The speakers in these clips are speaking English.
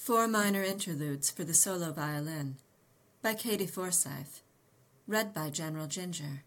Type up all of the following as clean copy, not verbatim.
Four Minor Interludes for the Solo Violin by Katie Forsyth. Read by General Ginger.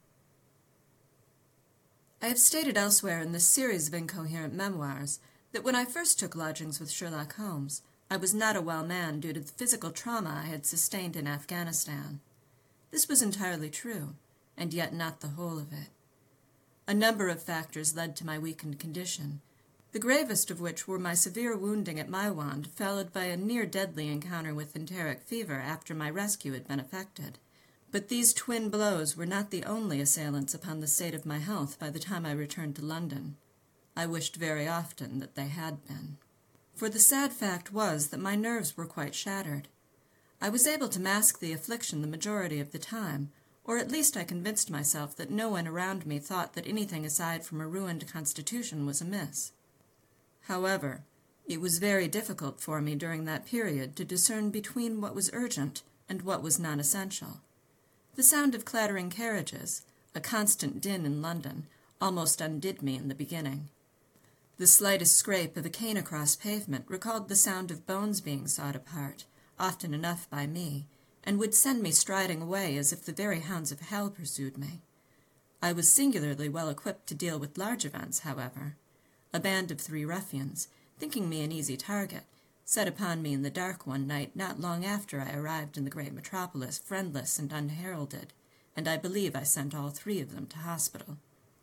I have stated elsewhere in this series of incoherent memoirs that when I first took lodgings with Sherlock Holmes, I was not a well man due to the physical trauma I had sustained in Afghanistan. This was entirely true, and yet not the whole of it. A number of factors led to my weakened condition, the gravest of which were my severe wounding at Maiwand, followed by a near-deadly encounter with enteric fever after my rescue had been effected. But these twin blows were not the only assailants upon the state of my health by the time I returned to London. I wished very often that they had been. For the sad fact was that my nerves were quite shattered. I was able to mask the affliction the majority of the time, or at least I convinced myself that no one around me thought that anything aside from a ruined constitution was amiss. However, it was very difficult for me during that period to discern between what was urgent and what was non-essential. The sound of clattering carriages, a constant din in London, almost undid me in the beginning. The slightest scrape of a cane across pavement recalled the sound of bones being sawed apart, often enough by me, and would send me striding away as if the very hounds of hell pursued me. I was singularly well equipped to deal with large events, however. A band of 3 ruffians, thinking me an easy target, set upon me in the dark one night not long after I arrived in the great metropolis friendless and unheralded, and I believe I sent all 3 of them to hospital.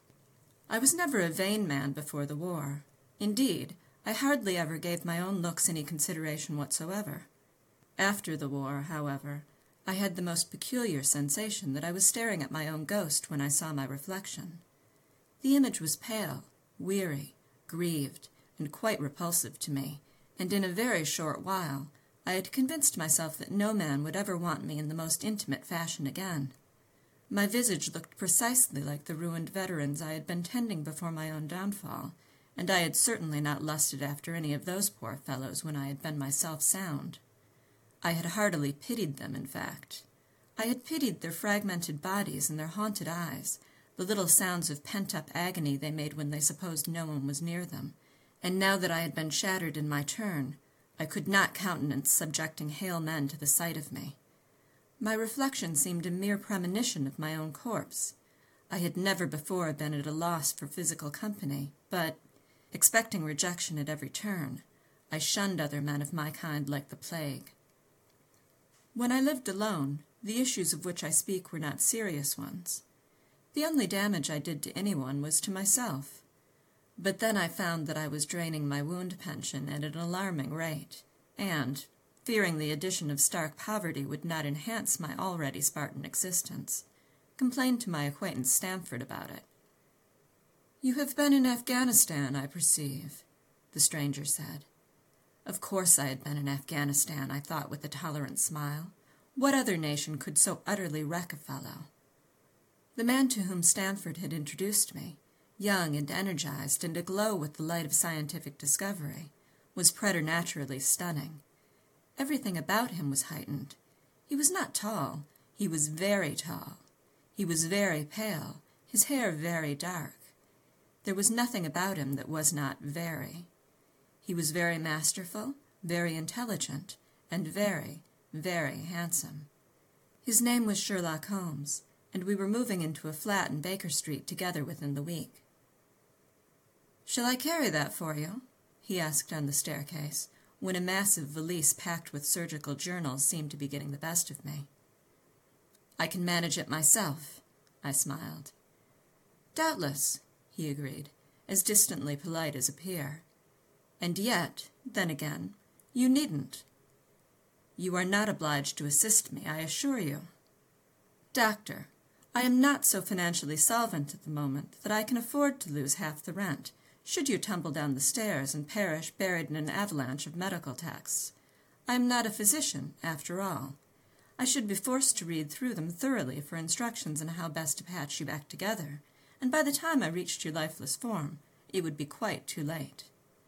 I was never a vain man before the war. Indeed, I hardly ever gave my own looks any consideration whatsoever. After the war, however, I had the most peculiar sensation that I was staring at my own ghost when I saw my reflection. The image was pale, weary, grieved, and quite repulsive to me, and in a very short while I had convinced myself that no man would ever want me in the most intimate fashion again. My visage looked precisely like the ruined veterans I had been tending before my own downfall, and I had certainly not lusted after any of those poor fellows when I had been myself sound. I had heartily pitied them, in fact. I had pitied their fragmented bodies and their haunted eyes, the little sounds of pent-up agony they made when they supposed no one was near them, and now that I had been shattered in my turn, I could not countenance subjecting hale men to the sight of me. My reflection seemed a mere premonition of my own corpse. I had never before been at a loss for physical company, but, expecting rejection at every turn, I shunned other men of my kind like the plague. When I lived alone, the issues of which I speak were not serious ones. The only damage I did to anyone was to myself. But then I found that I was draining my wound pension at an alarming rate, and, fearing the addition of stark poverty would not enhance my already Spartan existence, complained to my acquaintance Stamford about it. "You have been in Afghanistan, I perceive," the stranger said. Of course I had been in Afghanistan, I thought with a tolerant smile. What other nation could so utterly wreck a fellow? The man to whom Stamford had introduced me, young and energized and aglow with the light of scientific discovery, was preternaturally stunning. Everything about him was heightened. He was not tall. He was very tall. He was very pale, his hair very dark. There was nothing about him that was not very. He was very masterful, very intelligent, and very, very handsome. His name was Sherlock Holmes, and we were moving into a flat in Baker Street together within the week. "Shall I carry that for you?" he asked on the staircase, when a massive valise packed with surgical journals seemed to be getting the best of me. "I can manage it myself," I smiled. "Doubtless," he agreed, as distantly polite as a peer. "And yet, then again, you needn't." "You are not obliged to assist me, I assure you." "Doctor, I am not so financially solvent at the moment that I can afford to lose half the rent, should you tumble down the stairs and perish buried in an avalanche of medical texts. I am not a physician, after all. I should be forced to read through them thoroughly for instructions on how best to patch you back together, and by the time I reached your lifeless form, it would be quite too late."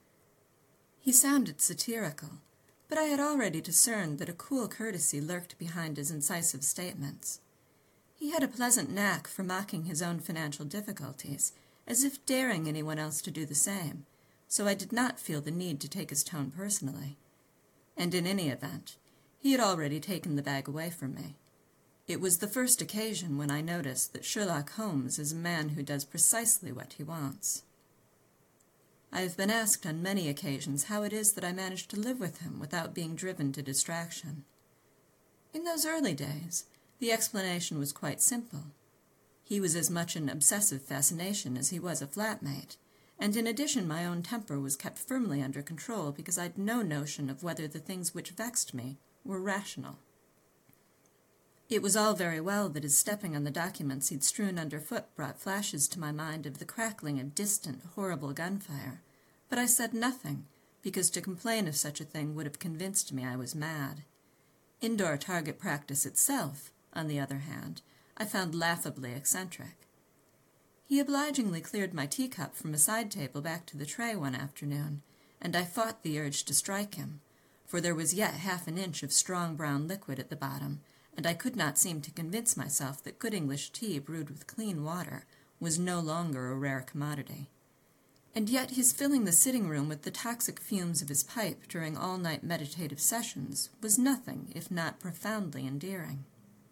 He sounded satirical, but I had already discerned that a cool courtesy lurked behind his incisive statements. He had a pleasant knack for mocking his own financial difficulties, as if daring anyone else to do the same, so I did not feel the need to take his tone personally. and in any event, he had already taken the bag away from me. It was the first occasion when I noticed that Sherlock Holmes is a man who does precisely what he wants. I have been asked on many occasions how it is that I managed to live with him without being driven to distraction. In those early days, the explanation was quite simple. He was as much an obsessive fascination as he was a flatmate, and in addition my own temper was kept firmly under control because I'd no notion of whether the things which vexed me were rational. It was all very well that his stepping on the documents he'd strewn underfoot brought flashes to my mind of the crackling of distant, horrible gunfire, but I said nothing, because to complain of such a thing would have convinced me I was mad. Indoor target practice itself, on the other hand, I found laughably eccentric. He obligingly cleared my teacup from a side table back to the tray one afternoon, and I fought the urge to strike him, for there was yet half an inch of strong brown liquid at the bottom, and I could not seem to convince myself that good English tea brewed with clean water was no longer a rare commodity. And yet his filling the sitting-room with the toxic fumes of his pipe during all-night meditative sessions was nothing if not profoundly endearing.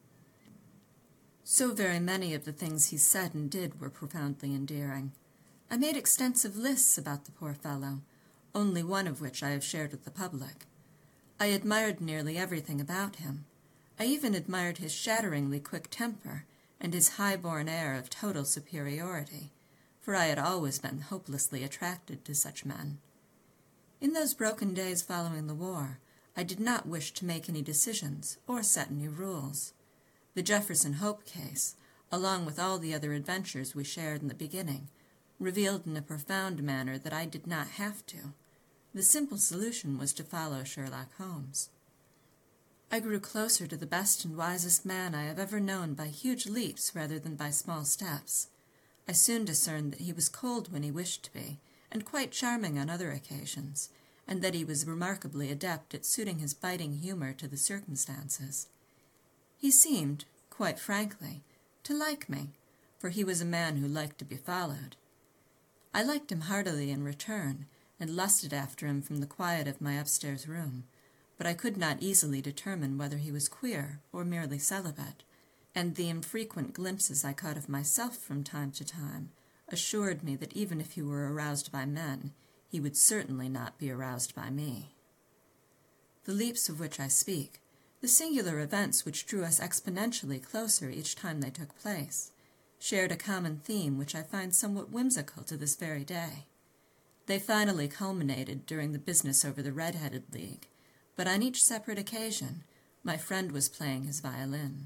So very many of the things he said and did were profoundly endearing. I made extensive lists about the poor fellow, only one of which I have shared with the public. I admired nearly everything about him. I even admired his shatteringly quick temper and his high-born air of total superiority, for I had always been hopelessly attracted to such men. In those broken days following the war, I did not wish to make any decisions or set any rules. The Jefferson Hope case, along with all the other adventures we shared in the beginning, revealed in a profound manner that I did not have to. The simple solution was to follow Sherlock Holmes. I grew closer to the best and wisest man I have ever known by huge leaps rather than by small steps. I soon discerned that he was cold when he wished to be, and quite charming on other occasions, and that he was remarkably adept at suiting his biting humor to the circumstances. He seemed, quite frankly, to like me, for he was a man who liked to be followed. I liked him heartily in return, and lusted after him from the quiet of my upstairs room, but I could not easily determine whether he was queer or merely celibate, and the infrequent glimpses I caught of myself from time to time assured me that even if he were aroused by men, he would certainly not be aroused by me. The leaps of which I speak, the singular events which drew us exponentially closer each time they took place, shared a common theme which I find somewhat whimsical to this very day. They finally culminated during the business over the Red-Headed League, but on each separate occasion, my friend was playing his violin.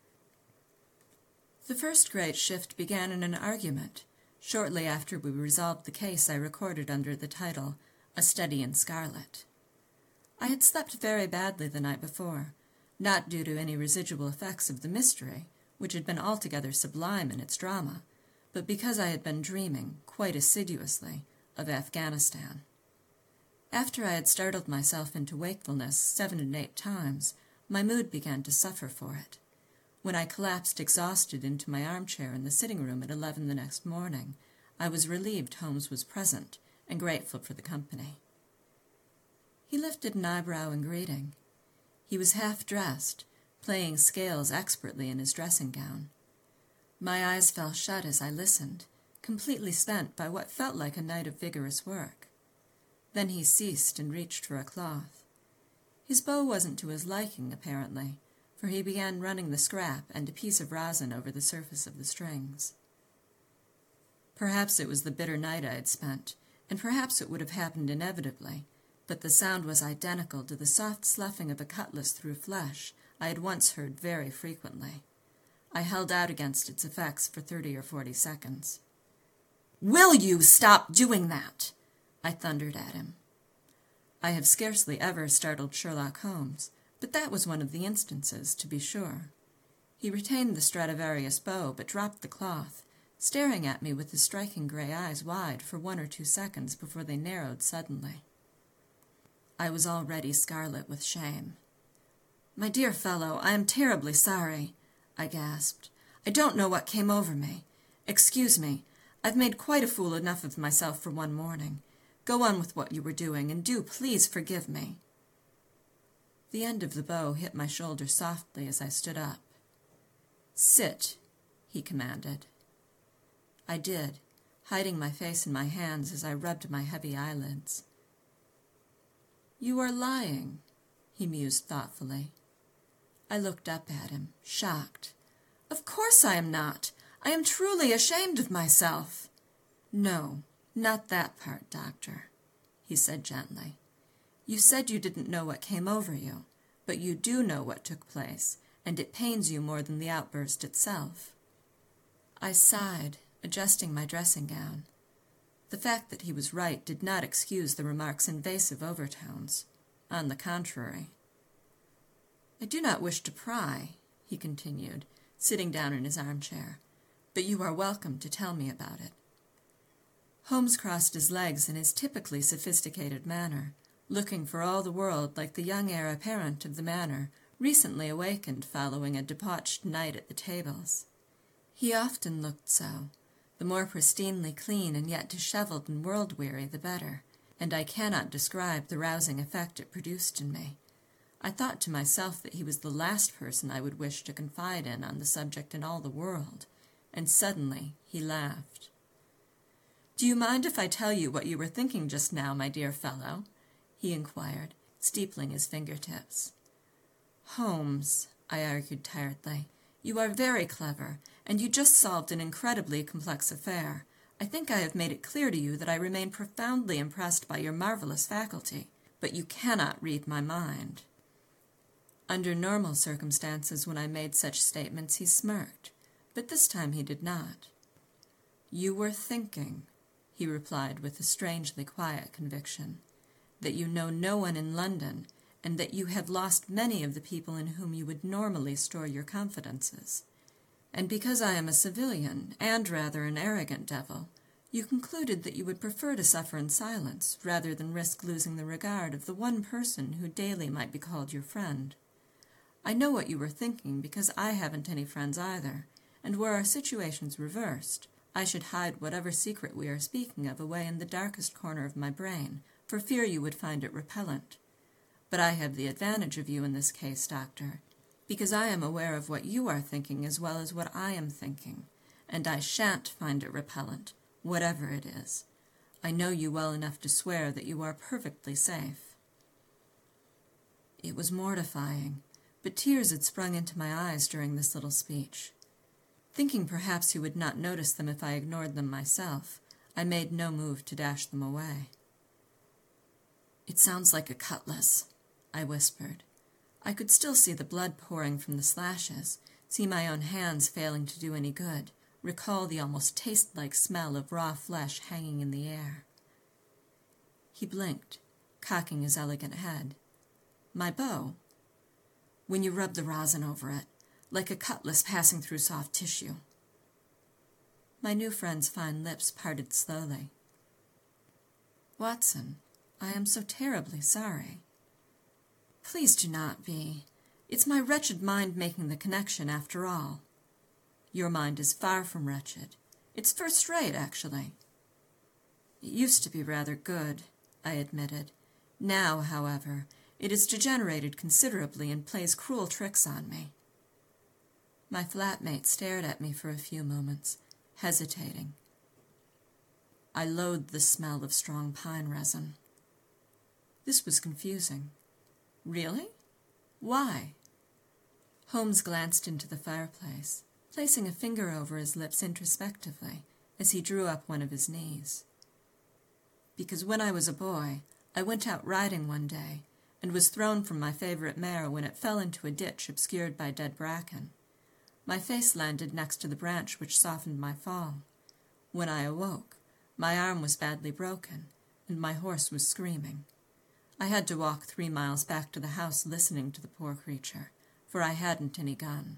The first great shift began in an argument, shortly after we resolved the case I recorded under the title, A Study in Scarlet. I had slept very badly the night before, not due to any residual effects of the mystery, which had been altogether sublime in its drama, but because I had been dreaming, quite assiduously, of Afghanistan. After I had startled myself into wakefulness 7 and 8 times, my mood began to suffer for it. When I collapsed exhausted into my armchair in the sitting-room at 11 the next morning, I was relieved Holmes was present and grateful for the company. He lifted an eyebrow in greeting. He was half-dressed, playing scales expertly in his dressing-gown. My eyes fell shut as I listened, completely spent by what felt like a night of vigorous work. Then he ceased and reached for a cloth. His bow wasn't to his liking, apparently, for he began running the scrap and a piece of rosin over the surface of the strings. Perhaps it was the bitter night I had spent, and perhaps it would have happened inevitably, but the sound was identical to the soft sloughing of a cutlass through flesh I had once heard very frequently. I held out against its effects for 30 or 40 seconds. "Will you stop doing that?" I thundered at him. I have scarcely ever startled Sherlock Holmes, but that was one of the instances, to be sure. He retained the Stradivarius bow, but dropped the cloth, staring at me with his striking gray eyes wide for 1 or 2 seconds before they narrowed suddenly. I was already scarlet with shame. "My dear fellow, I am terribly sorry," I gasped. "I don't know what came over me. Excuse me. I've made quite a fool enough of myself for one morning. Go on with what you were doing, and do please forgive me." The end of the bow hit my shoulder softly as I stood up. "Sit," he commanded. I did, hiding my face in my hands as I rubbed my heavy eyelids. "You are lying," he mused thoughtfully. I looked up at him, shocked. "Of course I am not. I am truly ashamed of myself." "No, not that part, Doctor," he said gently. "You said you didn't know what came over you, but you do know what took place, and it pains you more than the outburst itself." I sighed, adjusting my dressing gown. The fact that he was right did not excuse the remark's invasive overtones. On the contrary. "I do not wish to pry," he continued, sitting down in his armchair, "but you are welcome to tell me about it." Holmes crossed his legs in his typically sophisticated manner, looking for all the world like the young heir apparent of the manor, recently awakened following a debauched night at the tables. He often looked so. The more pristinely clean and yet disheveled and world-weary, the better, and I cannot describe the rousing effect it produced in me. I thought to myself that he was the last person I would wish to confide in on the subject in all the world, and suddenly he laughed. "Do you mind if I tell you what you were thinking just now, my dear fellow?" he inquired, steepling his fingertips. "Holmes," I argued tiredly, "you are very clever, and you just solved an incredibly complex affair. I think I have made it clear to you that I remain profoundly impressed by your marvelous faculty, but you cannot read my mind." Under normal circumstances, when I made such statements, he smirked, but this time he did not. "You were thinking," he replied with a strangely quiet conviction, "that you know no one in London, and that you have lost many of the people in whom you would normally store your confidences. And because I am a civilian, and rather an arrogant devil, you concluded that you would prefer to suffer in silence rather than risk losing the regard of the one person who daily might be called your friend. I know what you were thinking because I haven't any friends either, and were our situations reversed, I should hide whatever secret we are speaking of away in the darkest corner of my brain, for fear you would find it repellent. But I have the advantage of you in this case, Doctor, because I am aware of what you are thinking as well as what I am thinking, and I shan't find it repellent, whatever it is. I know you well enough to swear that you are perfectly safe." It was mortifying, but tears had sprung into my eyes during this little speech. Thinking perhaps he would not notice them if I ignored them myself, I made no move to dash them away. "It sounds like a cutlass," I whispered. I could still see the blood pouring from the slashes, see my own hands failing to do any good, recall the almost taste-like smell of raw flesh hanging in the air. He blinked, cocking his elegant head. "My bow?" "When you rub the rosin over it, like a cutlass passing through soft tissue." My new friend's fine lips parted slowly. "Watson, I am so terribly sorry." "Please do not be. It's my wretched mind making the connection, after all." "Your mind is far from wretched. It's first-rate, actually." "It used to be rather good," I admitted. "Now, however, it has degenerated considerably and plays cruel tricks on me." My flatmate stared at me for a few moments, hesitating. I loathed the smell of strong pine resin. This was confusing. "Really? Why?" Holmes glanced into the fireplace, placing a finger over his lips introspectively as he drew up one of his knees. "Because when I was a boy, I went out riding one day, and was thrown from my favorite mare when it fell into a ditch obscured by dead bracken. My face landed next to the branch which softened my fall. When I awoke, my arm was badly broken, and my horse was screaming. I had to walk 3 miles back to the house listening to the poor creature, for I hadn't any gun."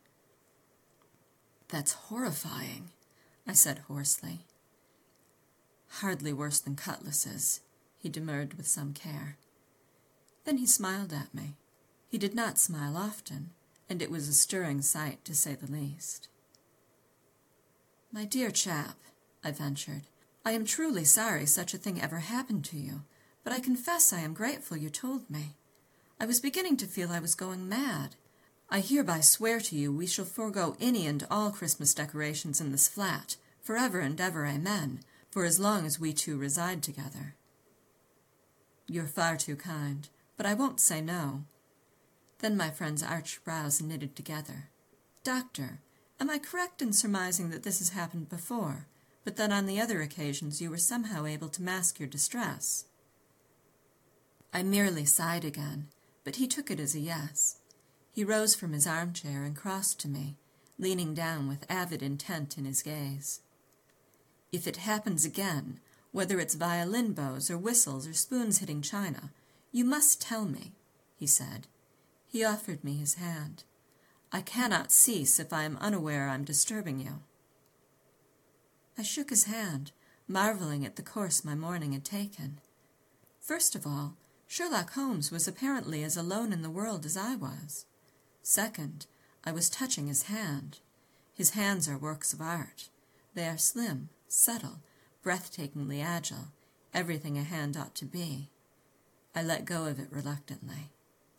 "That's horrifying," I said hoarsely. "Hardly worse than cutlasses," he demurred with some care. Then he smiled at me. He did not smile often, and it was a stirring sight, to say the least. "My dear chap," I ventured, "I am truly sorry such a thing ever happened to you, but I confess I am grateful you told me. I was beginning to feel I was going mad. I hereby swear to you we shall forego any and all Christmas decorations in this flat, forever and ever, amen, for as long as we two reside together. You're far too kind, but I won't say no. Then my friend's arched brows knitted together. Doctor, am I correct in surmising that this has happened before, but that on the other occasions you were somehow able to mask your distress? I merely sighed again, but he took it as a yes. He rose from his armchair and crossed to me, leaning down with avid intent in his gaze. If it happens again, whether it's violin bows or whistles or spoons hitting china, you must tell me, he said. He offered me his hand. I cannot cease if I am unaware I'm disturbing you. I shook his hand, marveling at the course my morning had taken. First of all, Sherlock Holmes was apparently as alone in the world as I was. Second, I was touching his hand. His hands are works of art. They are slim, subtle, breathtakingly agile, everything a hand ought to be. I let go of it reluctantly.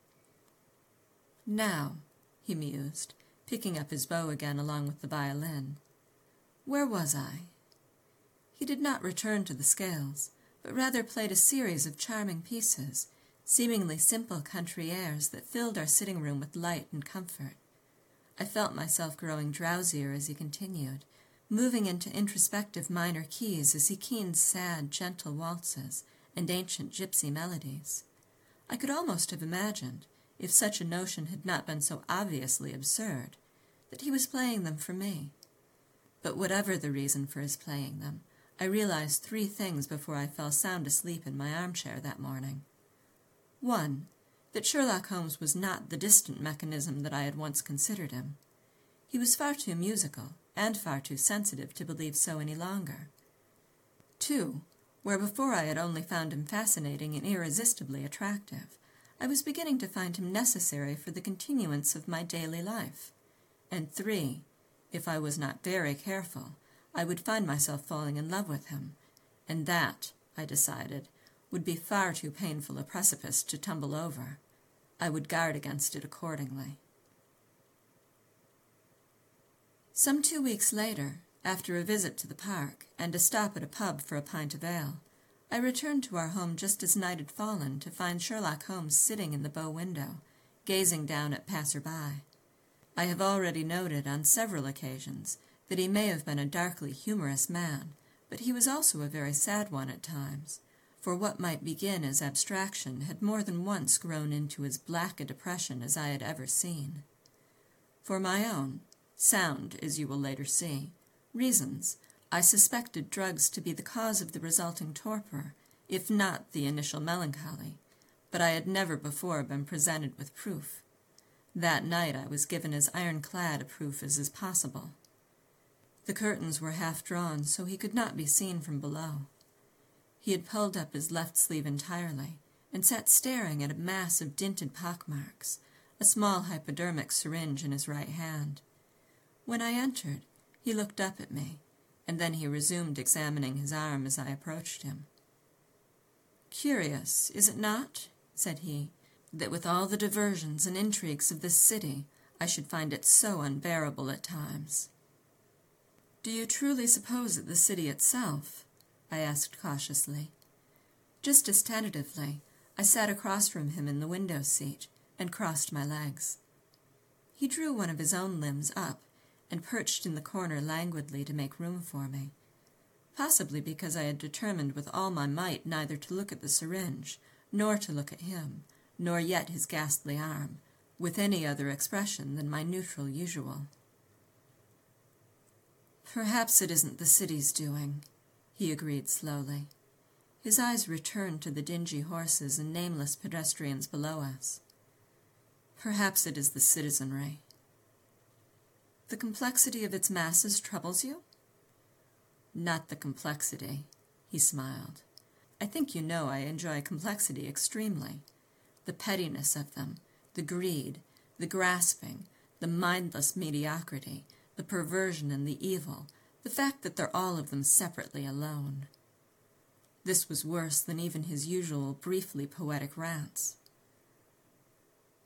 Now, he mused, picking up his bow again along with the violin. Where was I? He did not return to the scales, but rather played a series of charming pieces, seemingly simple country airs that filled our sitting room with light and comfort. I felt myself growing drowsier as he continued, moving into introspective minor keys as he keened sad, gentle waltzes and ancient gypsy melodies. I could almost have imagined, if such a notion had not been so obviously absurd, that he was playing them for me. But whatever the reason for his playing them, I realized 3 things before I fell sound asleep in my armchair that morning. 1, that Sherlock Holmes was not the distant mechanism that I had once considered him. He was far too musical and far too sensitive to believe so any longer. 2, where before I had only found him fascinating and irresistibly attractive, I was beginning to find him necessary for the continuance of my daily life. And 3, if I was not very careful, I would find myself falling in love with him, and that, I decided, would be far too painful a precipice to tumble over. I would guard against it accordingly. Some 2 weeks later, after a visit to the park and a stop at a pub for a pint of ale, I returned to our home just as night had fallen to find Sherlock Holmes sitting in the bow window, gazing down at passer-by. I have already noted on several occasions that he may have been a darkly humorous man, but he was also a very sad one at times, for what might begin as abstraction had more than once grown into as black a depression as I had ever seen. For my own, sound, as you will later see, reasons, I suspected drugs to be the cause of the resulting torpor, if not the initial melancholy, but I had never before been presented with proof. That night I was given as ironclad a proof as is possible. The curtains were half drawn, so he could not be seen from below. He had pulled up his left sleeve entirely, and sat staring at a mass of dinted pockmarks, a small hypodermic syringe in his right hand. When I entered, he looked up at me, and then he resumed examining his arm as I approached him. "Curious, is it not," said he, "that with all the diversions and intrigues of this city, I should find it so unbearable at times?" "Do you truly suppose it the city itself?" I asked cautiously. Just as tentatively, I sat across from him in the window seat and crossed my legs. He drew one of his own limbs up and perched in the corner languidly to make room for me, possibly because I had determined with all my might neither to look at the syringe, nor to look at him, nor yet his ghastly arm, with any other expression than my neutral usual. "Perhaps it isn't the city's doing," he agreed slowly. His eyes returned to the dingy horses and nameless pedestrians below us. "Perhaps it is the citizenry." "The complexity of its masses troubles you?" "Not the complexity," he smiled. "I think you know I enjoy complexity extremely. The pettiness of them, the greed, the grasping, the mindless mediocrity, the perversion and the evil, the fact that they're all of them separately alone." This was worse than even his usual briefly poetic rants.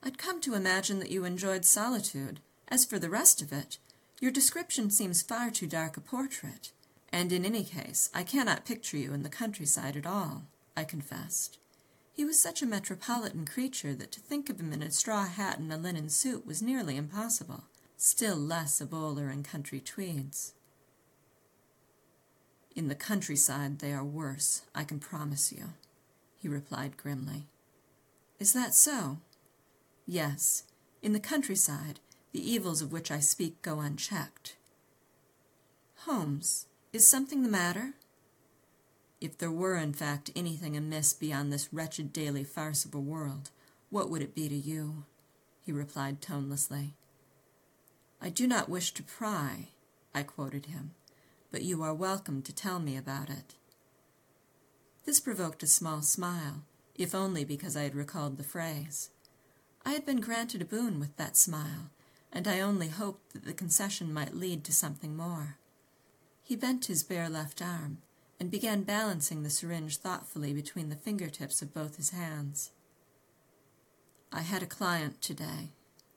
I'd come to imagine that you enjoyed solitude. As for the rest of it, your description seems far too dark a portrait, and in any case I cannot picture you in the countryside at all," I confessed. He was such a metropolitan creature that to think of him in a straw hat and a linen suit was nearly impossible, still less a bowler in country tweeds. "In the countryside they are worse, I can promise you," he replied grimly. "Is that so?" "Yes. In the countryside, the evils of which I speak go unchecked." "Holmes, is something the matter?" "If there were, in fact, anything amiss beyond this wretched daily farce of a world, what would it be to you?" he replied tonelessly. "I do not wish to pry," I quoted him, "but you are welcome to tell me about it." This provoked a small smile, if only because I had recalled the phrase. I had been granted a boon with that smile, and I only hoped that the concession might lead to something more. He bent his bare left arm, and began balancing the syringe thoughtfully between the fingertips of both his hands. "I had a client today."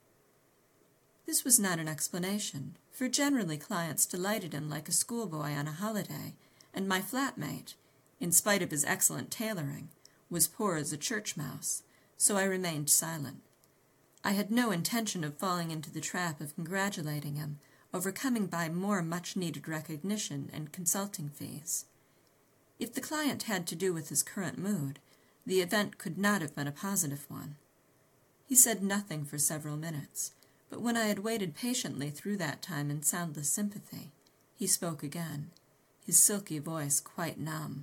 This was not an explanation, for generally clients delighted him like a schoolboy on a holiday, and my flatmate, in spite of his excellent tailoring, was poor as a church mouse, so I remained silent. I had no intention of falling into the trap of congratulating him, overcoming by more much-needed recognition and consulting fees. If the client had to do with his current mood, the event could not have been a positive one. He said nothing for several minutes, but when I had waited patiently through that time in soundless sympathy, he spoke again, his silky voice quite numb.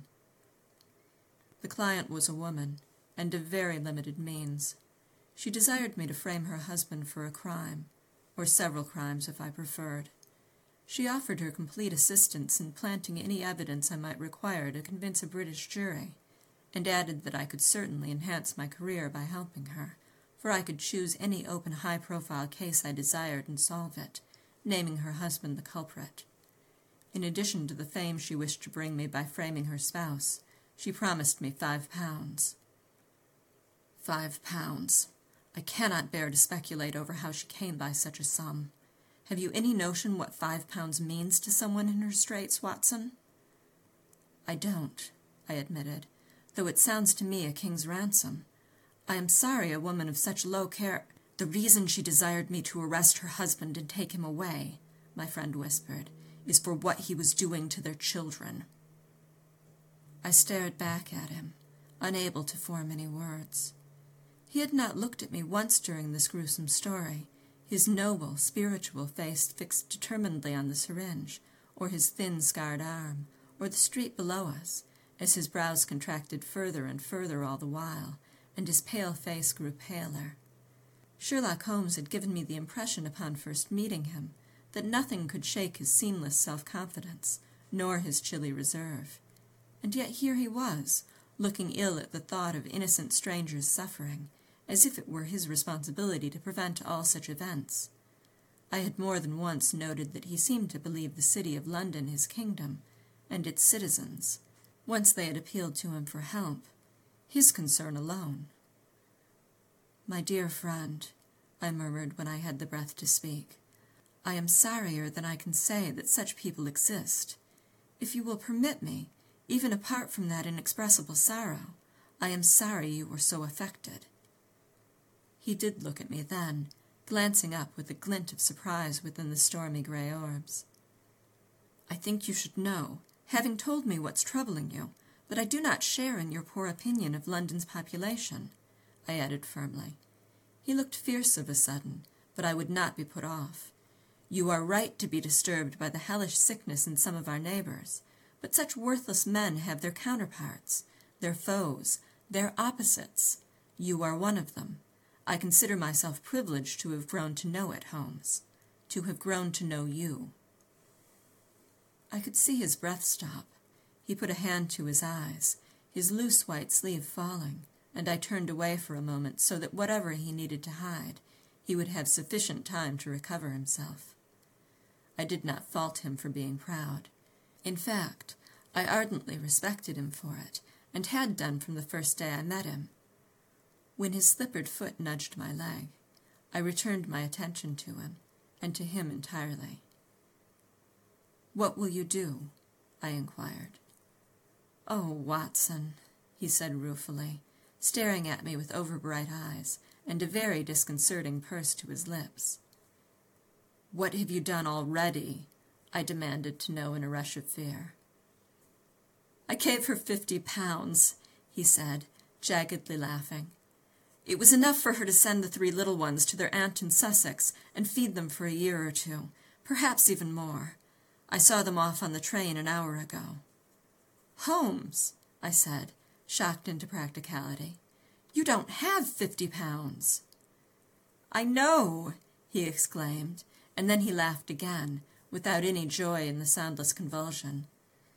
The client was a woman, and of very limited means. She desired me to frame her husband for a crime, or several crimes if I preferred. She offered her complete assistance in planting any evidence I might require to convince a British jury, and added that I could certainly enhance my career by helping her, for I could choose any open high-profile case I desired and solve it, naming her husband the culprit. In addition to the fame she wished to bring me by framing her spouse, she promised me £5. £5. I cannot bear to speculate over how she came by such a sum. Have you any notion what £5 means to someone in her straits, Watson? I don't, I admitted, though it sounds to me a king's ransom. I am sorry a woman of such low care— The reason she desired me to arrest her husband and take him away, my friend whispered, is for what he was doing to their children. I stared back at him, unable to form any words. He had not looked at me once during this gruesome story, his noble, spiritual face fixed determinedly on the syringe, or his thin, scarred arm, or the street below us, as his brows contracted further and further all the while, and his pale face grew paler. Sherlock Holmes had given me the impression upon first meeting him that nothing could shake his seamless self-confidence, nor his chilly reserve. And yet here he was, looking ill at the thought of innocent strangers suffering, as if it were his responsibility to prevent all such events. I had more than once noted that he seemed to believe the city of London his kingdom, and its citizens, once they had appealed to him for help, his concern alone. "My dear friend," I murmured when I had the breath to speak, "I am sorrier than I can say that such people exist. If you will permit me, even apart from that inexpressible sorrow, I am sorry you were so affected." He did look at me then, glancing up with a glint of surprise within the stormy gray orbs. "I think you should know, having told me what's troubling you, that I do not share in your poor opinion of London's population," I added firmly. He looked fierce of a sudden, but I would not be put off. "You are right to be disturbed by the hellish sickness in some of our neighbors, but such worthless men have their counterparts, their foes, their opposites. You are one of them. I consider myself privileged to have grown to know it, Holmes, to have grown to know you." I could see his breath stop. He put a hand to his eyes, his loose white sleeve falling, and I turned away for a moment so that whatever he needed to hide, he would have sufficient time to recover himself. I did not fault him for being proud. In fact, I ardently respected him for it, and had done from the first day I met him. When his slippered foot nudged my leg, I returned my attention to him, and to him entirely. "What will you do?" I inquired. "Oh, Watson," he said ruefully, staring at me with overbright eyes and a very disconcerting purse to his lips. "What have you done already?" I demanded to know in a rush of fear. "I gave her £50, he said, jaggedly laughing. "It was enough for her to send the 3 little ones to their aunt in Sussex and feed them for a year or 2, perhaps even more. I saw them off on the train an hour ago." "Holmes," I said, shocked into practicality, "you don't have £50. "I know," he exclaimed, and then he laughed again, without any joy in the soundless convulsion.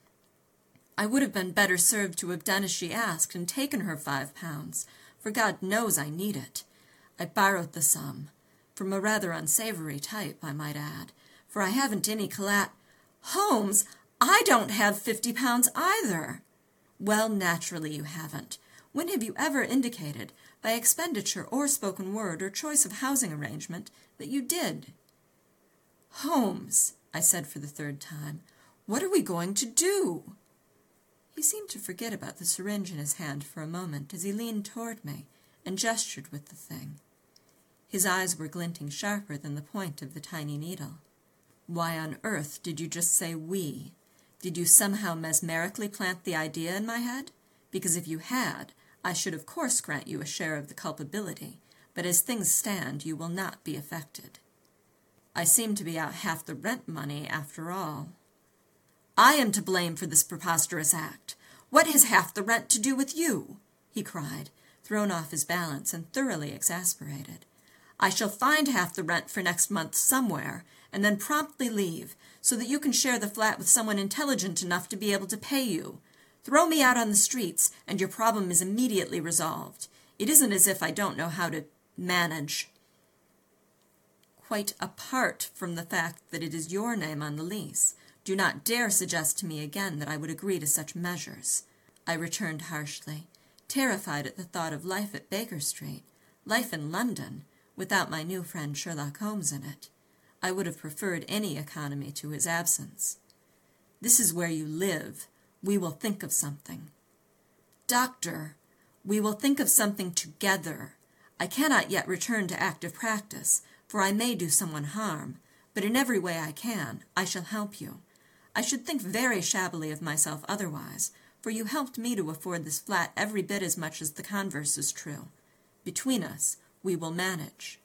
"I would have been better served to have done as she asked and taken her £5, for God knows I need it. I borrowed the sum, from a rather unsavory type, I might add, for I haven't any Holmes, I don't have £50 either." "Well, naturally you haven't. When have you ever indicated, by expenditure or spoken word or choice of housing arrangement, that you did?" "Holmes," I said for the 3rd time, "what are we going to do?" He seemed to forget about the syringe in his hand for a moment as he leaned toward me and gestured with the thing. His eyes were glinting sharper than the point of the tiny needle. "Why on earth did you just say 'we'? Did you somehow mesmerically plant the idea in my head? Because if you had, I should of course grant you a share of the culpability, but as things stand, you will not be affected. I seem to be out half the rent money, after all." "I am to blame for this preposterous act. What has half the rent to do with you?" he cried, thrown off his balance and thoroughly exasperated. "I shall find half the rent for next month somewhere, and then promptly leave, so that you can share the flat with someone intelligent enough to be able to pay you. Throw me out on the streets, and your problem is immediately resolved. It isn't as if I don't know how to manage." "Quite apart from the fact that it is your name on the lease, do not dare suggest to me again that I would agree to such measures," I returned harshly, terrified at the thought of life at Baker Street, life in London, without my new friend Sherlock Holmes in it. I would have preferred any economy to his absence. "This is where you live. We will think of something." "Doctor, we will think of something together. I cannot yet return to active practice, for I may do someone harm, but in every way I can, I shall help you. I should think very shabbily of myself otherwise, for you helped me to afford this flat every bit as much as the converse is true. Between us, we will manage."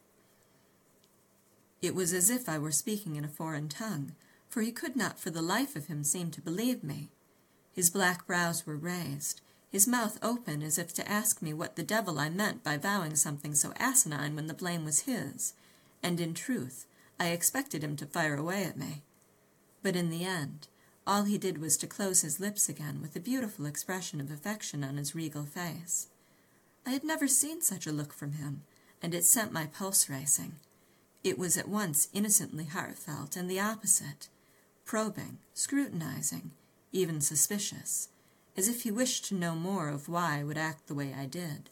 It was as if I were speaking in a foreign tongue, for he could not for the life of him seem to believe me. His black brows were raised, his mouth open as if to ask me what the devil I meant by vowing something so asinine when the blame was his, and in truth I expected him to fire away at me. But in the end, all he did was to close his lips again with a beautiful expression of affection on his regal face. I had never seen such a look from him, and it sent my pulse racing. It was at once innocently heartfelt and the opposite, probing, scrutinizing, even suspicious, as if he wished to know more of why I would act the way I did.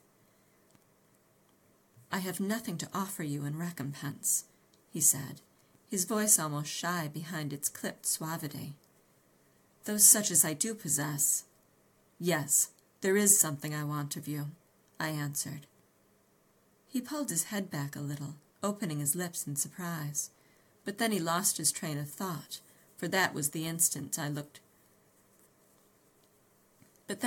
"I have nothing to offer you in recompense," he said, his voice almost shy behind its clipped suavity. "Though such as I do possess—" "Yes, there is something I want of you," I answered. He pulled his head back a little, opening his lips in surprise, but then he lost his train of thought, for that was the instant I looked at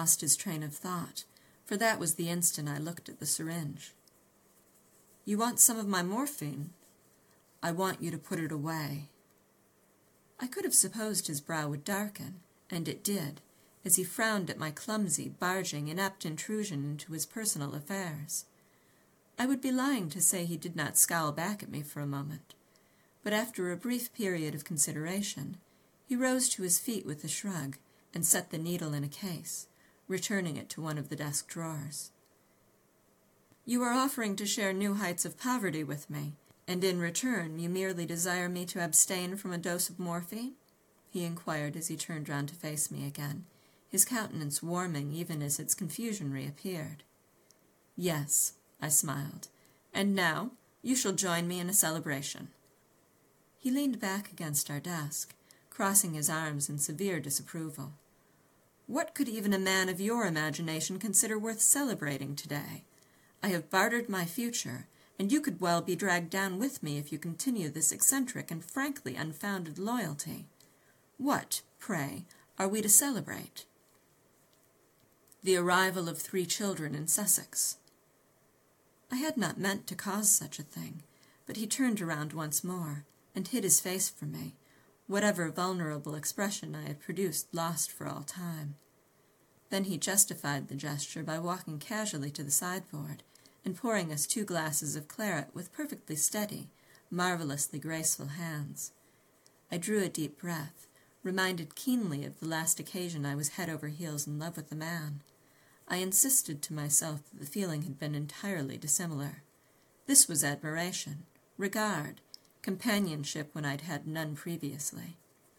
the syringe. "You want some of my morphine?" "I want you to put it away." I could have supposed his brow would darken, and it did, as he frowned at my clumsy, barging, inept intrusion into his personal affairs. I would be lying to say he did not scowl back at me for a moment, but after a brief period of consideration, he rose to his feet with a shrug and set the needle in a case, returning it to one of the desk drawers. "You are offering to share new heights of poverty with me, and in return you merely desire me to abstain from a dose of morphine?" he inquired as he turned round to face me again, his countenance warming even as its confusion reappeared. "Yes," I smiled. "And now you shall join me in a celebration." He leaned back against our desk, crossing his arms in severe disapproval. "What could even a man of your imagination consider worth celebrating today? I have bartered my future, and you could well be dragged down with me if you continue this eccentric and frankly unfounded loyalty. What, pray, are we to celebrate?" "The arrival of 3 children in Sussex." I had not meant to cause such a thing, but he turned around once more, and hid his face from me, whatever vulnerable expression I had produced lost for all time. Then he justified the gesture by walking casually to the sideboard and pouring us 2 glasses of claret with perfectly steady, marvelously graceful hands. I drew a deep breath, reminded keenly of the last occasion I was head over heels in love with a man. I insisted to myself that the feeling had been entirely dissimilar. This was admiration, regard, companionship when I'd had none previously.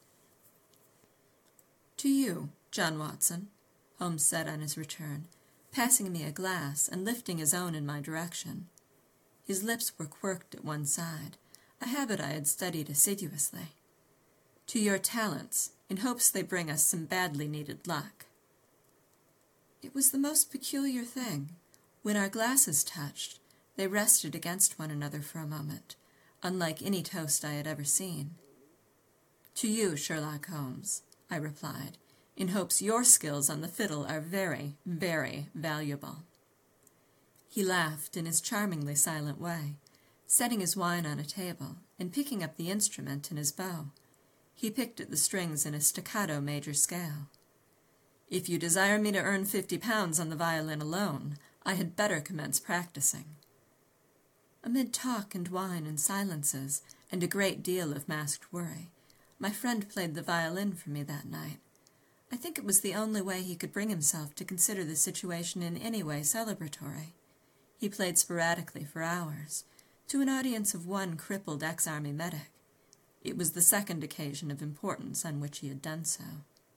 "To you, John Watson," Holmes said on his return, passing me a glass and lifting his own in my direction. His lips were quirked at one side, a habit I had studied assiduously. "To your talents, in hopes they bring us some badly needed luck." It was the most peculiar thing. When our glasses touched, they rested against one another for a moment, unlike any toast I had ever seen. "To you, Sherlock Holmes," I replied, "in hopes your skills on the fiddle are very, very valuable." He laughed in his charmingly silent way, setting his wine on a table and picking up the instrument in his bow. He picked at the strings in a staccato major scale. "If you desire me to earn £50 on the violin alone, I had better commence practicing." Amid talk and wine and silences, and a great deal of masked worry, my friend played the violin for me that night. I think it was the only way he could bring himself to consider the situation in any way celebratory. He played sporadically for hours, to an audience of 1 crippled ex-army medic. It was the second occasion of importance on which he had done so.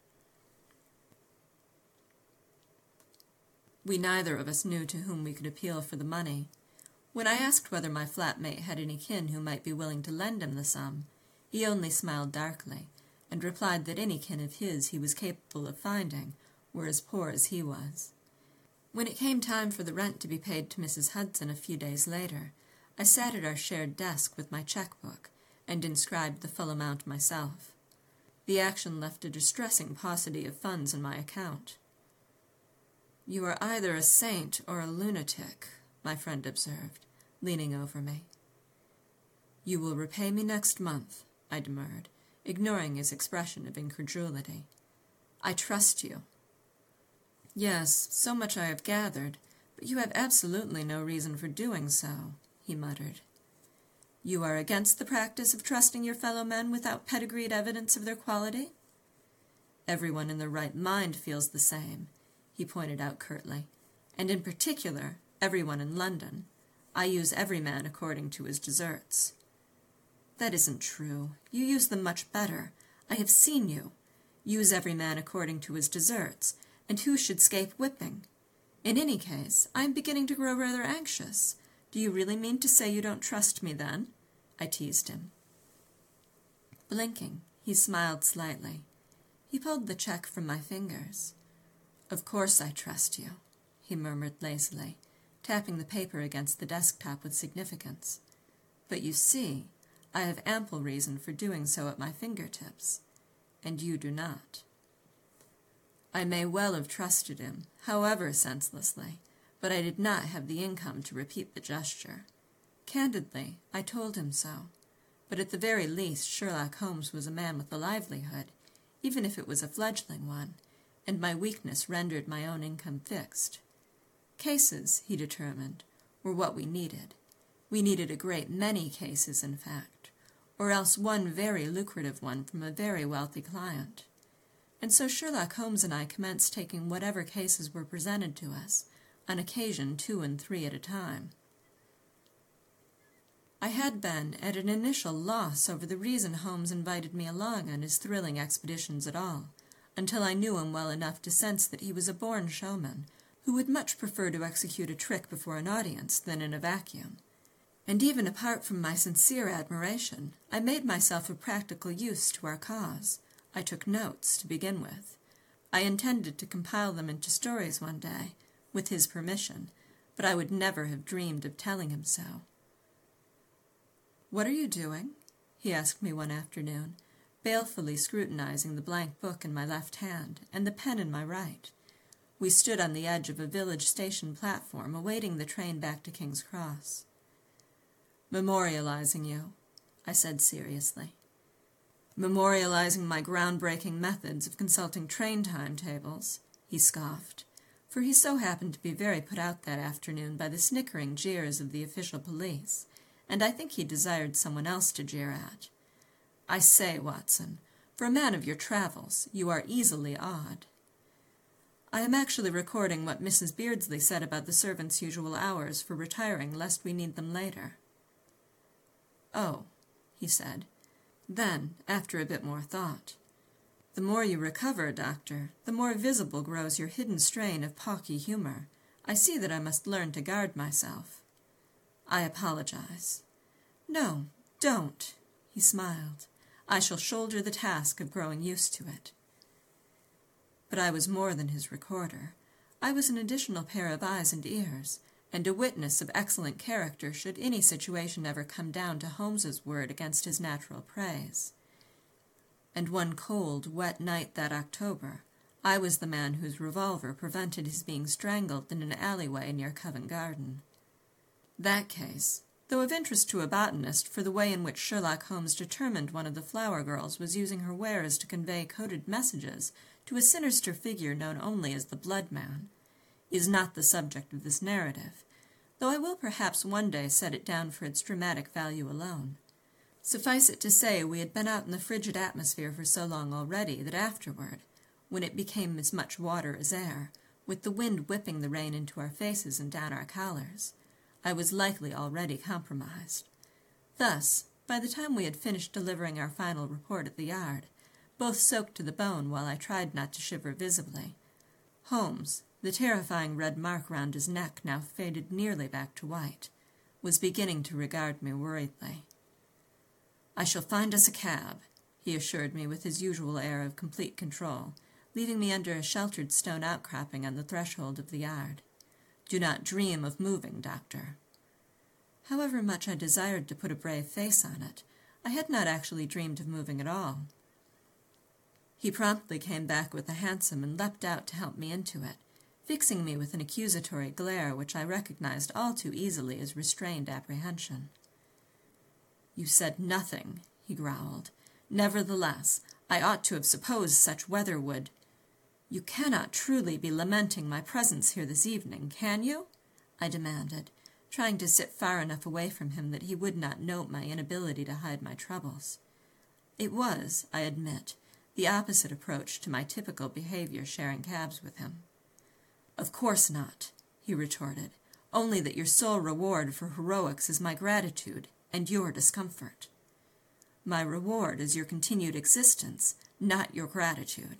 We neither of us knew to whom we could appeal for the money. When I asked whether my flatmate had any kin who might be willing to lend him the sum, he only smiled darkly, and replied that any kin of his he was capable of finding were as poor as he was. When it came time for the rent to be paid to Mrs. Hudson a few days later, I sat at our shared desk with my checkbook, and inscribed the full amount myself. The action left a distressing paucity of funds in my account. "You are either a saint or a lunatic," my friend observed, leaning over me. "You will repay me next month," I demurred, ignoring his expression of incredulity. "I trust you." "Yes, so much I have gathered, but you have absolutely no reason for doing so," he muttered. "You are against the practice of trusting your fellow men without pedigreed evidence of their quality?" "Everyone in their right mind feels the same," he pointed out curtly, "and in particular everyone in London. I use every man according to his deserts." "That isn't true. You use them much better. I have seen you. Use every man according to his deserts, and who should scape whipping? In any case, I am beginning to grow rather anxious. Do you really mean to say you don't trust me, then?" I teased him. Blinking, he smiled slightly. He pulled the check from my fingers. "Of course I trust you," he murmured lazily, tapping the paper against the desktop with significance. "But you see, I have ample reason for doing so at my fingertips, and you do not." I may well have trusted him, however senselessly, but I did not have the income to repeat the gesture. Candidly, I told him so, but at the very least Sherlock Holmes was a man with a livelihood, even if it was a fledgling one, and my weakness rendered my own income fixed. Cases, he determined, were what we needed. We needed a great many cases, in fact, or else one very lucrative one from a very wealthy client. And so Sherlock Holmes and I commenced taking whatever cases were presented to us, on occasion 2 and 3 at a time. I had been at an initial loss over the reason Holmes invited me along on his thrilling expeditions at all, until I knew him well enough to sense that he was a born showman, who would much prefer to execute a trick before an audience than in a vacuum. And even apart from my sincere admiration, I made myself of practical use to our cause. I took notes, to begin with. I intended to compile them into stories one day, with his permission, but I would never have dreamed of telling him so. "What are you doing?" he asked me one afternoon, balefully scrutinizing the blank book in my left hand and the pen in my right. We stood on the edge of a village station platform, awaiting the train back to King's Cross. "Memorializing you," I said seriously. "Memorializing my groundbreaking methods of consulting train timetables," he scoffed, for he so happened to be very put out that afternoon by the snickering jeers of the official police, and I think he desired someone else to jeer at. "I say, Watson, for a man of your travels, you are easily odd." "I am actually recording what Mrs. Beardsley said about the servants' usual hours for retiring, lest we need them later." "Oh," he said. Then, after a bit more thought, "The more you recover, Doctor, the more visible grows your hidden strain of pawky humor. I see that I must learn to guard myself." "I apologize." "No, don't," he smiled. "I shall shoulder the task of growing used to it." But I was more than his recorder. I was an additional pair of eyes and ears, and a witness of excellent character should any situation ever come down to Holmes's word against his natural praise. And one cold, wet night that October, I was the man whose revolver prevented his being strangled in an alleyway near Covent Garden. That case, though of interest to a botanist for the way in which Sherlock Holmes determined one of the flower girls was using her wares to convey coded messages to a sinister figure known only as the Blood Man, is not the subject of this narrative, though I will perhaps one day set it down for its dramatic value alone. Suffice it to say, we had been out in the frigid atmosphere for so long already that afterward, when it became as much water as air, with the wind whipping the rain into our faces and down our collars, I was likely already compromised. Thus, by the time we had finished delivering our final report at the yard, both soaked to the bone while I tried not to shiver visibly, Holmes, the terrifying red mark round his neck now faded nearly back to white, was beginning to regard me worriedly. "I shall find us a cab," he assured me with his usual air of complete control, leaving me under a sheltered stone outcropping on the threshold of the yard. "Do not dream of moving, Doctor." However much I desired to put a brave face on it, I had not actually dreamed of moving at all. He promptly came back with a hansom and leapt out to help me into it, fixing me with an accusatory glare which I recognized all too easily as restrained apprehension. "You said nothing," he growled. "Nevertheless, I ought to have supposed such weather would—" "You cannot truly be lamenting my presence here this evening, can you?" I demanded, trying to sit far enough away from him that he would not note my inability to hide my troubles. It was, I admit, the opposite approach to my typical behavior sharing cabs with him. "Of course not," he retorted, "only that your sole reward for heroics is my gratitude and your discomfort." "My reward is your continued existence, not your gratitude."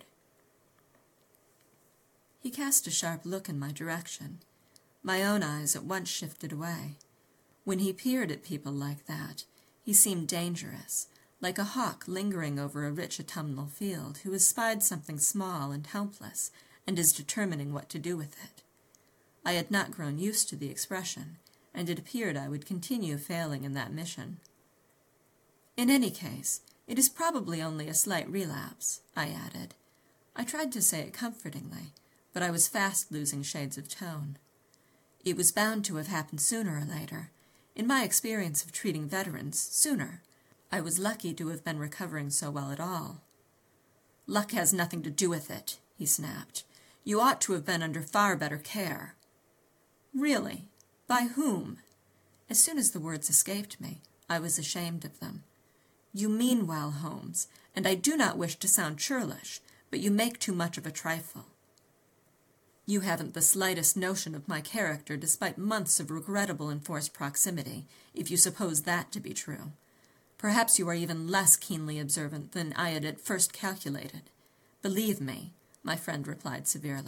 He cast a sharp look in my direction. My own eyes at once shifted away. When he peered at people like that, he seemed dangerous, like a hawk lingering over a rich autumnal field who has spied something small and helpless and is determining what to do with it. I had not grown used to the expression, and it appeared I would continue failing in that mission. "In any case, it is probably only a slight relapse," I added. I tried to say it comfortingly, but I was fast losing shades of tone. "It was bound to have happened sooner or later. In my experience of treating veterans, sooner. I was lucky to have been recovering so well at all." "Luck has nothing to do with it," he snapped. "You ought to have been under far better care." "Really? By whom?" As soon as the words escaped me, I was ashamed of them. "You mean well, Holmes, and I do not wish to sound churlish, but you make too much of a trifle." "You haven't the slightest notion of my character despite months of regrettable enforced proximity, if you suppose that to be true. Perhaps you are even less keenly observant than I had at first calculated. Believe me," my friend replied severely,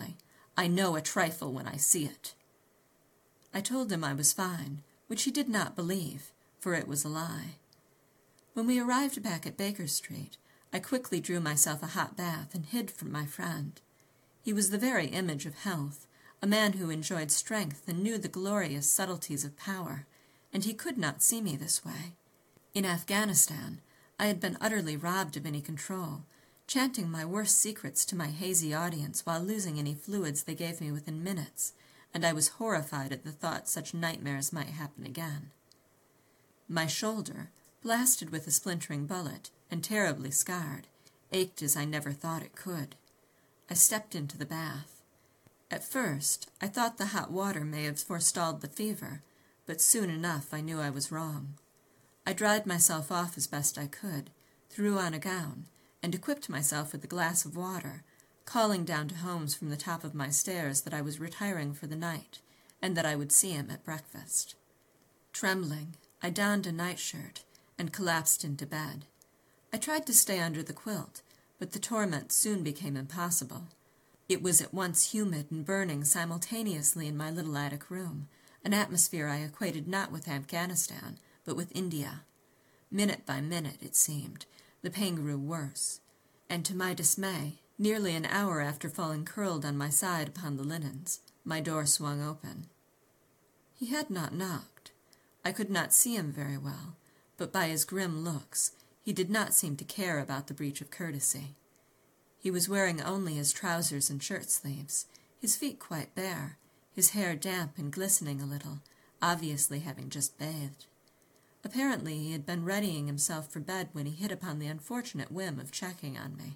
I know a trifle when I see it." I told him I was fine, which he did not believe, for it was a lie. When we arrived back at Baker Street, I quickly drew myself a hot bath and hid from my friend. He was the very image of health, a man who enjoyed strength and knew the glorious subtleties of power, and he could not see me this way. In Afghanistan, I had been utterly robbed of any control, chanting my worst secrets to my hazy audience while losing any fluids they gave me within minutes, and I was horrified at the thought such nightmares might happen again. My shoulder, blasted with a splintering bullet and terribly scarred, ached as I never thought it could. I stepped into the bath. At first, I thought the hot water may have forestalled the fever, but soon enough I knew I was wrong. I dried myself off as best I could, threw on a gown, and equipped myself with a glass of water, calling down to Holmes from the top of my stairs that I was retiring for the night, and that I would see him at breakfast. Trembling, I donned a nightshirt and collapsed into bed. I tried to stay under the quilt, but the torment soon became impossible. It was at once humid and burning simultaneously in my little attic room, an atmosphere I equated not with Afghanistan, but with India. Minute by minute, it seemed, the pain grew worse, and to my dismay, nearly an hour after falling curled on my side upon the linens, my door swung open. He had not knocked. I could not see him very well, but by his grim looks, he did not seem to care about the breach of courtesy. He was wearing only his trousers and shirt-sleeves, his feet quite bare, his hair damp and glistening a little, obviously having just bathed. Apparently he had been readying himself for bed when he hit upon the unfortunate whim of checking on me.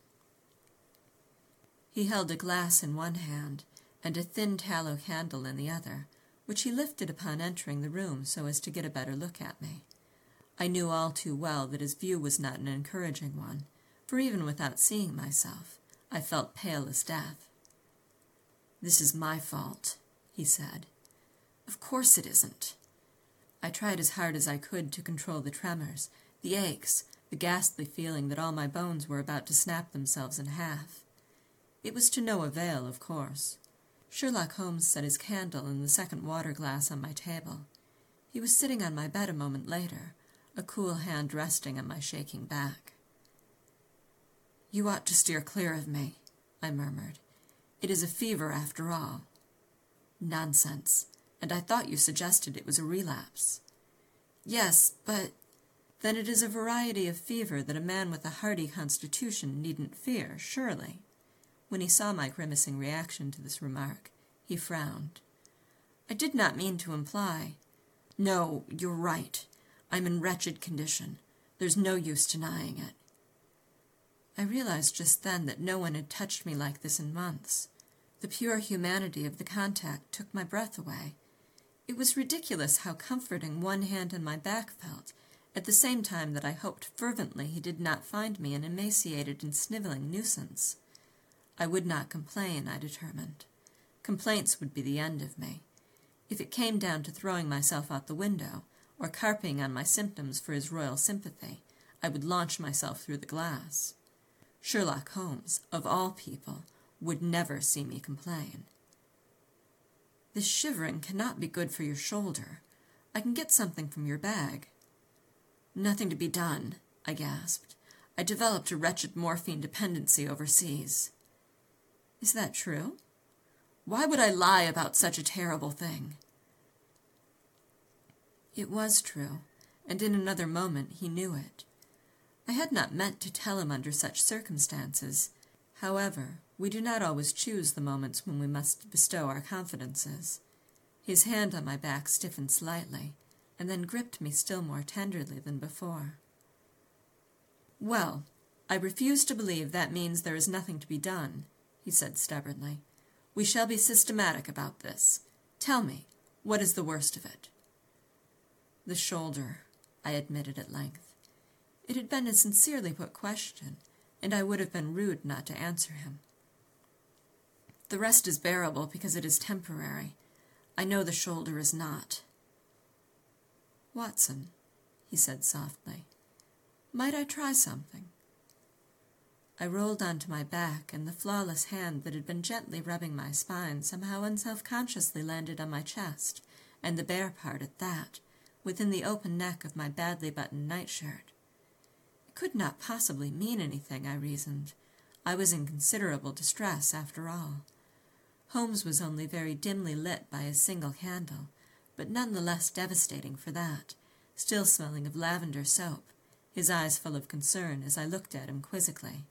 He held a glass in one hand and a thin tallow candle in the other, which he lifted upon entering the room so as to get a better look at me. I knew all too well that his view was not an encouraging one, for even without seeing myself, I felt pale as death. "This is my fault," he said. "Of course it isn't." I tried as hard as I could to control the tremors, the aches, the ghastly feeling that all my bones were about to snap themselves in half. It was to no avail, of course. Sherlock Holmes set his candle in the second water-glass on my table. He was sitting on my bed a moment later, a cool hand resting on my shaking back. "You ought to steer clear of me," I murmured. "It is a fever, after all." "Nonsense. And I thought you suggested it was a relapse." "Yes, but—" "Then it is a variety of fever that a man with a hardy constitution needn't fear, surely." When he saw my grimacing reaction to this remark, he frowned. "I did not mean to imply—" "No, you're right. I'm in wretched condition. There's no use denying it." I realized just then that no one had touched me like this in months. The pure humanity of the contact took my breath away. It was ridiculous how comforting one hand on my back felt, at the same time that I hoped fervently he did not find me an emaciated and sniveling nuisance. I would not complain, I determined. Complaints would be the end of me. If it came down to throwing myself out the window, or carping on my symptoms for his royal sympathy, I would launch myself through the glass. Sherlock Holmes, of all people, would never see me complain. "This shivering cannot be good for your shoulder. I can get something from your bag." "Nothing to be done," I gasped. "I developed a wretched morphine dependency overseas." "Is that true?" "Why would I lie about such a terrible thing?" It was true, and in another moment he knew it. I had not meant to tell him under such circumstances. However, we do not always choose the moments when we must bestow our confidences. His hand on my back stiffened slightly, and then gripped me still more tenderly than before. "Well, I refuse to believe that means there is nothing to be done," he said stubbornly. "We shall be systematic about this. Tell me, what is the worst of it?" "The shoulder," I admitted at length. It had been a sincerely put question, and I would have been rude not to answer him. "The rest is bearable because it is temporary. I know the shoulder is not." "Watson," he said softly, "might I try something?" I rolled onto my back, and the flawless hand that had been gently rubbing my spine somehow unself-consciously landed on my chest, and the bare part at that, within the open neck of my badly buttoned nightshirt. It could not possibly mean anything, I reasoned. I was in considerable distress, after all. Holmes was only very dimly lit by a single candle, but none the less devastating for that, still smelling of lavender soap, his eyes full of concern as I looked at him quizzically.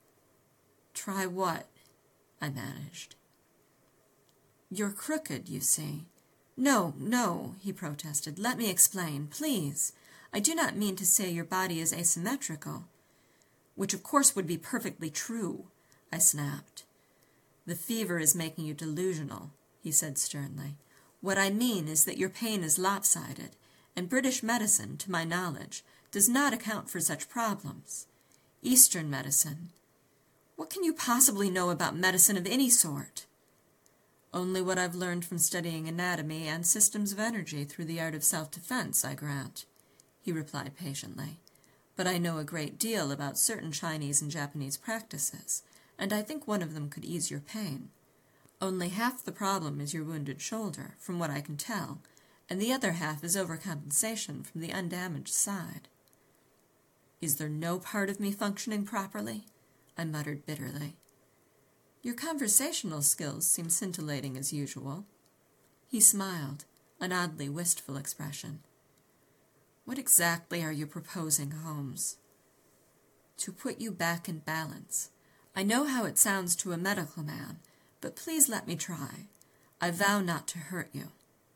"Try what?" I managed. "You're crooked, you see." "No, no," he protested. "Let me explain, please. I do not mean to say your body is asymmetrical." "Which of course would be perfectly true," I snapped. "The fever is making you delusional," he said sternly. "What I mean is that your pain is lopsided, and British medicine, to my knowledge, does not account for such problems. Eastern medicine—" "What can you possibly know about medicine of any sort?" "Only what I've learned from studying anatomy and systems of energy through the art of self-defense, I grant," he replied patiently. "But I know a great deal about certain Chinese and Japanese practices, and I think one of them could ease your pain. Only half the problem is your wounded shoulder, from what I can tell, and the other half is overcompensation from the undamaged side." "Is there no part of me functioning properly?" I muttered bitterly. "Your conversational skills seem scintillating as usual." He smiled, an oddly wistful expression. "What exactly are you proposing, Holmes?" "To put you back in balance. I know how it sounds to a medical man, but please let me try. I vow not to hurt you."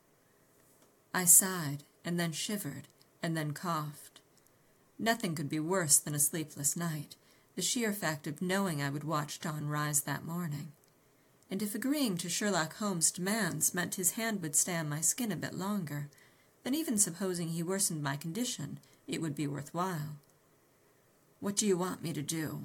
I sighed, and then shivered, and then coughed. Nothing could be worse than a sleepless night, the sheer fact of knowing I would watch dawn rise that morning. And if agreeing to Sherlock Holmes' demands meant his hand would stay on my skin a bit longer, then even supposing he worsened my condition, it would be worthwhile. "What do you want me to do?"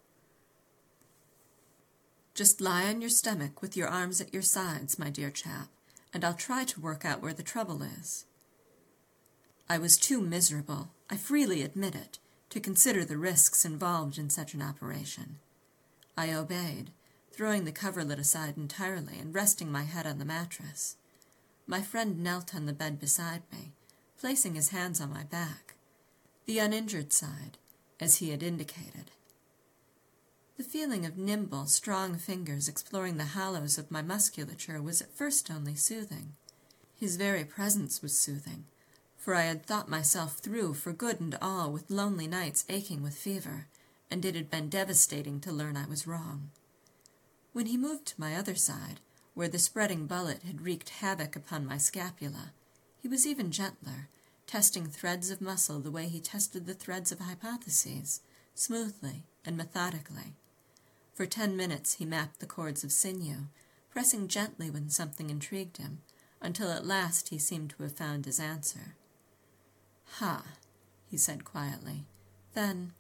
"Just lie on your stomach with your arms at your sides, my dear chap, and I'll try to work out where the trouble is." I was too miserable, I freely admit it, to consider the risks involved in such an operation. I obeyed, throwing the coverlet aside entirely and resting my head on the mattress. My friend knelt on the bed beside me, placing his hands on my back, the uninjured side, as he had indicated. The feeling of nimble, strong fingers exploring the hollows of my musculature was at first only soothing. His very presence was soothing, for I had thought myself through for good and all with lonely nights aching with fever, and it had been devastating to learn I was wrong. When he moved to my other side, where the spreading bullet had wreaked havoc upon my scapula, he was even gentler, testing threads of muscle the way he tested the threads of hypotheses, smoothly and methodically. For 10 minutes he mapped the chords of sinew, pressing gently when something intrigued him, until at last he seemed to have found his answer. "Ha," he said quietly. Then,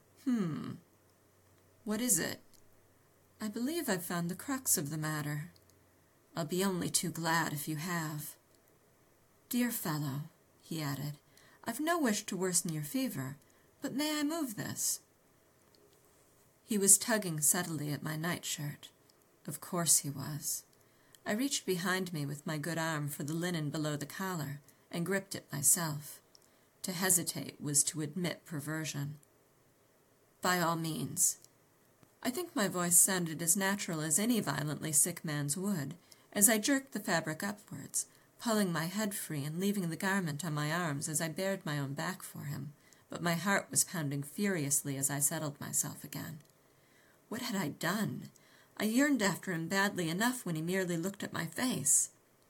"What is it?" "I believe I've found the crux of the matter." "I'll be only too glad if you have." "Dear fellow," he added, "I've no wish to worsen your fever, but may I move this?" He was tugging subtly at my nightshirt. Of course he was. I reached behind me with my good arm for the linen below the collar, and gripped it myself. To hesitate was to admit perversion. "By all means." I think my voice sounded as natural as any violently sick man's would, as I jerked the fabric upwards, pulling my head free and leaving the garment on my arms as I bared my own back for him, but my heart was pounding furiously as I settled myself again. What had I done? I yearned after him badly enough when he merely looked at my face.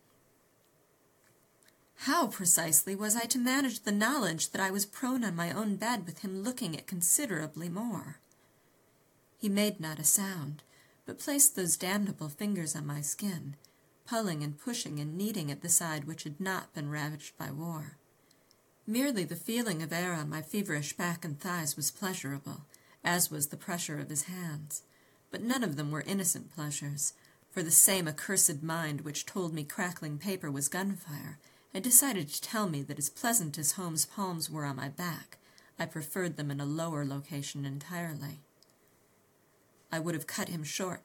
How precisely was I to manage the knowledge that I was prone on my own bed with him looking at considerably more? He made not a sound, but placed those damnable fingers on my skin, pulling and pushing and kneading at the side which had not been ravaged by war. Merely the feeling of air on my feverish back and thighs was pleasurable, as was the pressure of his hands, but none of them were innocent pleasures, for the same accursed mind which told me crackling paper was gunfire had decided to tell me that as pleasant as Holmes' palms were on my back, I preferred them in a lower location entirely. I would have cut him short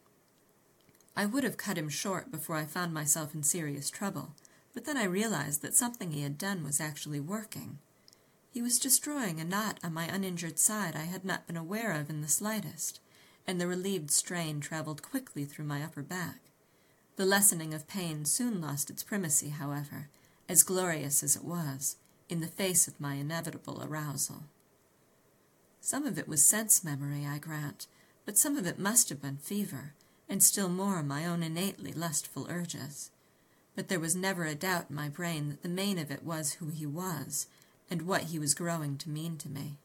before I found myself in serious trouble, but then I realized that something he had done was actually working. He was destroying a knot on my uninjured side I had not been aware of in the slightest, and the relieved strain traveled quickly through my upper back. The lessening of pain soon lost its primacy, however, as glorious as it was, in the face of my inevitable arousal. Some of it was sense memory, I grant, but some of it must have been fever, and still more my own innately lustful urges. But there was never a doubt in my brain that the main of it was who he was, and what he was growing to mean to me.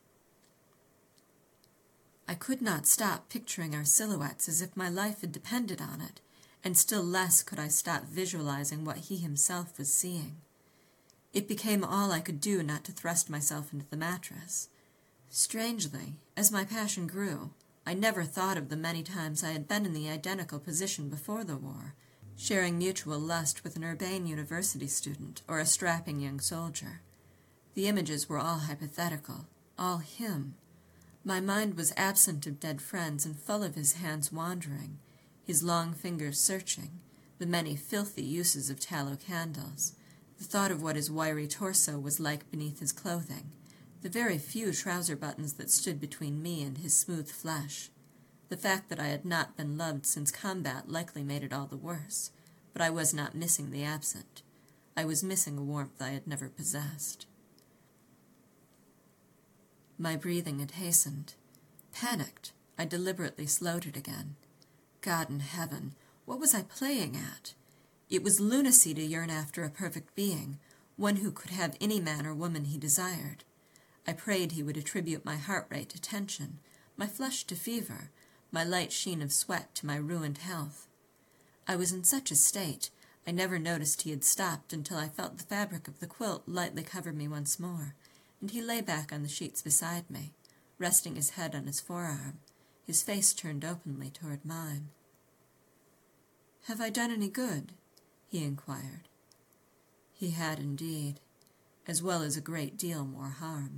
I could not stop picturing our silhouettes as if my life had depended on it, and still less could I stop visualizing what he himself was seeing. It became all I could do not to thrust myself into the mattress. Strangely, as my passion grew, I never thought of the many times I had been in the identical position before the war, sharing mutual lust with an urbane university student or a strapping young soldier. The images were all hypothetical, all him. My mind was absent of dead friends and full of his hands wandering, his long fingers searching, the many filthy uses of tallow candles, the thought of what his wiry torso was like beneath his clothing, the very few trouser buttons that stood between me and his smooth flesh. The fact that I had not been loved since combat likely made it all the worse, but I was not missing the absent. I was missing a warmth I had never possessed. My breathing had hastened. Panicked, I deliberately slowed it again. God in heaven, what was I playing at? It was lunacy to yearn after a perfect being, one who could have any man or woman he desired. I prayed he would attribute my heart rate to tension, my flush to fever, my light sheen of sweat to my ruined health. I was in such a state, I never noticed he had stopped until I felt the fabric of the quilt lightly cover me once more, and he lay back on the sheets beside me, resting his head on his forearm, his face turned openly toward mine. "Have I done any good?" he inquired. He had indeed, as well as a great deal more harm.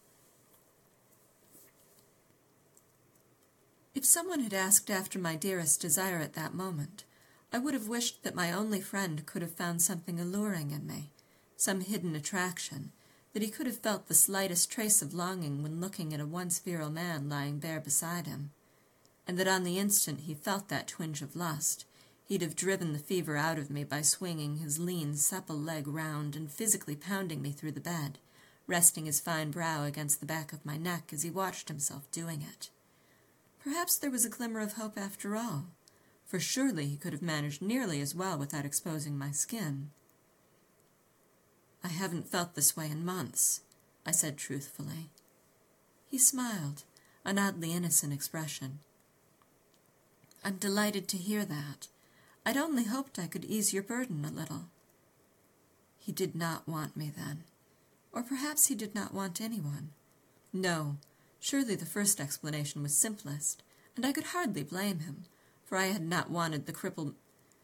If someone had asked after my dearest desire at that moment, I would have wished that my only friend could have found something alluring in me, some hidden attraction, that he could have felt the slightest trace of longing when looking at a once virile man lying there beside him, and that on the instant he felt that twinge of lust, he'd have driven the fever out of me by swinging his lean, supple leg round and physically pounding me through the bed, resting his fine brow against the back of my neck as he watched himself doing it. Perhaps there was a glimmer of hope after all, for surely he could have managed nearly as well without exposing my skin. "I haven't felt this way in months," I said truthfully. He smiled, an oddly innocent expression. "I'm delighted to hear that. I'd only hoped I could ease your burden a little." He did not want me then. Or perhaps he did not want anyone. No, surely the first explanation was simplest, and I could hardly blame him, for I had not wanted the crippled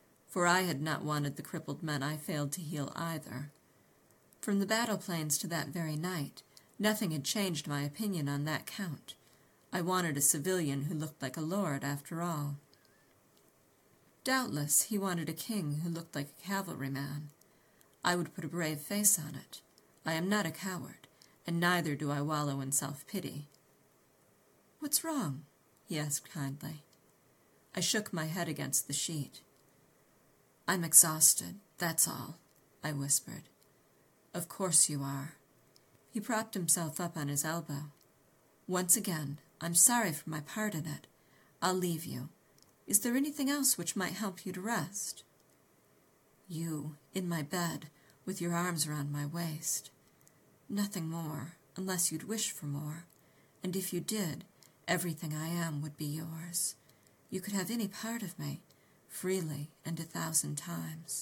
men I failed to heal either. From the battle plains to that very night, nothing had changed my opinion on that count. I wanted a civilian who looked like a lord after all. Doubtless he wanted a king who looked like a cavalryman. I would put a brave face on it. I am not a coward, and neither do I wallow in self-pity. "What's wrong?" he asked kindly. I shook my head against the sheet. "I'm exhausted, that's all," I whispered. "Of course you are." He propped himself up on his elbow. "Once again, I'm sorry for my part in it. I'll leave you. Is there anything else which might help you to rest?" "You, in my bed, with your arms around my waist. Nothing more, unless you'd wish for more, and if you did, everything I am would be yours. You could have any part of me, freely and 1,000 times.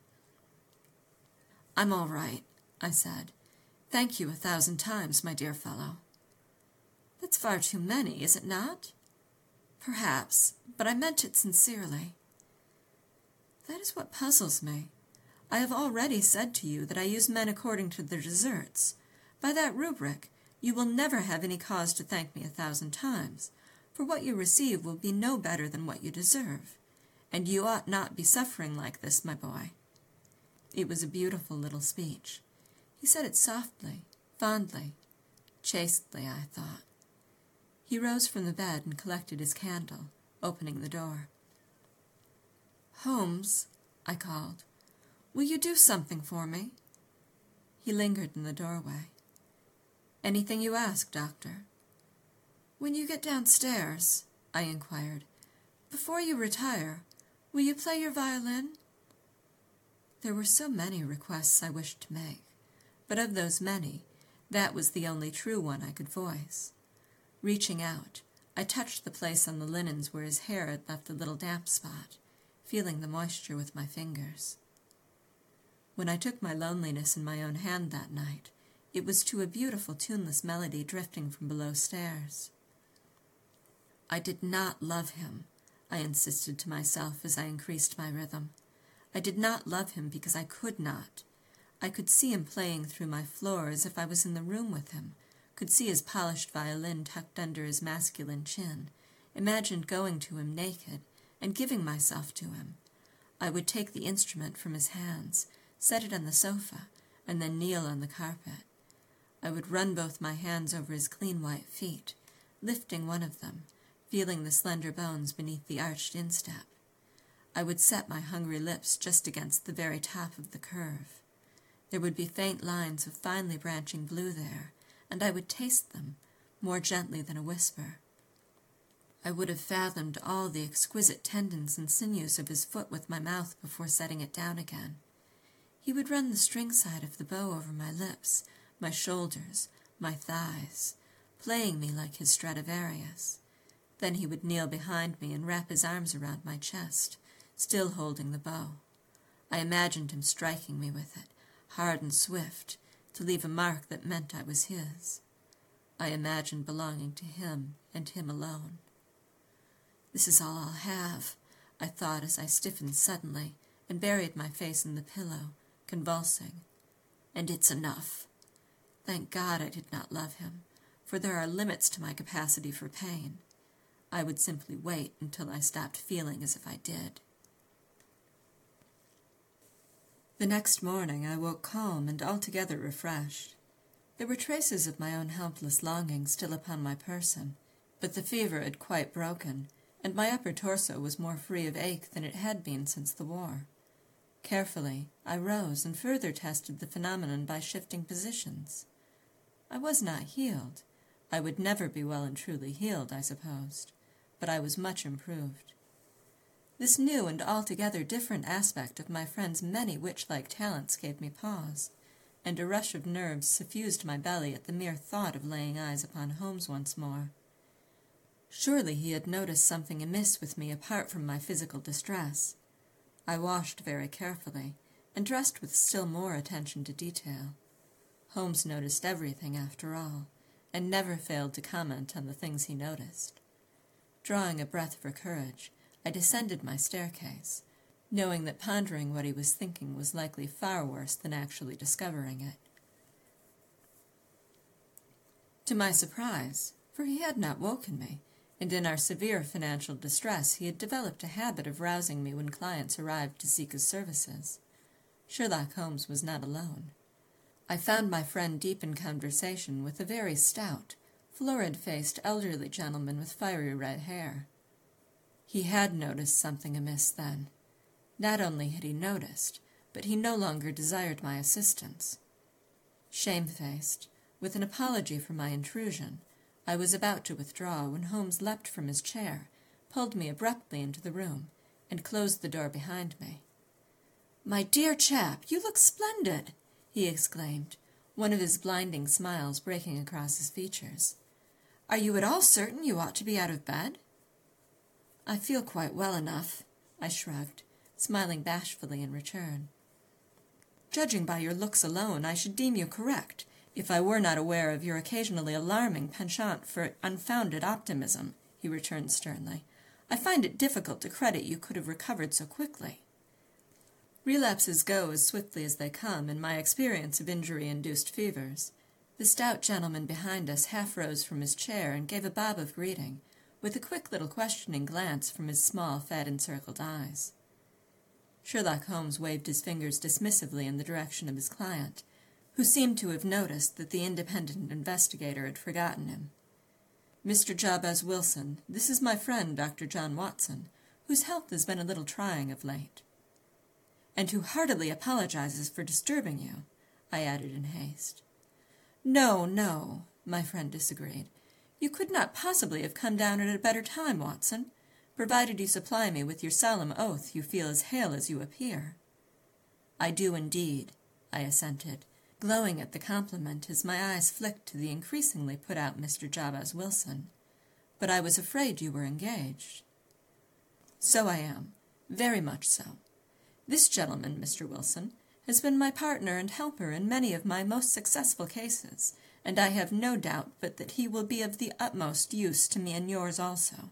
"I'm all right," I said. "Thank you 1,000 times, my dear fellow." "That's far too many, is it not?" "Perhaps, but I meant it sincerely." "That is what puzzles me. I have already said to you that I use men according to their deserts. By that rubric, you will never have any cause to thank me 1,000 times, for what you receive will be no better than what you deserve, and you ought not be suffering like this, my boy." It was a beautiful little speech. He said it softly, fondly, chastely, I thought. He rose from the bed and collected his candle, opening the door. "Holmes," I called, "will you do something for me?" He lingered in the doorway. "Anything you ask, Doctor." "When you get downstairs," I inquired, "before you retire, will you play your violin?" There were so many requests I wished to make, but of those many, that was the only true one I could voice. Reaching out, I touched the place on the linens where his hair had left a little damp spot, feeling the moisture with my fingers. When I took my loneliness in my own hand that night, it was to a beautiful tuneless melody drifting from below stairs. I did not love him, I insisted to myself as I increased my rhythm. I did not love him because I could not. I could see him playing through my floor as if I was in the room with him, could see his polished violin tucked under his masculine chin, imagined going to him naked and giving myself to him. I would take the instrument from his hands, set it on the sofa, and then kneel on the carpet. I would run both my hands over his clean white feet, lifting one of them, feeling the slender bones beneath the arched instep. I would set my hungry lips just against the very top of the curve. There would be faint lines of finely branching blue there, and I would taste them, more gently than a whisper. I would have fathomed all the exquisite tendons and sinews of his foot with my mouth before setting it down again. He would run the string side of the bow over my lips, my shoulders, my thighs, playing me like his Stradivarius. Then he would kneel behind me and wrap his arms around my chest, still holding the bow. I imagined him striking me with it, hard and swift, to leave a mark that meant I was his. I imagined belonging to him and him alone. "This is all I'll have," I thought as I stiffened suddenly and buried my face in the pillow, convulsing. "And it's enough. Thank God I did not love him, for there are limits to my capacity for pain. I would simply wait until I stopped feeling as if I did." The next morning I woke calm and altogether refreshed. There were traces of my own helpless longing still upon my person, but the fever had quite broken, and my upper torso was more free of ache than it had been since the war. Carefully, I rose and further tested the phenomenon by shifting positions. I was not healed. I would never be well and truly healed, I supposed, but I was much improved. This new and altogether different aspect of my friend's many witch-like talents gave me pause, and a rush of nerves suffused my belly at the mere thought of laying eyes upon Holmes once more. Surely he had noticed something amiss with me apart from my physical distress. I washed very carefully, and dressed with still more attention to detail. Holmes noticed everything, after all, and never failed to comment on the things he noticed. Drawing a breath for courage, I descended my staircase, knowing that pondering what he was thinking was likely far worse than actually discovering it. To my surprise, for he had not woken me, and in our severe financial distress he had developed a habit of rousing me when clients arrived to seek his services, Sherlock Holmes was not alone. I found my friend deep in conversation with a very stout, florid-faced elderly gentleman with fiery red hair. He had noticed something amiss then. Not only had he noticed, but he no longer desired my assistance. Shamefaced, with an apology for my intrusion, I was about to withdraw when Holmes leapt from his chair, pulled me abruptly into the room, and closed the door behind me. "My dear chap, you look splendid!" he exclaimed, one of his blinding smiles breaking across his features. "Are you at all certain you ought to be out of bed?" "I feel quite well enough," I shrugged, smiling bashfully in return. "Judging by your looks alone, I should deem you correct, if I were not aware of your occasionally alarming penchant for unfounded optimism," he returned sternly. "I find it difficult to credit you could have recovered so quickly." Relapses go as swiftly as they come, in my experience of injury-induced fevers. The stout gentleman behind us half rose from his chair and gave a bob of greeting, with a quick little questioning glance from his small, fat-encircled eyes. Sherlock Holmes waved his fingers dismissively in the direction of his client, who seemed to have noticed that the independent investigator had forgotten him. "Mr. Jabez Wilson, this is my friend, Dr. John Watson, whose health has been a little trying of late." "And who heartily apologizes for disturbing you," I added in haste. "No, no," my friend disagreed. "You could not possibly have come down at a better time, Watson, provided you supply me with your solemn oath you feel as hale as you appear." "I do indeed," I assented, glowing at the compliment as my eyes flicked to the increasingly put-out Mr. Jabez Wilson. "But I was afraid you were engaged." "So I am, very much so. This gentleman, Mr. Wilson, has been my partner and helper in many of my most successful cases, and I have no doubt but that he will be of the utmost use to me and yours also."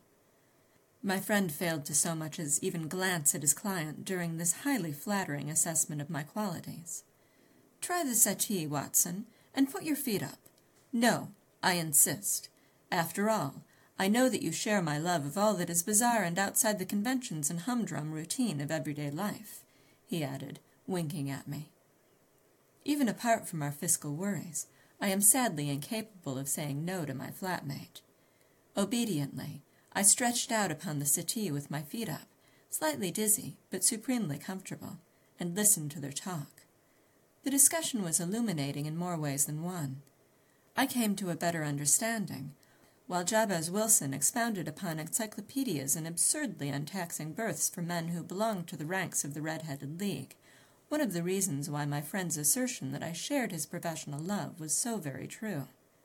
My friend failed to so much as even glance at his client during this highly flattering assessment of my qualities. "Try the settee, Watson, and put your feet up. No, I insist. After all, I know that you share my love of all that is bizarre and outside the conventions and humdrum routine of everyday life," he added, winking at me. "Even apart from our fiscal worries, I am sadly incapable of saying no to my flatmate." Obediently, I stretched out upon the settee with my feet up, slightly dizzy but supremely comfortable, and listened to their talk. The discussion was illuminating in more ways than one. I came to a better understanding, while Jabez Wilson expounded upon encyclopedias and absurdly untaxing berths for men who belonged to the ranks of the Red-Headed League, one of the reasons why my friend's assertion that I shared his professional love was so very true.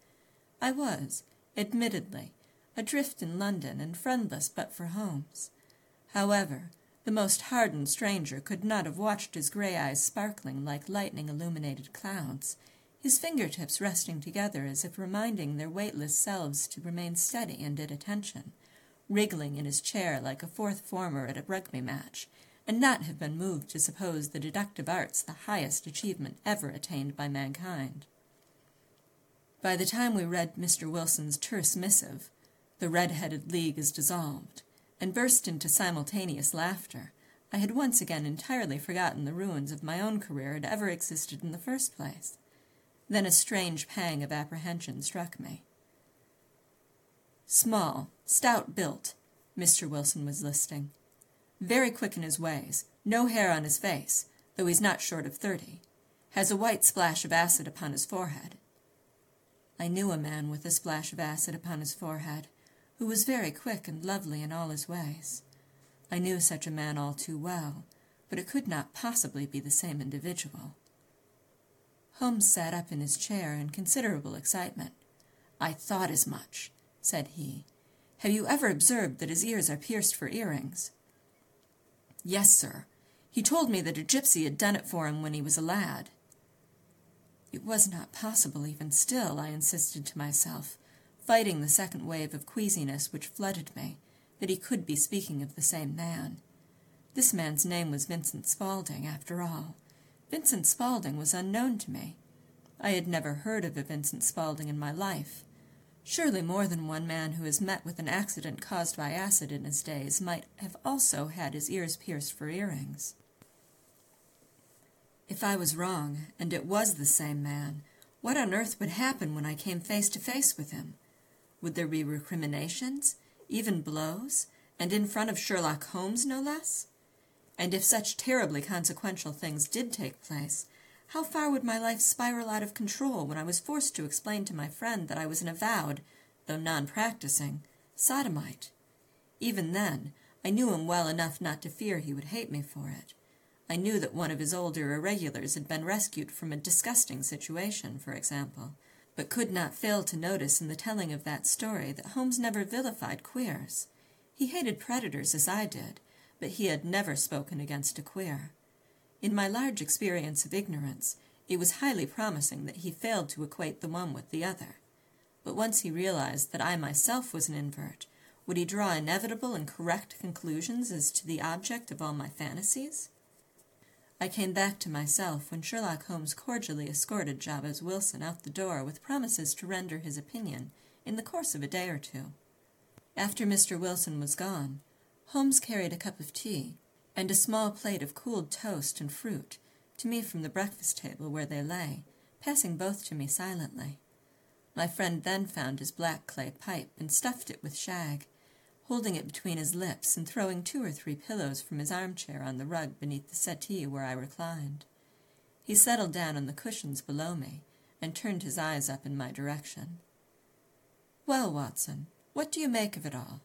I was, admittedly, adrift in London and friendless but for Holmes. However, the most hardened stranger could not have watched his grey eyes sparkling like lightning-illuminated clouds, his fingertips resting together as if reminding their weightless selves to remain steady and at attention, wriggling in his chair like a fourth former at a rugby match, and not have been moved to suppose the deductive arts the highest achievement ever attained by mankind. By the time we read Mr. Wilson's terse missive, "The Red-Headed League is dissolved," and burst into simultaneous laughter, I had once again entirely forgotten the ruins of my own career had ever existed in the first place. Then a strange pang of apprehension struck me. "Small, stout-built," Mr. Wilson was listing. "Very quick in his ways, no hair on his face, though he's not short of 30. Has a white splash of acid upon his forehead." I knew a man with a splash of acid upon his forehead, who was very quick and lovely in all his ways. I knew such a man all too well, but it could not possibly be the same individual. Holmes sat up in his chair in considerable excitement. "I thought as much," said he. "Have you ever observed that his ears are pierced for earrings?" "Yes, sir. He told me that a gypsy had done it for him when he was a lad." It was not possible even still, I insisted to myself, fighting the second wave of queasiness which flooded me, that he could be speaking of the same man. This man's name was Vincent Spaulding, after all. Vincent Spaulding was unknown to me. I had never heard of a Vincent Spaulding in my life. Surely more than one man who has met with an accident caused by acid in his days might have also had his ears pierced for earrings. If I was wrong, and it was the same man, what on earth would happen when I came face to face with him? Would there be recriminations, even blows, and in front of Sherlock Holmes, no less? And if such terribly consequential things did take place, how far would my life spiral out of control when I was forced to explain to my friend that I was an avowed, though non-practicing, sodomite? Even then, I knew him well enough not to fear he would hate me for it. I knew that one of his older irregulars had been rescued from a disgusting situation, for example, but could not fail to notice in the telling of that story that Holmes never vilified queers. He hated predators as I did, but he had never spoken against a queer. In my large experience of ignorance, it was highly promising that he failed to equate the one with the other. But once he realized that I myself was an invert, would he draw inevitable and correct conclusions as to the object of all my fantasies? I came back to myself when Sherlock Holmes cordially escorted Jabez Wilson out the door with promises to render his opinion in the course of a day or two. After Mr. Wilson was gone, Holmes carried a cup of tea and a small plate of cooled toast and fruit to me from the breakfast table where they lay, passing both to me silently. My friend then found his black clay pipe and stuffed it with shag, holding it between his lips and throwing 2 or 3 pillows from his armchair on the rug beneath the settee where I reclined. He settled down on the cushions below me and turned his eyes up in my direction. "Well, Watson, what do you make of it all?"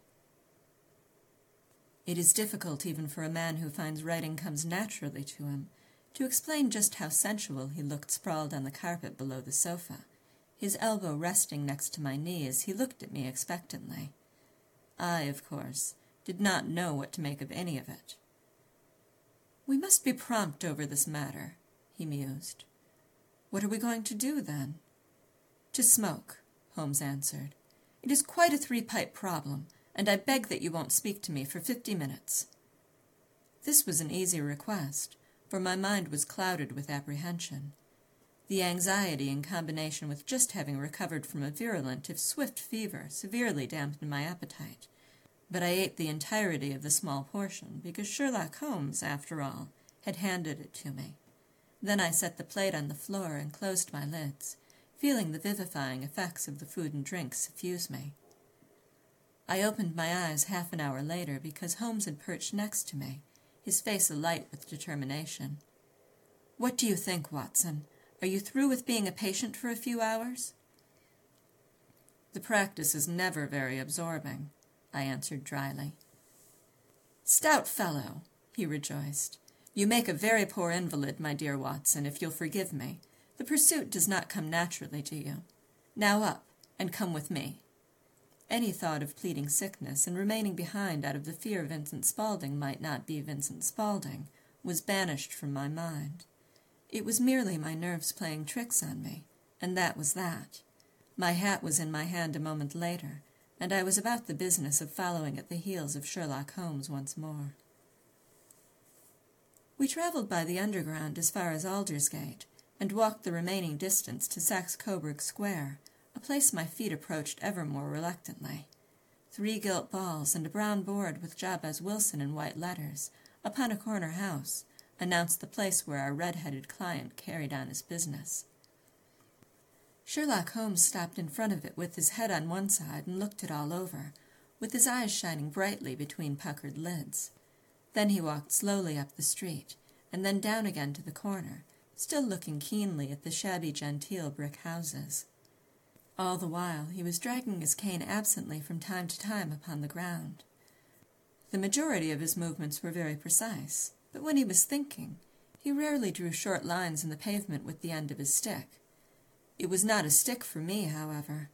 It is difficult even for a man who finds writing comes naturally to him to explain just how sensual he looked sprawled on the carpet below the sofa, his elbow resting next to my knee as he looked at me expectantly. I, of course, did not know what to make of any of it. "We must be prompt over this matter," he mused. "What are we going to do, then?" "To smoke," Holmes answered. "It is quite a 3-pipe problem, and I beg that you won't speak to me for 50 minutes. This was an easy request, for my mind was clouded with apprehension. The anxiety in combination with just having recovered from a virulent, if swift, fever severely dampened my appetite, but I ate the entirety of the small portion because Sherlock Holmes, after all, had handed it to me. Then I set the plate on the floor and closed my lids, feeling the vivifying effects of the food and drink suffuse me. I opened my eyes half an hour later because Holmes had perched next to me, his face alight with determination. "What do you think, Watson? Are you through with being a patient for a few hours?" "The practice is never very absorbing," I answered dryly. "Stout fellow," he rejoiced. "You make a very poor invalid, my dear Watson, if you'll forgive me. The pursuit does not come naturally to you. Now up, and come with me." Any thought of pleading sickness and remaining behind out of the fear Vincent Spaulding might not be Vincent Spaulding was banished from my mind. It was merely my nerves playing tricks on me, and that was that. My hat was in my hand a moment later, and I was about the business of following at the heels of Sherlock Holmes once more. We travelled by the Underground as far as Aldersgate, and walked the remaining distance to Saxe-Coburg Square, a place my feet approached ever more reluctantly. 3 gilt balls and a brown board with Jabez Wilson in white letters, upon a corner house, announced the place where our red-headed client carried on his business. Sherlock Holmes stopped in front of it with his head on one side and looked it all over, with his eyes shining brightly between puckered lids. Then he walked slowly up the street, and then down again to the corner, still looking keenly at the shabby genteel brick houses. All the while he was dragging his cane absently from time to time upon the ground. The majority of his movements were very precise, but when he was thinking, he rarely drew short lines in the pavement with the end of his stick. It was not a stick for me, however.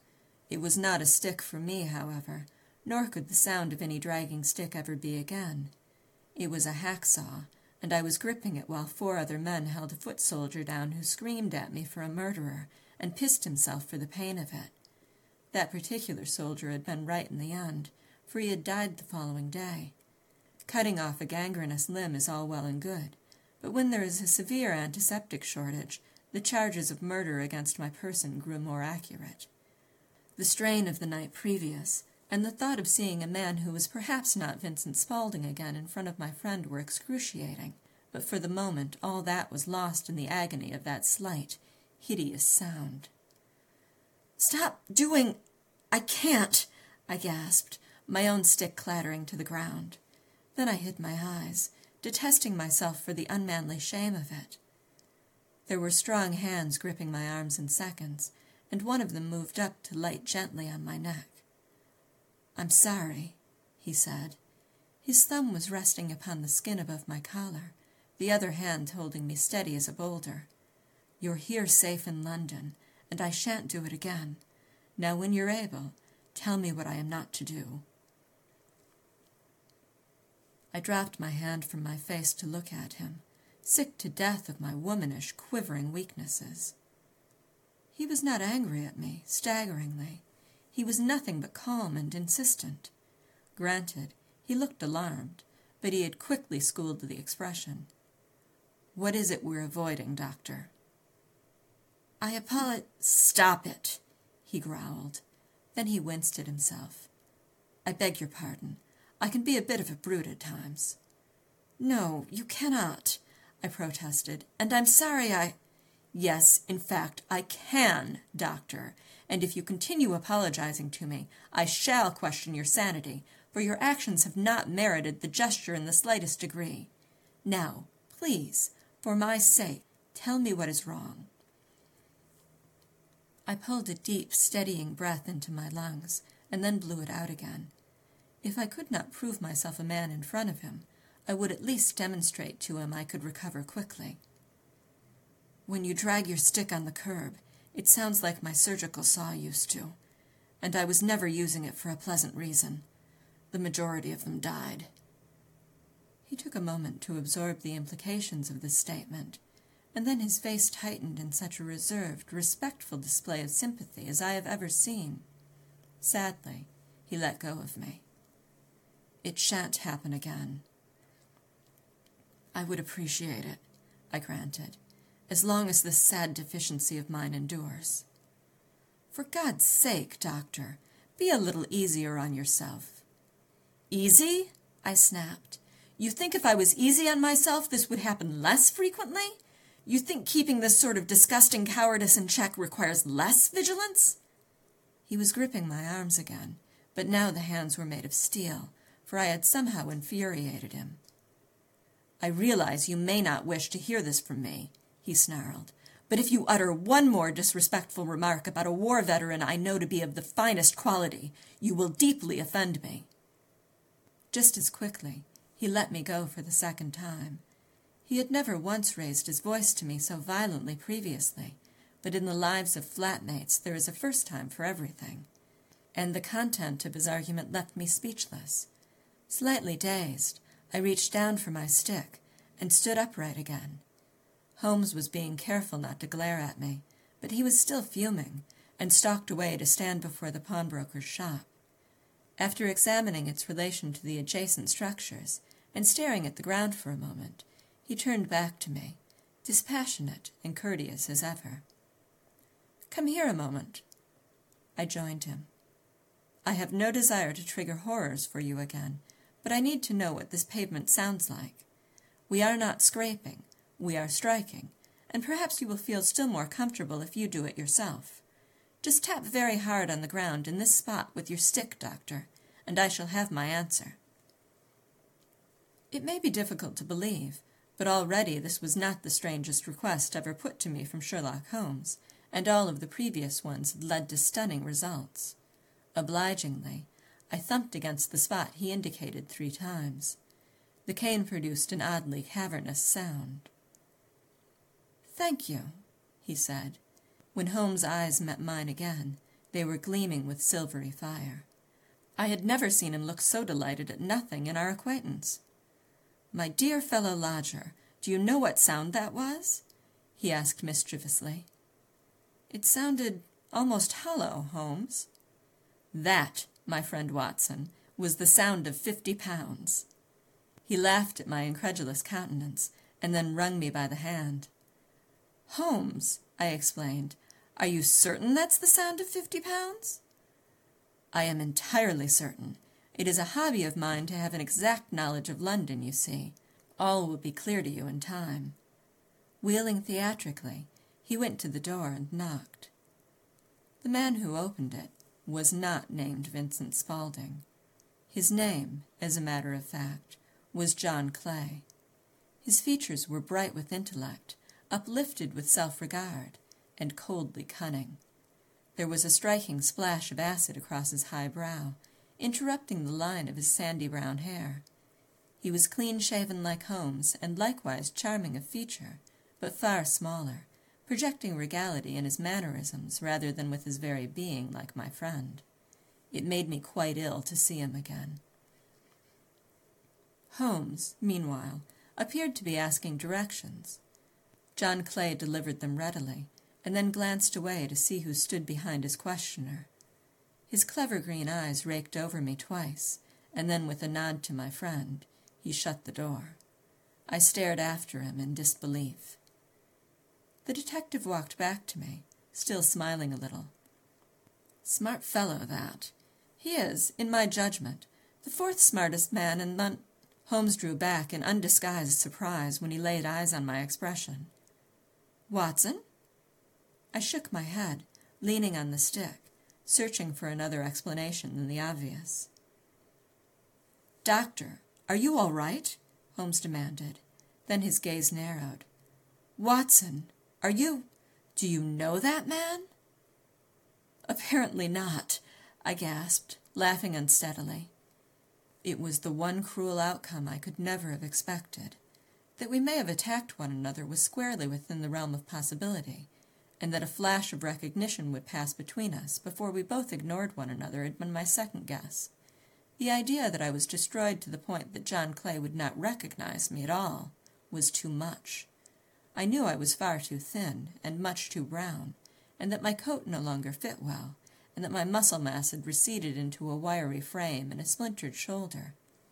Nor could the sound of any dragging stick ever be again. It was a hacksaw, and I was gripping it while 4 other men held a foot soldier down who screamed at me for a murderer and pissed himself for the pain of it. That particular soldier had been right in the end, for he had died the following day. Cutting off a gangrenous limb is all well and good, but when there is a severe antiseptic shortage, the charges of murder against my person grew more accurate. The strain of the night previous, and the thought of seeing a man who was perhaps not Vincent Spaulding again in front of my friend were excruciating, but for the moment all that was lost in the agony of that slight, hideous sound. "Stop doing... I can't," I gasped, my own stick clattering to the ground. Then I hid my eyes, detesting myself for the unmanly shame of it. There were strong hands gripping my arms in seconds, and one of them moved up to light gently on my neck. "I'm sorry," he said. His thumb was resting upon the skin above my collar, the other hand holding me steady as a boulder. "You're here safe in London, and I shan't do it again. Now, when you're able, tell me what I am not to do." I dropped my hand from my face to look at him, sick to death of my womanish, quivering weaknesses. He was not angry at me, staggeringly. He was nothing but calm and insistent. Granted, he looked alarmed, but he had quickly schooled the expression. "What is it we're avoiding, Doctor?" "I apologize." "Stop it," he growled. Then he winced at himself. I beg your pardon. I can be a bit of a brute at times." "No, you cannot," I protested, "and I'm sorry "Yes, in fact, I can, Doctor, and if you continue apologizing to me, I shall question your sanity, for your actions have not merited the gesture in the slightest degree. Now, please, for my sake, tell me what is wrong." I pulled a deep, steadying breath into my lungs, and then blew it out again. If I could not prove myself a man in front of him, I would at least demonstrate to him I could recover quickly. "When you drag your stick on the curb, it sounds like my surgical saw used to, and I was never using it for a pleasant reason. The majority of them died." He took a moment to absorb the implications of this statement, and then his face tightened in such a reserved, respectful display of sympathy as I have ever seen. Sadly, he let go of me. "It shan't happen again." "I would appreciate it," I granted, "as long as this sad deficiency of mine endures." "For God's sake, Doctor, be a little easier on yourself." "Easy?" I snapped. "You think if I was easy on myself this would happen less frequently? You think keeping this sort of disgusting cowardice in check requires less vigilance?" He was gripping my arms again, but now the hands were made of steel, for I had somehow infuriated him. "I realize you may not wish to hear this from me," he snarled, "but if you utter one more disrespectful remark about a war veteran I know to be of the finest quality, you will deeply offend me." Just as quickly, he let me go for the second time. He had never once raised his voice to me so violently previously, but in the lives of flatmates there is a first time for everything, and the content of his argument left me speechless. Slightly dazed, I reached down for my stick and stood upright again. Holmes was being careful not to glare at me, but he was still fuming, and stalked away to stand before the pawnbroker's shop. After examining its relation to the adjacent structures, and staring at the ground for a moment, he turned back to me, dispassionate and courteous as ever. "Come here a moment." I joined him. "I have no desire to trigger horrors for you again, but I need to know what this pavement sounds like. We are not scraping, we are striking, and perhaps you will feel still more comfortable if you do it yourself. Just tap very hard on the ground in this spot with your stick, Doctor, and I shall have my answer." It may be difficult to believe, but already this was not the strangest request ever put to me from Sherlock Holmes, and all of the previous ones had led to stunning results. Obligingly, I thumped against the spot he indicated 3 times. The cane produced an oddly cavernous sound. "Thank you," he said. When Holmes' eyes met mine again, they were gleaming with silvery fire. I had never seen him look so delighted at nothing in our acquaintance. "My dear fellow lodger, do you know what sound that was?" he asked mischievously. "It sounded almost hollow, Holmes." "That, my friend Watson, was the sound of 50 pounds. He laughed at my incredulous countenance, and then wrung me by the hand. "Holmes," I explained, "are you certain that's the sound of 50 pounds?" "I am entirely certain. It is a hobby of mine to have an exact knowledge of London, you see. All will be clear to you in time." Wheeling theatrically, he went to the door and knocked. The man who opened it was not named Vincent Spaulding. His name, as a matter of fact, was John Clay. His features were bright with intellect, uplifted with self-regard, and coldly cunning. There was a striking splash of acid across his high brow, interrupting the line of his sandy brown hair. He was clean-shaven like Holmes, and likewise charming of feature, but far smaller, projecting regality in his mannerisms rather than with his very being like my friend. It made me quite ill to see him again. Holmes, meanwhile, appeared to be asking directions. John Clay delivered them readily, and then glanced away to see who stood behind his questioner. His clever green eyes raked over me twice, and then with a nod to my friend, he shut the door. I stared after him in disbelief. The detective walked back to me, still smiling a little. "Smart fellow, that," He is, in my judgment, the fourth smartest man in London. Holmes drew back in undisguised surprise when he laid eyes on my expression. Watson? I shook my head, leaning on the stick, searching for another explanation than the obvious. Doctor, are you all right? Holmes demanded. Then his gaze narrowed. Watson, do you know that man? Apparently not, I gasped, laughing unsteadily. It was the one cruel outcome I could never have expected. That we may have attacked one another was squarely within the realm of possibility, and that a flash of recognition would pass between us before we both ignored one another had been my second guess. The idea that I was destroyed to the point that John Clay would not recognize me at all was too much. I knew I was far too thin and much too brown, and that my coat no longer fit well, and that my muscle mass had receded into a wiry frame and a splintered shoulder.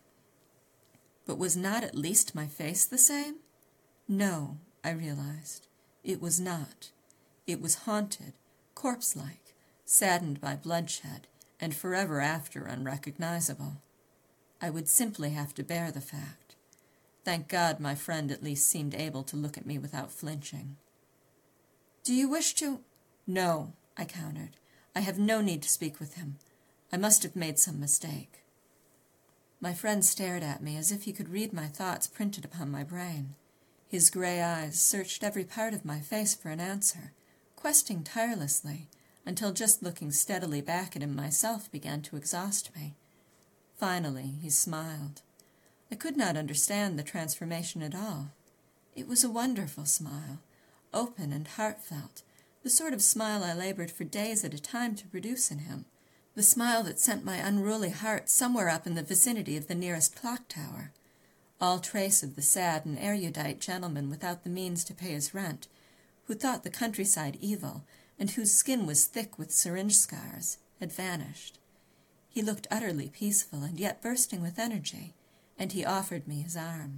But was not at least my face the same? No, I realized. It was not. It was haunted, corpse-like, saddened by bloodshed, and forever after unrecognizable. I would simply have to bear the fact. Thank God my friend at least seemed able to look at me without flinching. Do you wish to— No, I countered. I have no need to speak with him. I must have made some mistake. My friend stared at me as if he could read my thoughts printed upon my brain. His gray eyes searched every part of my face for an answer, questing tirelessly, until just looking steadily back at him myself began to exhaust me. Finally, he smiled. I could not understand the transformation at all. It was a wonderful smile, open and heartfelt, the sort of smile I labored for days at a time to produce in him, the smile that sent my unruly heart somewhere up in the vicinity of the nearest clock tower. All trace of the sad and erudite gentleman without the means to pay his rent, who thought the countryside evil, and whose skin was thick with syringe scars, had vanished. He looked utterly peaceful and yet bursting with energy, and he offered me his arm.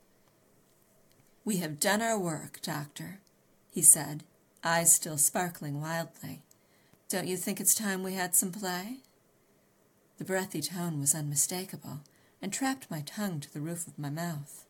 We have done our work, Doctor, he said, eyes still sparkling wildly. Don't you think it's time we had some play? The breathy tone was unmistakable, and trapped my tongue to the roof of my mouth.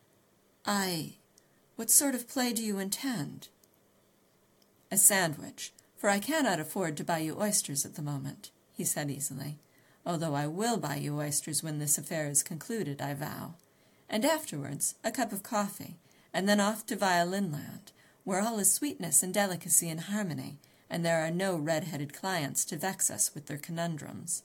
What sort of play do you intend? A sandwich, for I cannot afford to buy you oysters at the moment, he said easily, although I will buy you oysters when this affair is concluded, I vow. And afterwards, a cup of coffee, and then off to Violin Land, where all is sweetness and delicacy and harmony, and there are no red-headed clients to vex us with their conundrums.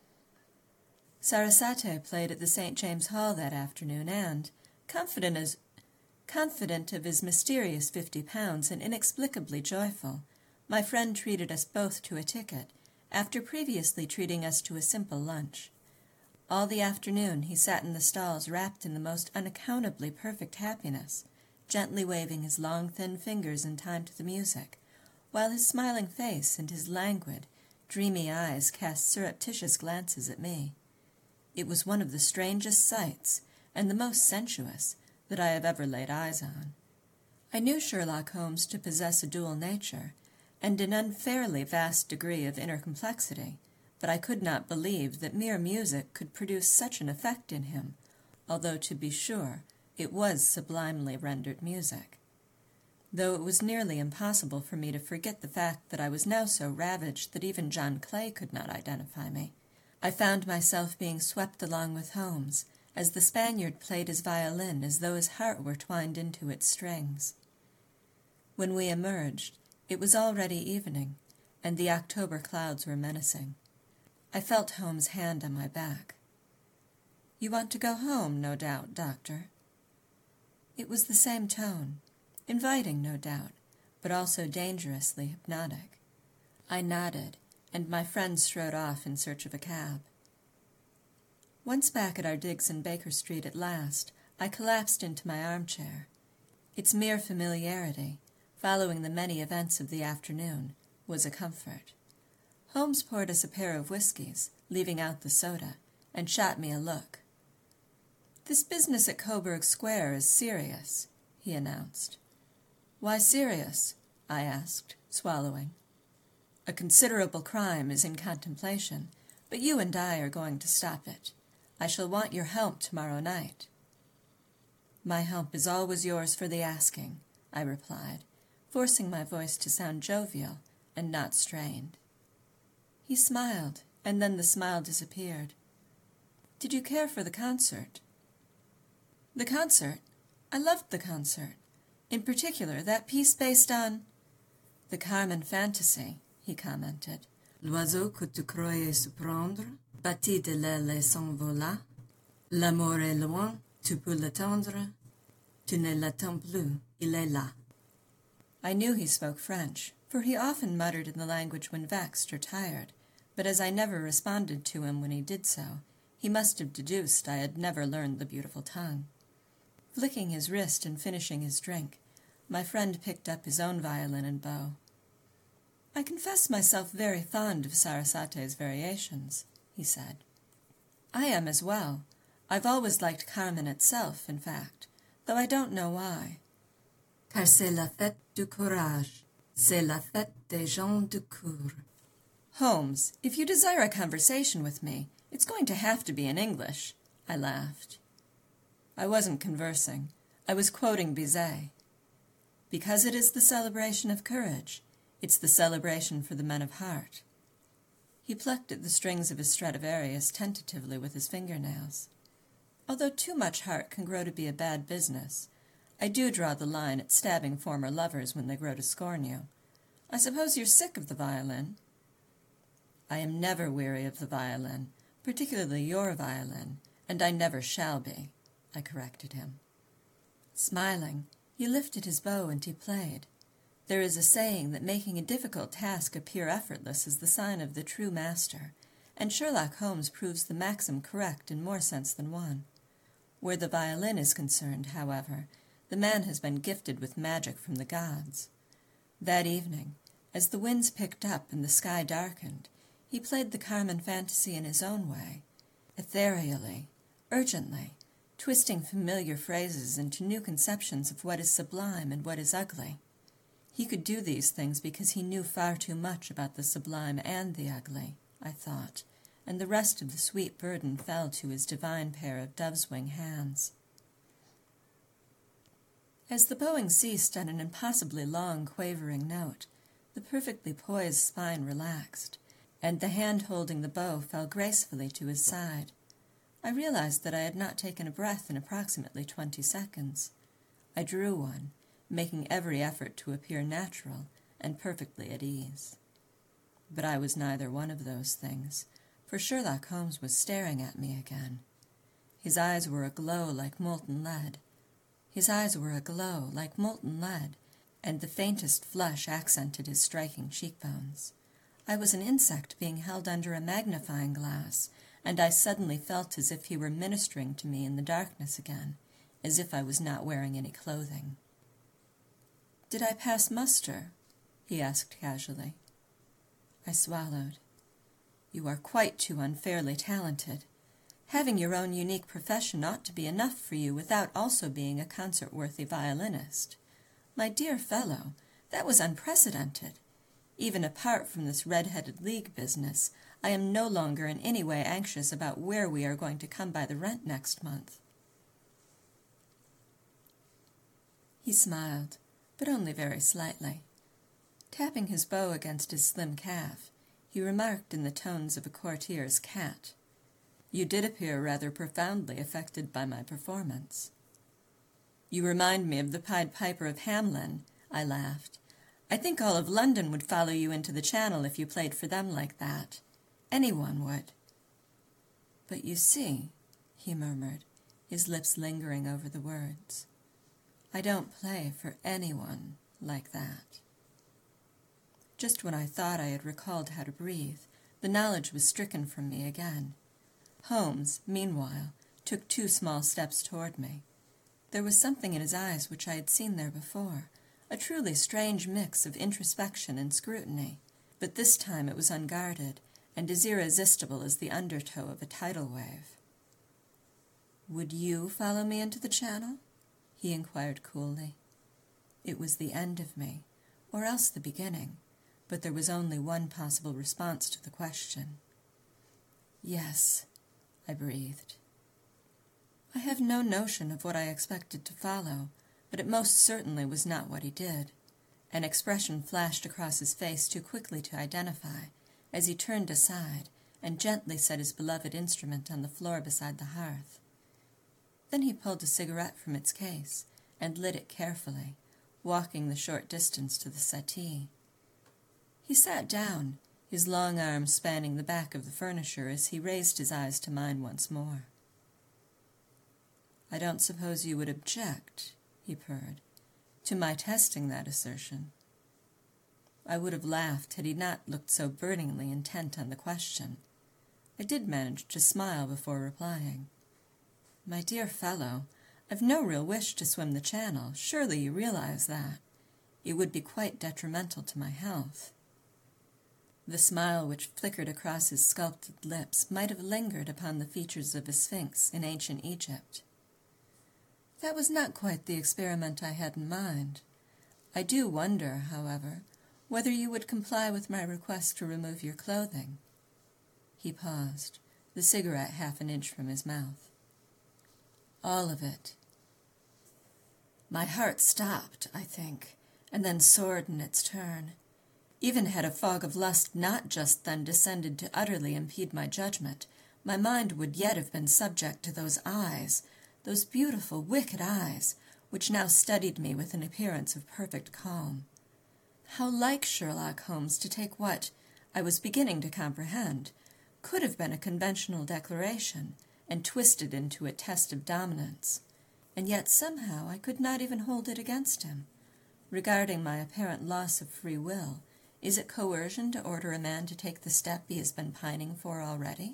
Sarasate played at the St. James Hall that afternoon, and, confident of his mysterious £50 and inexplicably joyful, my friend treated us both to a ticket, after previously treating us to a simple lunch. All the afternoon he sat in the stalls wrapped in the most unaccountably perfect happiness, gently waving his long, thin fingers in time to the music, while his smiling face and his languid, dreamy eyes cast surreptitious glances at me. It was one of the strangest sights, and the most sensuous, that I have ever laid eyes on. I knew Sherlock Holmes to possess a dual nature, and an unfairly vast degree of inner complexity, but I could not believe that mere music could produce such an effect in him, although, to be sure, it was sublimely rendered music. Though it was nearly impossible for me to forget the fact that I was now so ravaged that even John Clay could not identify me, I found myself being swept along with Holmes, as the Spaniard played his violin as though his heart were twined into its strings. When we emerged, it was already evening, and the October clouds were menacing. I felt Holmes' hand on my back. "You want to go home, no doubt, Doctor?" It was the same tone, inviting, no doubt, but also dangerously hypnotic. I nodded, and my friend strode off in search of a cab. Once back at our digs in Baker Street at last, I collapsed into my armchair. Its mere familiarity, following the many events of the afternoon, was a comfort. Holmes poured us a pair of whiskies, leaving out the soda, and shot me a look. "This business at Coburg Square is serious," he announced. "Why serious?" I asked, swallowing. "A considerable crime is in contemplation, But you and I are going to stop it. I shall want your help tomorrow night." "My help is always yours for the asking," I replied, forcing my voice to sound jovial and not strained. He smiled, and then the smile disappeared. "Did you care for the concert?" "The concert? I loved the concert. In particular, that piece based on—" "The Carmen fantasy," he commented. "L'oiseau que tu croyais surprendre, battit de l'aile et s'envola. L'amour est loin, tu peux l'attendre. Tu ne l'attends plus, il est là." I knew he spoke French, for he often muttered in the language when vexed or tired, but as I never responded to him when he did so, he must have deduced I had never learned the beautiful tongue. Flicking his wrist and finishing his drink, my friend picked up his own violin and bow. "I confess myself very fond of Sarasate's variations," he said. "I am as well. I've always liked Carmen itself, in fact, though I don't know why." "Car c'est la fête du courage, c'est la fête des gens de coeur." "Holmes, if you desire a conversation with me, it's going to have to be in English," I laughed. I wasn't conversing. I was quoting Bizet. "Because it is the celebration of courage. It's the celebration for the men of heart." He plucked at the strings of his Stradivarius tentatively with his fingernails. "Although too much heart can grow to be a bad business, I do draw the line at stabbing former lovers when they grow to scorn you. I suppose you're sick of the violin?" "I am never weary of the violin, particularly your violin, and I never shall be," I corrected him. Smiling, he lifted his bow and he played. There is a saying that making a difficult task appear effortless is the sign of the true master, and Sherlock Holmes proves the maxim correct in more sense than one. Where the violin is concerned, however, the man has been gifted with magic from the gods. That evening, as the winds picked up and the sky darkened, he played the Carmen fantasy in his own way, ethereally, urgently, twisting familiar phrases into new conceptions of what is sublime and what is ugly. He could do these things because he knew far too much about the sublime and the ugly, I thought, and the rest of the sweet burden fell to his divine pair of dove's-wing hands. As the bowing ceased on an impossibly long, quavering note, the perfectly poised spine relaxed, and the hand holding the bow fell gracefully to his side. I realized that I had not taken a breath in approximately 20 seconds. I drew one, making every effort to appear natural and perfectly at ease. But I was neither one of those things, for Sherlock Holmes was staring at me again. His eyes were aglow like molten lead. And the faintest flush accented his striking cheekbones. I was an insect being held under a magnifying glass, and I suddenly felt as if he were ministering to me in the darkness again, as if I was not wearing any clothing. "Did I pass muster?" he asked casually. I swallowed. "You are quite too unfairly talented. Having your own unique profession ought to be enough for you without also being a concert-worthy violinist. My dear fellow, that was unprecedented. Even apart from this red-headed league business, I am no longer in any way anxious about where we are going to come by the rent next month." He smiled, but only very slightly. Tapping his bow against his slim calf, he remarked in the tones of a courtier's cat, "You did appear rather profoundly affected by my performance." "You remind me of the Pied Piper of Hamelin," I laughed. "I think all of London would follow you into the Channel if you played for them like that. Anyone would." "But you see," he murmured, his lips lingering over the words, "I don't play for anyone like that." Just when I thought I had recalled how to breathe, the knowledge was stricken from me again. Holmes, meanwhile, took 2 small steps toward me. There was something in his eyes which I had seen there before, a truly strange mix of introspection and scrutiny, but this time it was unguarded and as irresistible as the undertow of a tidal wave. "Would you follow me into the Channel?" he inquired coolly. It was the end of me, or else the beginning, but there was only one possible response to the question. Yes, I breathed. I have no notion of what I expected to follow, but it most certainly was not what he did. An expression flashed across his face too quickly to identify, as he turned aside and gently set his beloved instrument on the floor beside the hearth. Then he pulled a cigarette from its case and lit it carefully, walking the short distance to the settee. He sat down, his long arms spanning the back of the furniture as he raised his eyes to mine once more. "I don't suppose you would object," he purred, "to my testing that assertion." I would have laughed had he not looked so burningly intent on the question. I did manage to smile before replying. "My dear fellow, I've no real wish to swim the channel. Surely you realize that. It would be quite detrimental to my health." The smile which flickered across his sculpted lips might have lingered upon the features of a sphinx in ancient Egypt. That was not quite the experiment I had in mind. I do wonder, however, whether you would comply with my request to remove your clothing. He paused, the cigarette half an inch from his mouth. "All of it." My heart stopped, I think, and then soared in its turn. Even had a fog of lust not just then descended to utterly impede my judgment, my mind would yet have been subject to those eyes, those beautiful, wicked eyes, which now studied me with an appearance of perfect calm. How like Sherlock Holmes to take what, I was beginning to comprehend, could have been a conventional declaration, and twist it into a test of dominance. And yet somehow I could not even hold it against him. Regarding my apparent loss of free will, is it coercion to order a man to take the step he has been pining for already?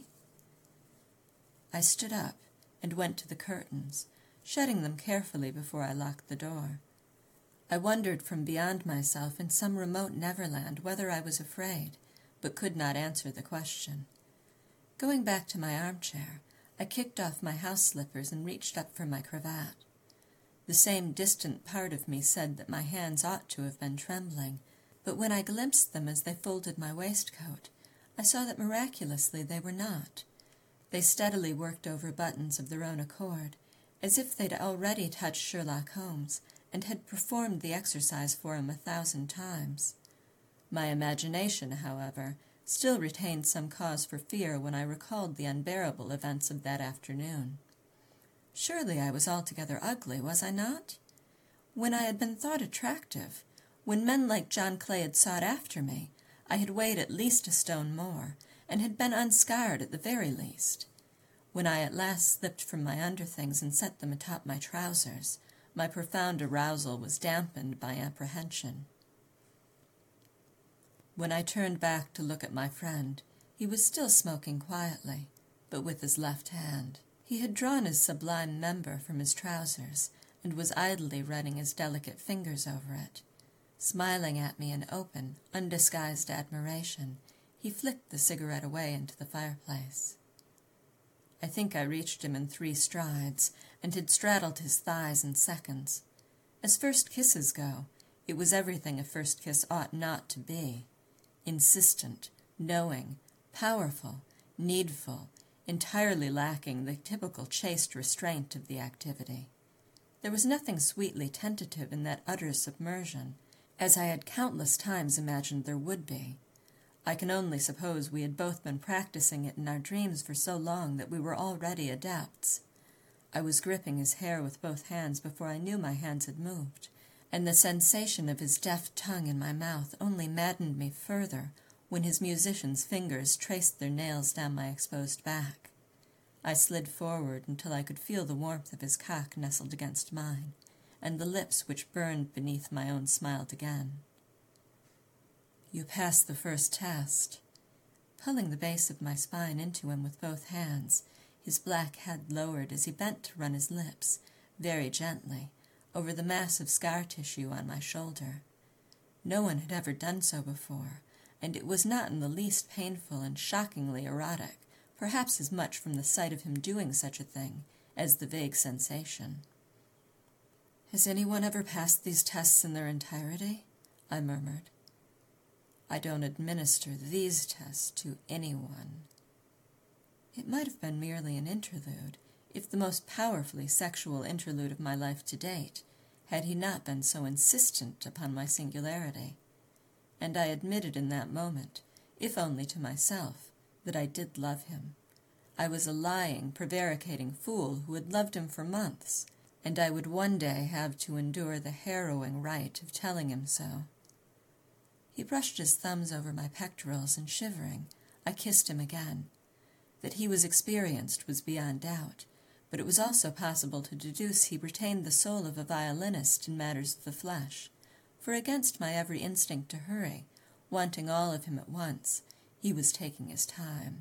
I stood up and went to the curtains, shutting them carefully before I locked the door. I wondered from beyond myself in some remote Neverland whether I was afraid, but could not answer the question. Going back to my armchair, I kicked off my house slippers and reached up for my cravat. The same distant part of me said that my hands ought to have been trembling, but when I glimpsed them as they folded my waistcoat, I saw that miraculously they were not. They steadily worked over buttons of their own accord, as if they'd already touched Sherlock Holmes and had performed the exercise for him 1,000 times. My imagination, however, still retained some cause for fear when I recalled the unbearable events of that afternoon. Surely I was altogether ugly, was I not? When I had been thought attractive, when men like John Clay had sought after me, I had weighed at least a stone more, and had been unscarred at the very least. When I at last slipped from my underthings and set them atop my trousers, my profound arousal was dampened by apprehension. When I turned back to look at my friend, he was still smoking quietly, but with his left hand. He had drawn his sublime member from his trousers, and was idly running his delicate fingers over it. Smiling at me in open, undisguised admiration, he flicked the cigarette away into the fireplace. I think I reached him in 3 strides, and had straddled his thighs in seconds. As first kisses go, it was everything a first kiss ought not to be. Insistent, knowing, powerful, needful, entirely lacking the typical chaste restraint of the activity. There was nothing sweetly tentative in that utter submersion, as I had countless times imagined there would be. I can only suppose we had both been practicing it in our dreams for so long that we were already adepts. I was gripping his hair with both hands before I knew my hands had moved, and the sensation of his deft tongue in my mouth only maddened me further when his musician's fingers traced their nails down my exposed back. I slid forward until I could feel the warmth of his cock nestled against mine, and the lips which burned beneath my own smiled again. "You passed the first test." Pulling the base of my spine into him with both hands, his black head lowered as he bent to run his lips, very gently, over the mass of scar tissue on my shoulder. No one had ever done so before, and it was not in the least painful and shockingly erotic, perhaps as much from the sight of him doing such a thing as the vague sensation. "Has anyone ever passed these tests in their entirety?" I murmured. "I don't administer these tests to anyone." It might have been merely an interlude, if the most powerfully sexual interlude of my life to date, had he not been so insistent upon my singularity. And I admitted in that moment, if only to myself, that I did love him. I was a lying, prevaricating fool who had loved him for months, and I would one day have to endure the harrowing rite of telling him so. He brushed his thumbs over my pectorals, and shivering, I kissed him again. That he was experienced was beyond doubt, but it was also possible to deduce he retained the soul of a violinist in matters of the flesh, for against my every instinct to hurry, wanting all of him at once, he was taking his time.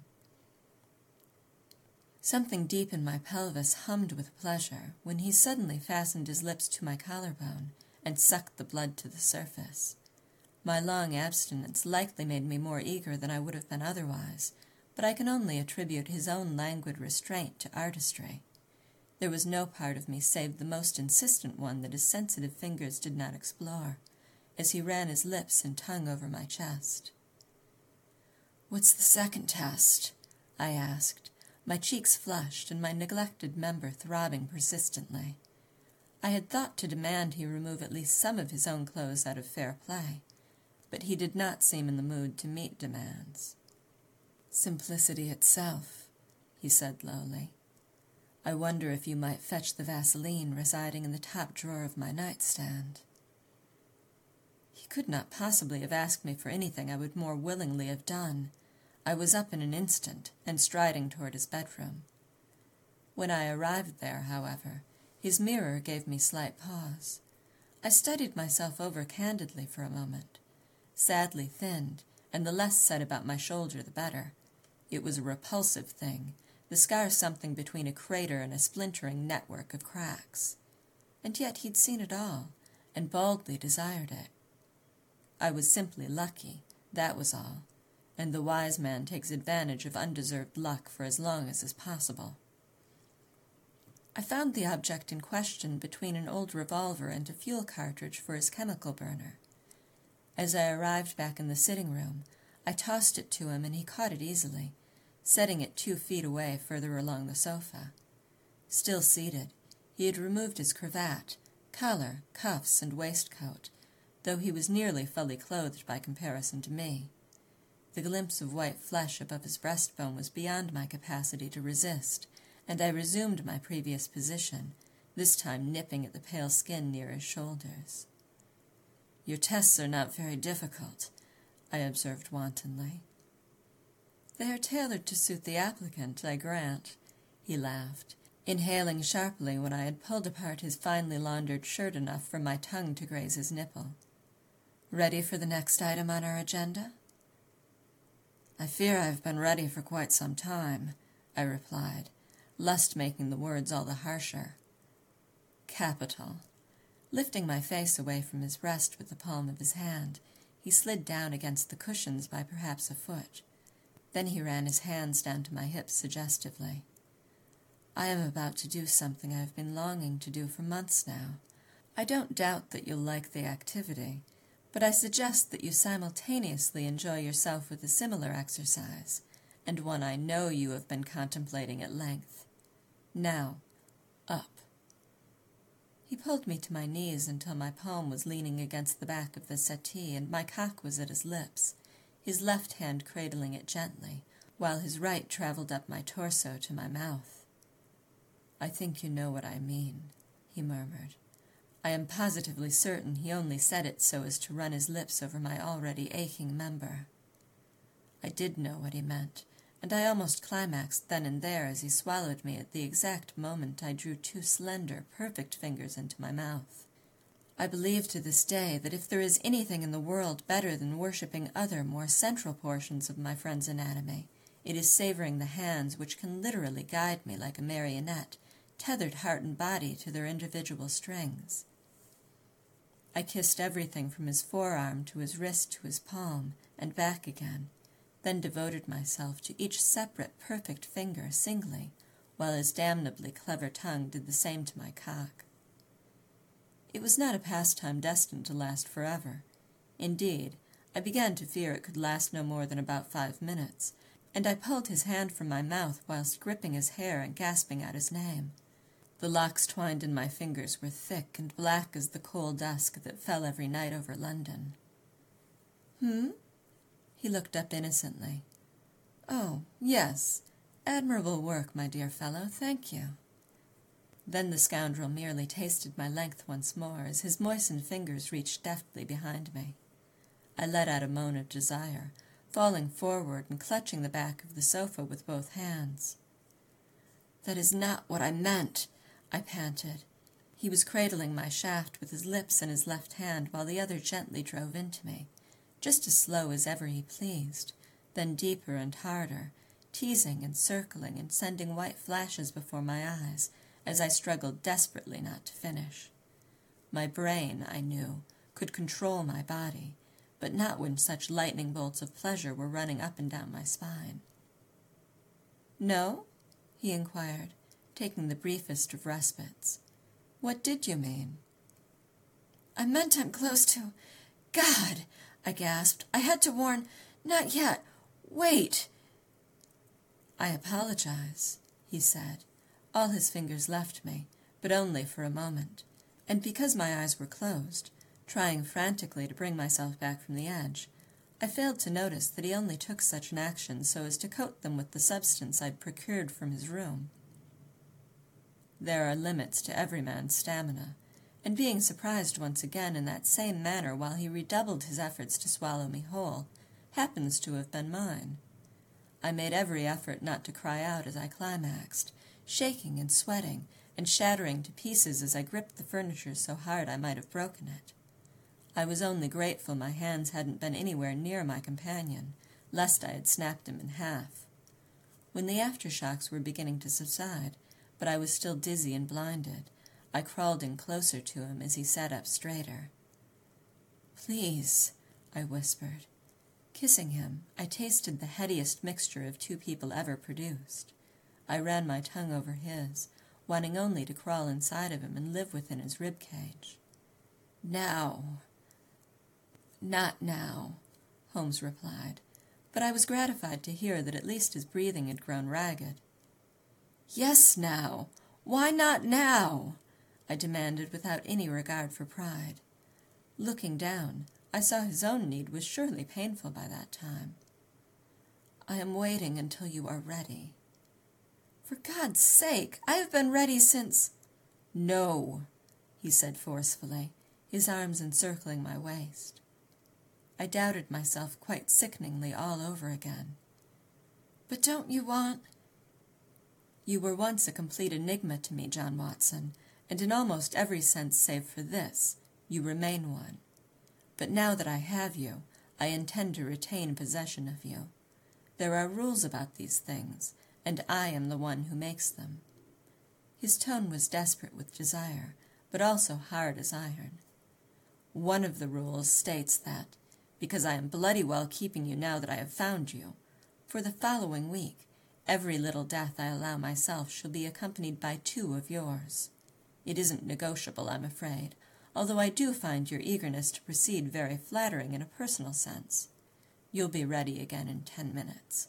Something deep in my pelvis hummed with pleasure when he suddenly fastened his lips to my collarbone and sucked the blood to the surface. My long abstinence likely made me more eager than I would have been otherwise, but I can only attribute his own languid restraint to artistry. There was no part of me save the most insistent one that his sensitive fingers did not explore, as he ran his lips and tongue over my chest. "What's the second test?" I asked, my cheeks flushed and my neglected member throbbing persistently. I had thought to demand he remove at least some of his own clothes out of fair play, but he did not seem in the mood to meet demands. "Simplicity itself," he said lowly. "I wonder if you might fetch the Vaseline residing in the top drawer of my nightstand." He could not possibly have asked me for anything I would more willingly have done. I was up in an instant and striding toward his bedroom. When I arrived there, however, his mirror gave me slight pause. I studied myself over candidly for a moment. Sadly thinned, and the less said about my shoulder the better. It was a repulsive thing, the scar something between a crater and a splintering network of cracks. And yet he'd seen it all, and baldly desired it. I was simply lucky, that was all, and the wise man takes advantage of undeserved luck for as long as is possible. I found the object in question between an old revolver and a fuel cartridge for his chemical burner. As I arrived back in the sitting room, I tossed it to him and he caught it easily, setting it 2 feet away further along the sofa. Still seated, he had removed his cravat, collar, cuffs, and waistcoat, though he was nearly fully clothed by comparison to me. The glimpse of white flesh above his breastbone was beyond my capacity to resist, and I resumed my previous position, this time nipping at the pale skin near his shoulders. "Your tests are not very difficult," I observed wantonly. "They are tailored to suit the applicant, I grant," he laughed, inhaling sharply when I had pulled apart his finely laundered shirt enough for my tongue to graze his nipple. "Ready for the next item on our agenda?" "I fear I have been ready for quite some time," I replied, lust making the words all the harsher. "Capital." Lifting my face away from his breast with the palm of his hand, he slid down against the cushions by perhaps a foot. Then he ran his hands down to my hips suggestively. "I am about to do something I have been longing to do for months now. I don't doubt that you'll like the activity, but I suggest that you simultaneously enjoy yourself with a similar exercise, and one I know you have been contemplating at length. Now, up." He pulled me to my knees until my palm was leaning against the back of the settee and my cock was at his lips, his left hand cradling it gently, while his right traveled up my torso to my mouth. "I think you know what I mean," he murmured. I am positively certain he only said it so as to run his lips over my already aching member. I did know what he meant, and I almost climaxed then and there as he swallowed me at the exact moment I drew 2 slender, perfect fingers into my mouth. I believe to this day that if there is anything in the world better than worshipping other, more central portions of my friend's anatomy, it is savoring the hands which can literally guide me like a marionette, tethered heart and body to their individual strings. I kissed everything from his forearm to his wrist to his palm, and back again, then devoted myself to each separate perfect finger singly, while his damnably clever tongue did the same to my cock. It was not a pastime destined to last forever. Indeed, I began to fear it could last no more than about 5 minutes, and I pulled his hand from my mouth whilst gripping his hair and gasping out his name. The locks twined in my fingers were thick and black as the coal dusk that fell every night over London. He looked up innocently. Oh, yes. Admirable work, my dear fellow, thank you. Then the scoundrel merely tasted my length once more as his moistened fingers reached deftly behind me. I let out a moan of desire, falling forward and clutching the back of the sofa with both hands. That is not what I meant, I panted. He was cradling my shaft with his lips in his left hand while the other gently drove into me, just as slow as ever he pleased, then deeper and harder, teasing and circling and sending white flashes before my eyes as I struggled desperately not to finish. My brain, I knew, could control my body, but not when such lightning bolts of pleasure were running up and down my spine. No? He inquired, taking the briefest of respites. What did you mean? I meant I'm close to... God! I gasped. I had to warn... Not yet. Wait! I apologize, he said. All his fingers left me, but only for a moment, and because my eyes were closed, trying frantically to bring myself back from the edge, I failed to notice that he only took such an action so as to coat them with the substance I'd procured from his room. There are limits to every man's stamina, and being surprised once again in that same manner while he redoubled his efforts to swallow me whole, happens to have been mine. I made every effort not to cry out as I climaxed, shaking and sweating, and shattering to pieces as I gripped the furniture so hard I might have broken it. I was only grateful my hands hadn't been anywhere near my companion, lest I had snapped him in half. When the aftershocks were beginning to subside, but I was still dizzy and blinded, I crawled in closer to him as he sat up straighter. Please, I whispered. Kissing him, I tasted the headiest mixture of two people ever produced. I ran my tongue over his, wanting only to crawl inside of him and live within his rib cage. Now. Not now, Holmes replied, but I was gratified to hear that at least his breathing had grown ragged. Yes, now. Why not now? I demanded without any regard for pride. Looking down, I saw his own need was surely painful by that time. I am waiting until you are ready. For God's sake, I have been ready since... No, he said forcefully, his arms encircling my waist. I doubted myself quite sickeningly all over again. But don't you want... You were once a complete enigma to me, John Watson, and in almost every sense save for this, you remain one. But now that I have you, I intend to retain possession of you. There are rules about these things, and I am the one who makes them. His tone was desperate with desire, but also hard as iron. One of the rules states that, because I am bloody well keeping you now that I have found you, for the following week, every little death I allow myself shall be accompanied by 2 of yours. It isn't negotiable, I'm afraid, although I do find your eagerness to proceed very flattering in a personal sense. You'll be ready again in 10 minutes.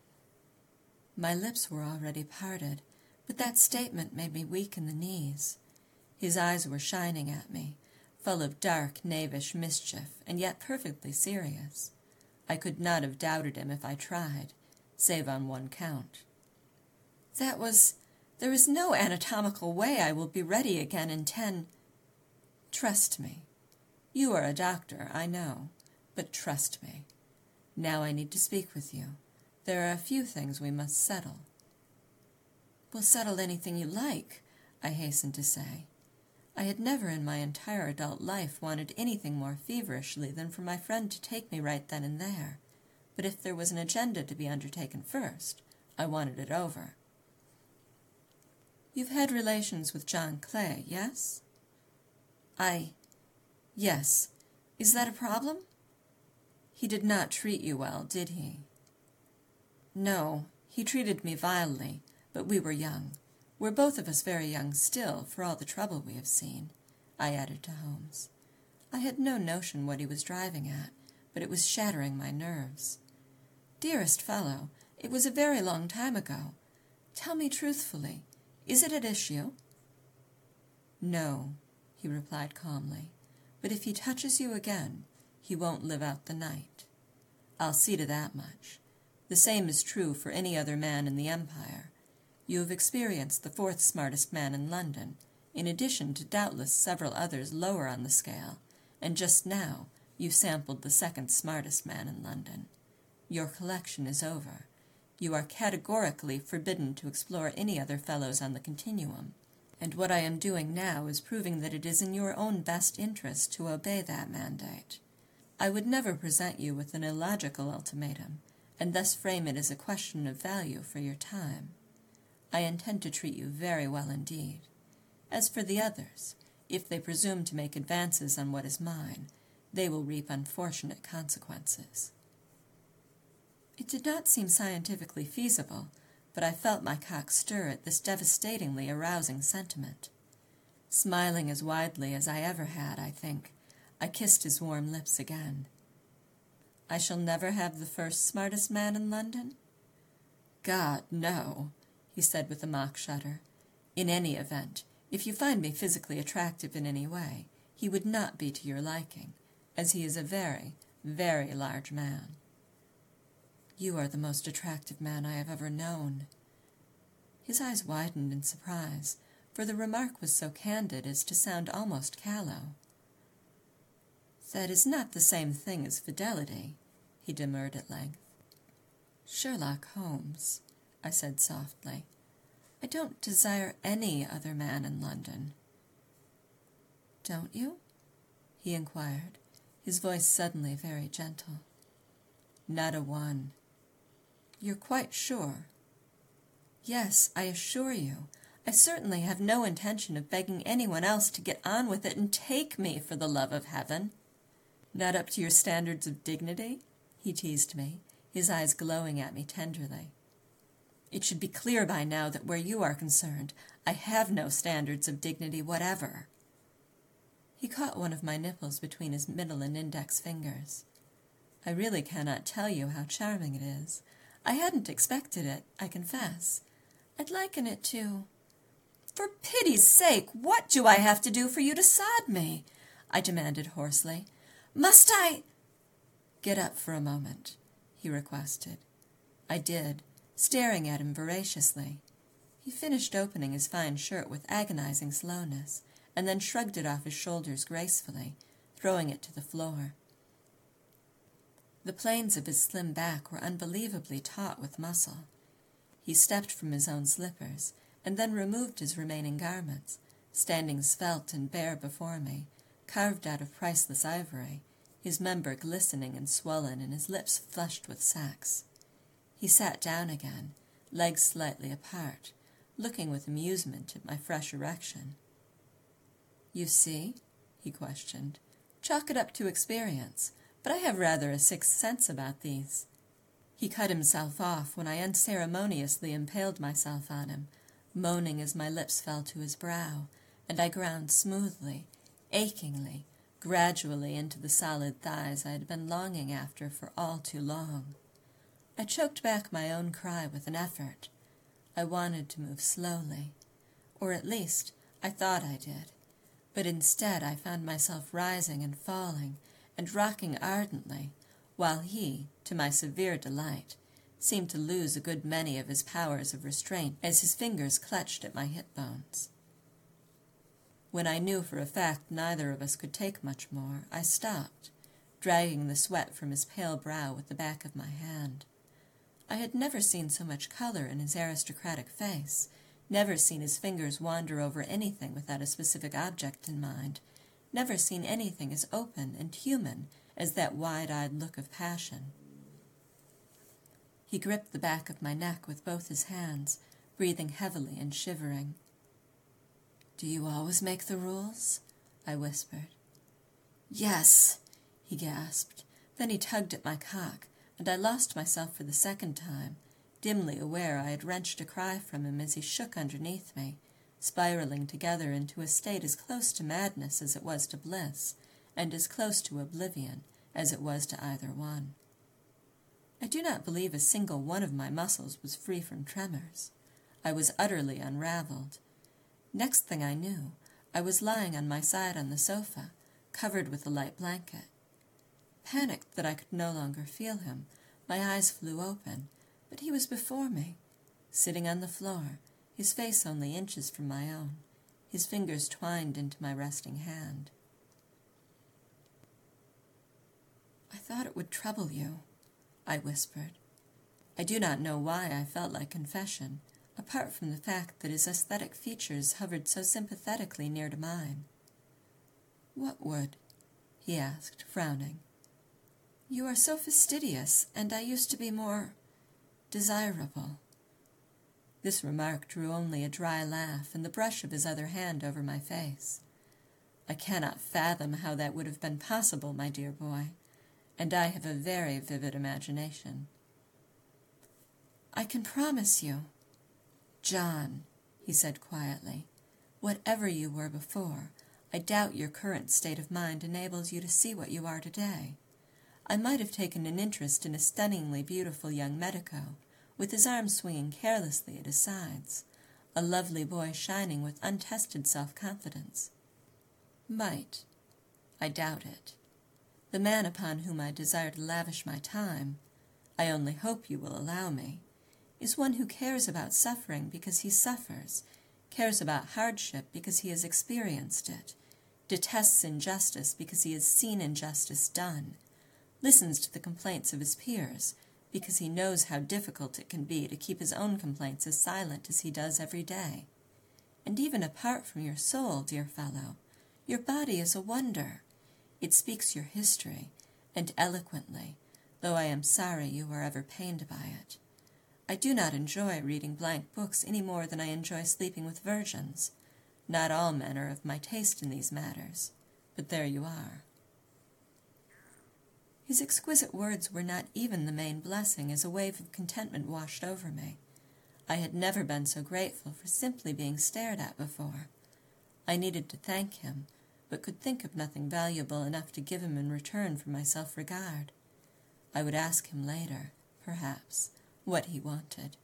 My lips were already parted, but that statement made me weak in the knees. His eyes were shining at me, full of dark, knavish mischief, and yet perfectly serious. I could not have doubted him if I tried, save on one count. There is no anatomical way I will be ready again in 10... Trust me. You are a doctor, I know, but trust me. Now I need to speak with you. There are a few things we must settle. We'll settle anything you like, I hastened to say. I had never in my entire adult life wanted anything more feverishly than for my friend to take me right then and there. But if there was an agenda to be undertaken first, I wanted it over. You've had relations with John Clay, yes? Yes. Is that a problem? He did not treat you well, did he? No, he treated me vilely, but we were young. We're both of us very young still, for all the trouble we have seen, I added to Holmes. I had no notion what he was driving at, but it was shattering my nerves. Dearest fellow, It was a very long time ago. Tell me truthfully, is it at issue?" "No," he replied calmly, "but if he touches you again, he won't live out the night. I'll see to that much. The same is true for any other man in the Empire. You have experienced the fourth smartest man in London, in addition to doubtless several others lower on the scale, and just now you sampled the second smartest man in London. Your collection is over. You are categorically forbidden to explore any other fellows on the continuum, and what I am doing now is proving that it is in your own best interest to obey that mandate. I would never present you with an illogical ultimatum, and thus frame it as a question of value for your time. I intend to treat you very well indeed. As for the others, if they presume to make advances on what is mine, they will reap unfortunate consequences." It did not seem scientifically feasible, but I felt my cock stir at this devastatingly arousing sentiment. Smiling as widely as I ever had, I think, I kissed his warm lips again. "I shall never have the first smartest man in London?" "God, no," he said with a mock shudder. "In any event, if you find me physically attractive in any way, he would not be to your liking, as he is a very, very large man." "You are the most attractive man I have ever known." His eyes widened in surprise, for the remark was so candid as to sound almost callow. "That is not the same thing as fidelity," he demurred at length. "Sherlock Holmes," I said softly, "I don't desire any other man in London." "Don't you?" he inquired, his voice suddenly very gentle. "Not a one." "You're quite sure?" "Yes, I assure you. I certainly have no intention of begging anyone else to get on with it and take me, for the love of heaven." "Not up to your standards of dignity?" he teased me, his eyes glowing at me tenderly. "It should be clear by now that where you are concerned, I have no standards of dignity whatever." He caught one of my nipples between his middle and index fingers. "I really cannot tell you how charming it is. I hadn't expected it, I confess. I'd liken it to—" "For pity's sake, what do I have to do for you to sod me?" I demanded hoarsely. "Must I—" "Get up for a moment," he requested. I did, staring at him voraciously. He finished opening his fine shirt with agonizing slowness, and then shrugged it off his shoulders gracefully, throwing it to the floor. The planes of his slim back were unbelievably taut with muscle. He stepped from his own slippers, and then removed his remaining garments, standing svelte and bare before me, carved out of priceless ivory, his member glistening and swollen and his lips flushed with sex. He sat down again, legs slightly apart, looking with amusement at my fresh erection. "You see?" he questioned. "Chalk it up to experience, but I have rather a sixth sense about these." He cut himself off when I unceremoniously impaled myself on him, moaning as my lips fell to his brow, and I ground smoothly, achingly, gradually into the solid thighs I had been longing after for all too long. I choked back my own cry with an effort. I wanted to move slowly, or at least I thought I did, but instead I found myself rising and falling and rocking ardently, while he, to my severe delight, seemed to lose a good many of his powers of restraint as his fingers clutched at my hip bones. When I knew for a fact neither of us could take much more, I stopped, dragging the sweat from his pale brow with the back of my hand. I had never seen so much color in his aristocratic face, never seen his fingers wander over anything without a specific object in mind, never seen anything as open and human as that wide-eyed look of passion. He gripped the back of my neck with both his hands, breathing heavily and shivering. "Do you always make the rules?" I whispered. "Yes," he gasped. Then he tugged at my cock, and I lost myself for the second time, dimly aware I had wrenched a cry from him as he shook underneath me, spiraling together into a state as close to madness as it was to bliss, and as close to oblivion as it was to either one. I do not believe a single one of my muscles was free from tremors. I was utterly unraveled. Next thing I knew, I was lying on my side on the sofa, covered with a light blanket. Panicked that I could no longer feel him, my eyes flew open, but he was before me, sitting on the floor, his face only inches from my own, his fingers twined into my resting hand. "I thought it would trouble you," I whispered. I do not know why I felt like confession, apart from the fact that his aesthetic features hovered so sympathetically near to mine. "What would?" he asked, frowning. "You are so fastidious, and I used to be more desirable." This remark drew only a dry laugh and the brush of his other hand over my face. "I cannot fathom how that would have been possible, my dear boy, and I have a very vivid imagination." "I can promise you—" "John," he said quietly, "whatever you were before, I doubt your current state of mind enables you to see what you are today. I might have taken an interest in a stunningly beautiful young medico, with his arms swinging carelessly at his sides, a lovely boy shining with untested self-confidence. Might. I doubt it. The man upon whom I desire to lavish my time, I only hope you will allow me, is one who cares about suffering because he suffers, cares about hardship because he has experienced it, detests injustice because he has seen injustice done, listens to the complaints of his peers because he knows how difficult it can be to keep his own complaints as silent as he does every day. And even apart from your soul, dear fellow, your body is a wonder. It speaks your history, and eloquently, though I am sorry you were ever pained by it. I do not enjoy reading blank books any more than I enjoy sleeping with virgins. Not all men are of my taste in these matters, but there you are." His exquisite words were not even the main blessing as a wave of contentment washed over me. I had never been so grateful for simply being stared at before. I needed to thank him, but could think of nothing valuable enough to give him in return for my self-regard. I would ask him later, perhaps, what he wanted.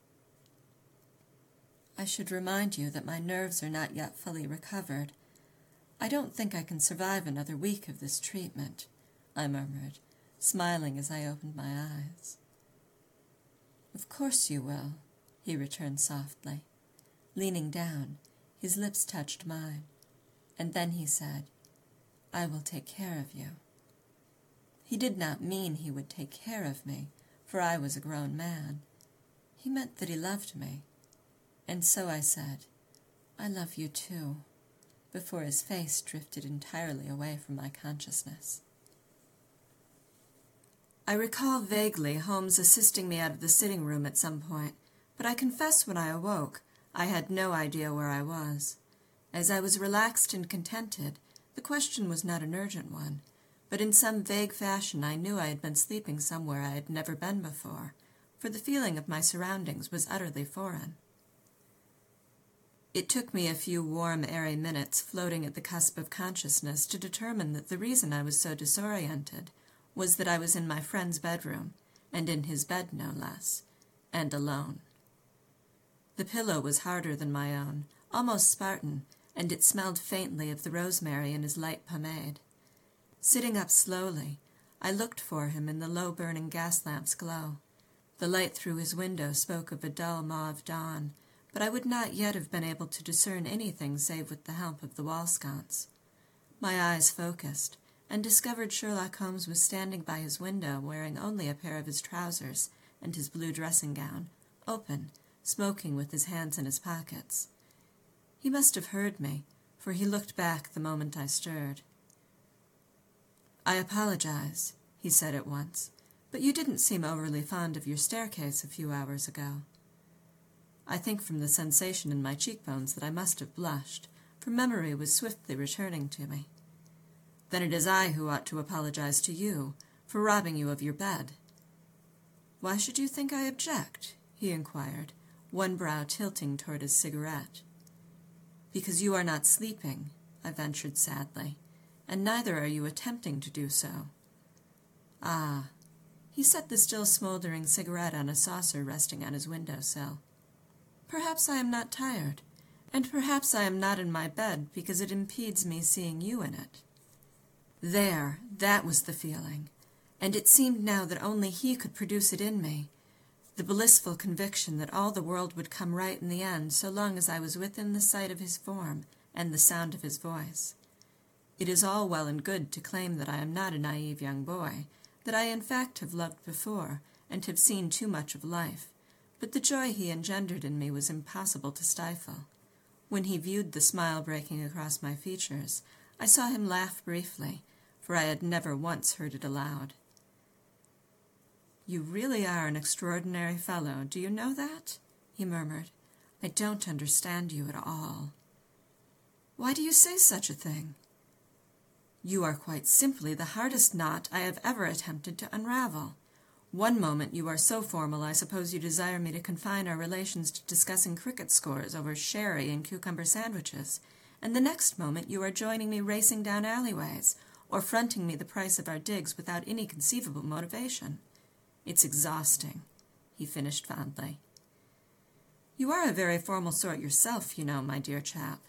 "I should remind you that my nerves are not yet fully recovered. I don't think I can survive another week of this treatment," I murmured, smiling as I opened my eyes. "Of course you will," he returned softly. Leaning down, his lips touched mine, and then he said, "I will take care of you." He did not mean he would take care of me, for I was a grown man. He meant that he loved me. And so I said, "I love you too," before his face drifted entirely away from my consciousness. I recall vaguely Holmes assisting me out of the sitting room at some point, but I confess when I awoke, I had no idea where I was. As I was relaxed and contented, the question was not an urgent one, but in some vague fashion I knew I had been sleeping somewhere I had never been before, for the feeling of my surroundings was utterly foreign. It took me a few warm, airy minutes floating at the cusp of consciousness to determine that the reason I was so disoriented was that I was in my friend's bedroom, and in his bed no less, and alone. The pillow was harder than my own, almost Spartan, and it smelled faintly of the rosemary in his light pomade. Sitting up slowly, I looked for him in the low-burning gas lamp's glow. The light through his window spoke of a dull mauve dawn, but I would not yet have been able to discern anything save with the help of the wall sconce. My eyes focused, and discovered Sherlock Holmes was standing by his window wearing only a pair of his trousers and his blue dressing gown, open, smoking with his hands in his pockets. He must have heard me, for he looked back the moment I stirred. "I apologize," he said at once, "but you didn't seem overly fond of your staircase a few hours ago." I think from the sensation in my cheekbones that I must have blushed, for memory was swiftly returning to me. "Then it is I who ought to apologize to you for robbing you of your bed." "Why should you think I object?" he inquired, one brow tilting toward his cigarette. "Because you are not sleeping," I ventured sadly, "and neither are you attempting to do so." "Ah." He set the still smoldering cigarette on a saucer resting on his windowsill. "Perhaps I am not tired, and perhaps I am not in my bed because it impedes me seeing you in it." There, that was the feeling, and it seemed now that only he could produce it in me, the blissful conviction that all the world would come right in the end so long as I was within the sight of his form and the sound of his voice. It is all well and good to claim that I am not a naive young boy, that I in fact have loved before and have seen too much of life, but the joy he engendered in me was impossible to stifle. When he viewed the smile breaking across my features, I saw him laugh briefly, for I had never once heard it aloud. "You really are an extraordinary fellow, do you know that?" he murmured. "I don't understand you at all." "Why do you say such a thing?" "You are quite simply the hardest knot I have ever attempted to unravel. One moment you are so formal I suppose you desire me to confine our relations to discussing cricket scores over sherry and cucumber sandwiches, and the next moment you are joining me racing down alleyways, or fronting me the price of our digs without any conceivable motivation. It's exhausting," he finished fondly. "You are a very formal sort yourself, you know, my dear chap."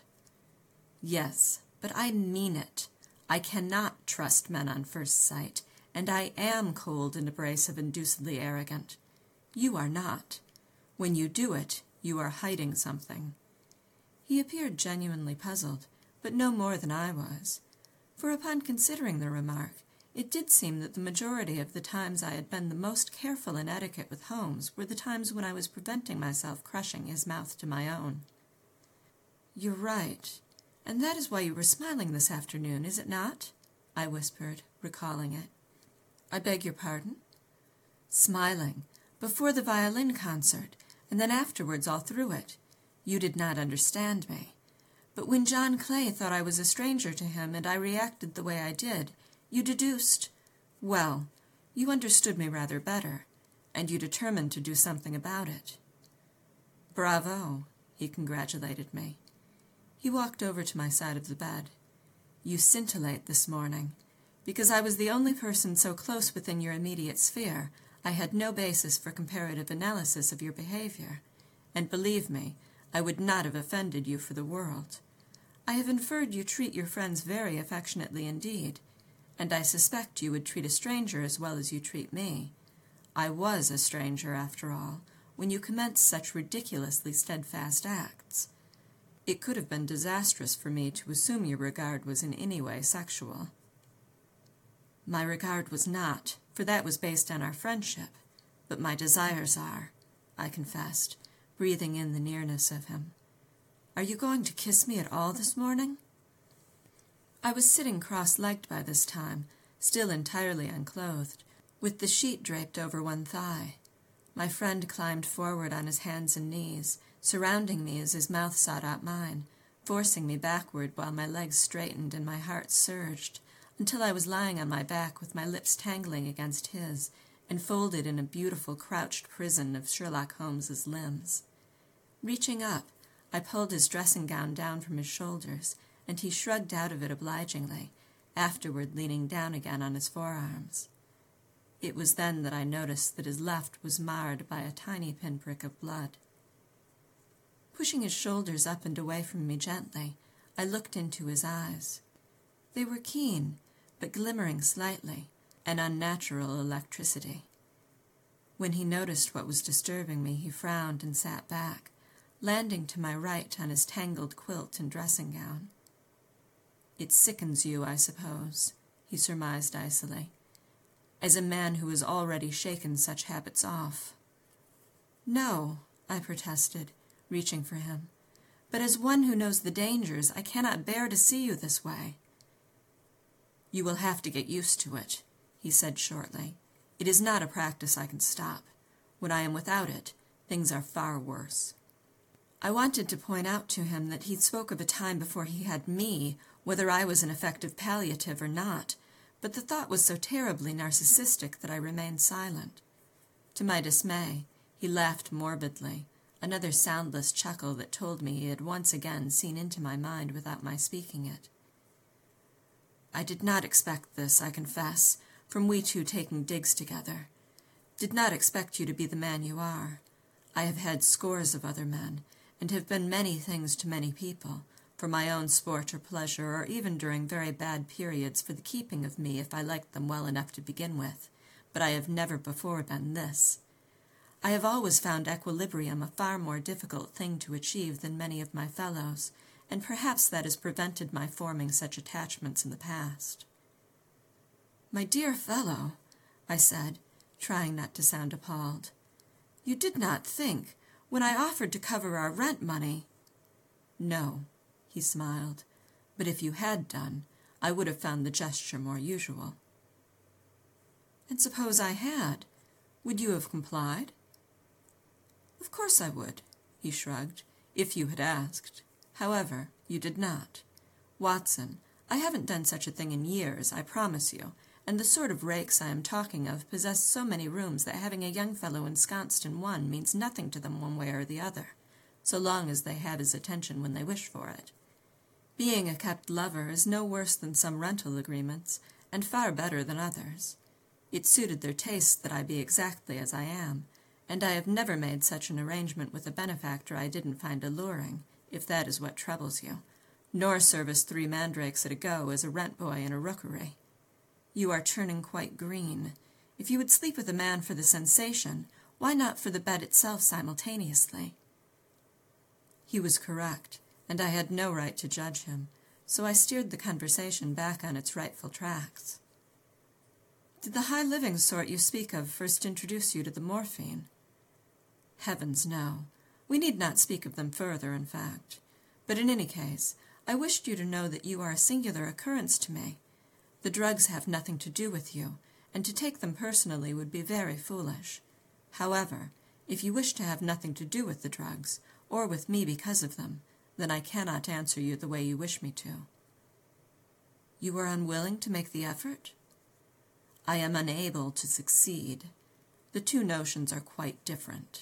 "Yes, but I mean it. I cannot trust men on first sight, and I am cold and abrasive and deucedly arrogant. You are not. When you do it, you are hiding something." He appeared genuinely puzzled, but no more than I was, for upon considering the remark, it did seem that the majority of the times I had been the most careful in etiquette with Holmes were the times when I was preventing myself crushing his mouth to my own. "You're right, and that is why you were smiling this afternoon, is it not?" I whispered, recalling it. "I beg your pardon?" "Smiling, before the violin concert, and then afterwards all through it. You did not understand me. But when John Clay thought I was a stranger to him and I reacted the way I did, you deduced, well, you understood me rather better, and you determined to do something about it." "Bravo," he congratulated me. He walked over to my side of the bed. "You scintillate this morning. Because I was the only person so close within your immediate sphere, I had no basis for comparative analysis of your behavior, and believe me, I would not have offended you for the world. I have inferred you treat your friends very affectionately indeed, and I suspect you would treat a stranger as well as you treat me. I was a stranger, after all, when you commenced such ridiculously steadfast acts. It could have been disastrous for me to assume your regard was in any way sexual." "My regard was not, for that was based on our friendship, but my desires are," I confessed, breathing in the nearness of him. "Are you going to kiss me at all this morning?" I was sitting cross-legged by this time, still entirely unclothed, with the sheet draped over one thigh. My friend climbed forward on his hands and knees, surrounding me as his mouth sought out mine, forcing me backward while my legs straightened and my heart surged, until I was lying on my back with my lips tangling against his, and folded in a beautiful crouched prison of Sherlock Holmes's limbs. Reaching up, I pulled his dressing-gown down from his shoulders, and he shrugged out of it obligingly, afterward leaning down again on his forearms. It was then that I noticed that his left was marred by a tiny pinprick of blood. Pushing his shoulders up and away from me gently, I looked into his eyes. They were keen, but glimmering slightly, an unnatural electricity. When he noticed what was disturbing me, he frowned and sat back, landing to my right on his tangled quilt and dressing-gown. "It sickens you, I suppose," he surmised icily, "as a man who has already shaken such habits off." "No," I protested, reaching for him, "but as one who knows the dangers, I cannot bear to see you this way." "You will have to get used to it," he said shortly. "It is not a practice I can stop. When I am without it, things are far worse." I wanted to point out to him that he spoke of a time before he had me, whether I was an effective palliative or not, but the thought was so terribly narcissistic that I remained silent. To my dismay, he laughed morbidly, another soundless chuckle that told me he had once again seen into my mind without my speaking it. "I did not expect this, I confess, from we two taking digs together. did not expect you to be the man you are. I have had scores of other men, and have been many things to many people, for my own sport or pleasure, or even during very bad periods for the keeping of me if I liked them well enough to begin with, but I have never before been this. I have always found equilibrium a far more difficult thing to achieve than many of my fellows, and perhaps that has prevented my forming such attachments in the past. "My dear fellow," I said, trying not to sound appalled, "you did not think, when I offered to cover our rent money—" "No," he smiled, "but if you had done, I would have found the gesture more usual." "And suppose I had, would you have complied?" "Of course I would," he shrugged, "if you had asked. However, you did not. Watson, I haven't done such a thing in years, I promise you, and the sort of rakes I am talking of possess so many rooms that having a young fellow ensconced in one means nothing to them one way or the other, so long as they have his attention when they wish for it. Being a kept lover is no worse than some rental agreements, and far better than others. It suited their tastes that I be exactly as I am, and I have never made such an arrangement with a benefactor I didn't find alluring, if that is what troubles you, nor service 3 mandrakes at a go as a rent-boy in a rookery. You are turning quite green. If you would sleep with a man for the sensation, why not for the bed itself simultaneously?" He was correct, and I had no right to judge him, so I steered the conversation back on its rightful tracks. "Did the high-living sort you speak of first introduce you to the morphine?" "Heavens, no. We need not speak of them further, in fact. But in any case, I wished you to know that you are a singular occurrence to me. The drugs have nothing to do with you, and to take them personally would be very foolish. However, if you wish to have nothing to do with the drugs, or with me because of them, then I cannot answer you the way you wish me to." "You are unwilling to make the effort?" "I am unable to succeed. The two notions are quite different."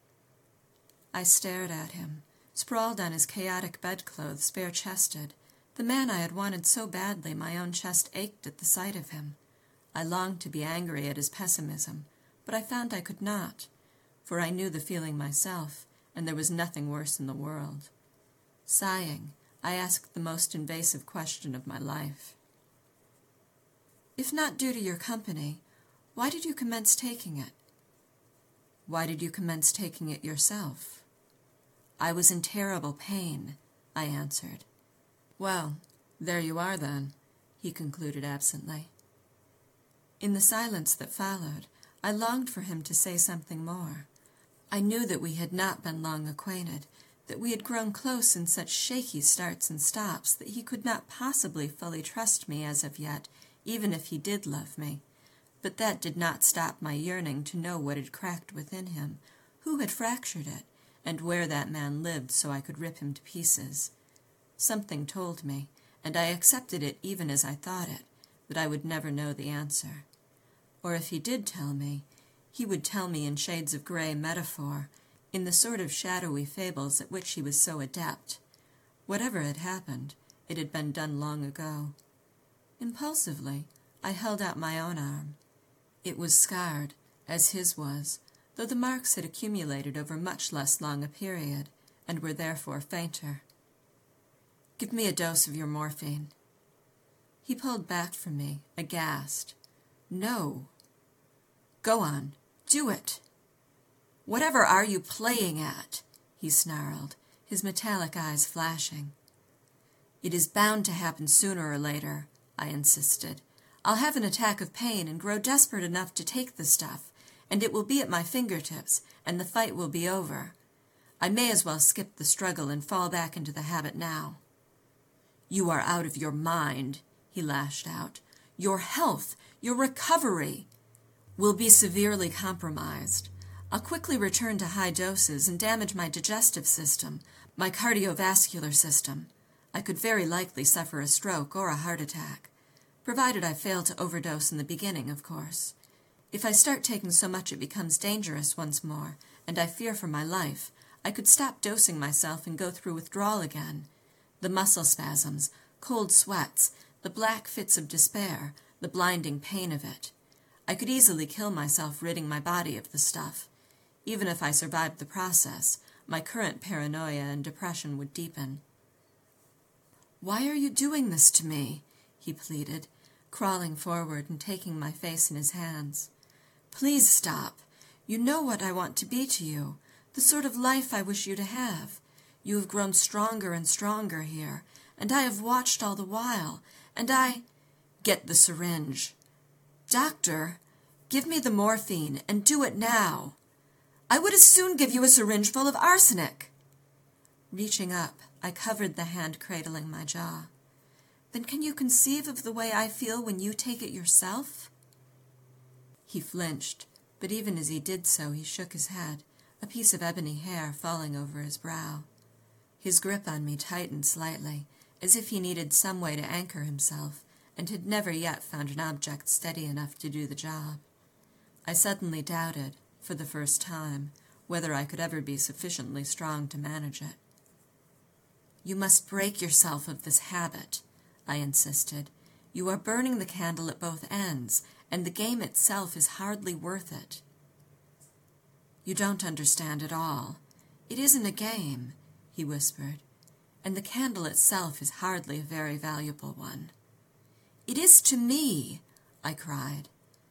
I stared at him, sprawled on his chaotic bedclothes, bare-chested, the man I had wanted so badly my own chest ached at the sight of him. I longed to be angry at his pessimism, but I found I could not, for I knew the feeling myself, and there was nothing worse in the world. Sighing, I asked the most invasive question of my life. "If not due to your company, why did you commence taking it?" "Why did you commence taking it yourself?" "I was in terrible pain," I answered. "Well, there you are, then," he concluded absently. In the silence that followed, I longed for him to say something more. I knew that we had not been long acquainted, that we had grown close in such shaky starts and stops that he could not possibly fully trust me as of yet, even if he did love me. But that did not stop my yearning to know what had cracked within him, who had fractured it, and where that man lived so I could rip him to pieces. Something told me, and I accepted it even as I thought it, that I would never know the answer. Or if he did tell me, he would tell me in shades of gray metaphor, in the sort of shadowy fables at which he was so adept. Whatever had happened, it had been done long ago. Impulsively, I held out my own arm. It was scarred, as his was, though the marks had accumulated over much less long a period, and were therefore fainter. "Give me a dose of your morphine." He pulled back from me, aghast. "No." "Go on, do it." "Whatever are you playing at?" he snarled, his metallic eyes flashing. "It is bound to happen sooner or later," I insisted. "I'll have an attack of pain and grow desperate enough to take the stuff, and it will be at my fingertips, and the fight will be over. I may as well skip the struggle and fall back into the habit now." "You are out of your mind," he lashed out. "Your health, your recovery, will be severely compromised. I'll quickly return to high doses and damage my digestive system, my cardiovascular system. I could very likely suffer a stroke or a heart attack, provided I fail to overdose in the beginning, of course. If I start taking so much it becomes dangerous once more, and I fear for my life, I could stop dosing myself and go through withdrawal again. The muscle spasms, cold sweats, the black fits of despair, the blinding pain of it. I could easily kill myself ridding my body of the stuff. Even if I survived the process, my current paranoia and depression would deepen. "Why are you doing this to me?" he pleaded, crawling forward and taking my face in his hands. "Please stop. You know what I want to be to you, the sort of life I wish you to have. You have grown stronger and stronger here, and I have watched all the while, and I—" "Get the syringe." "Doctor, give me the morphine, and do it now." "I would as soon give you a syringe full of arsenic." Reaching up, I covered the hand cradling my jaw. "Then can you conceive of the way I feel when you take it yourself?" He flinched, but even as he did so he shook his head, a piece of ebony hair falling over his brow. His grip on me tightened slightly, as if he needed some way to anchor himself, and had never yet found an object steady enough to do the job. I suddenly doubted, for the first time, whether I could ever be sufficiently strong to manage it. "You must break yourself of this habit," I insisted. "You are burning the candle at both ends, and the game itself is hardly worth it." "You don't understand at all. It isn't a game," he whispered, "and the candle itself is hardly a very valuable one." "It is to me," I cried.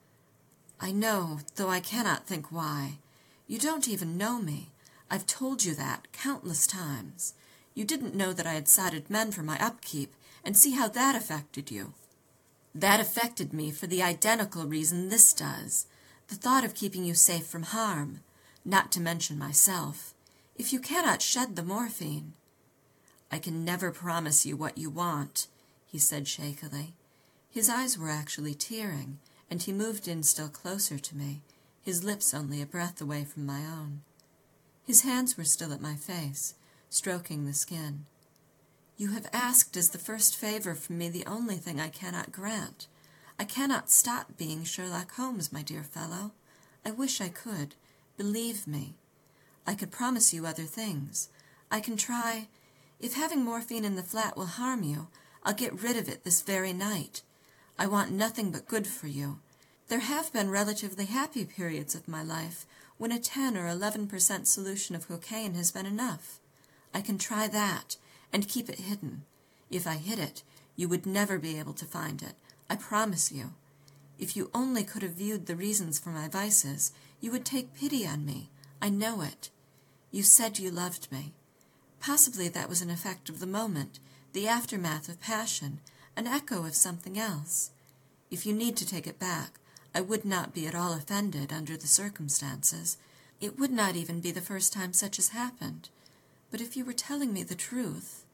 "I know, though I cannot think why. You don't even know me. I've told you that countless times. You didn't know that I had cited men for my upkeep, and see how that affected you. That affected me for the identical reason this does, the thought of keeping you safe from harm, not to mention myself. If you cannot shed the morphine—" "I can never promise you what you want," he said shakily. His eyes were actually tearing, and he moved in still closer to me, his lips only a breath away from my own. His hands were still at my face, stroking the skin. "You have asked as the first favor from me the only thing I cannot grant. I cannot stop being Sherlock Holmes, my dear fellow. I wish I could. Believe me. I could promise you other things. I can try. If having morphine in the flat will harm you, I'll get rid of it this very night. I want nothing but good for you. There have been relatively happy periods of my life when a 10 or 11% solution of cocaine has been enough. I can try that, and keep it hidden. If I hid it, you would never be able to find it. I promise you. If you only could have viewed the reasons for my vices, you would take pity on me. I know it. You said you loved me. Possibly that was an effect of the moment, the aftermath of passion, an echo of something else. If you need to take it back, I would not be at all offended under the circumstances. It would not even be the first time such has happened. But if you were telling me the truth—"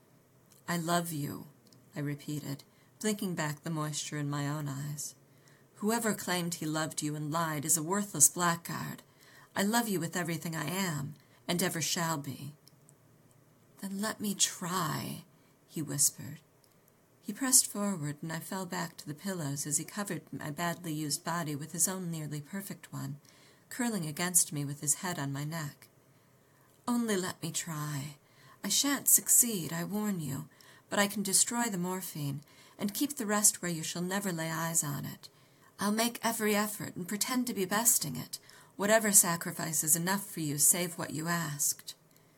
"I love you," I repeated, blinking back the moisture in my own eyes. "Whoever claimed he loved you and lied is a worthless blackguard. I love you with everything I am, and ever shall be." "Then let me try," he whispered. He pressed forward, and I fell back to the pillows as he covered my badly used body with his own nearly perfect one, curling against me with his head on my neck. "Only let me try. I shan't succeed, I warn you, but I can destroy the morphine, and keep the rest where you shall never lay eyes on it. I'll make every effort and pretend to be besting it, whatever sacrifice is enough for you save what you asked.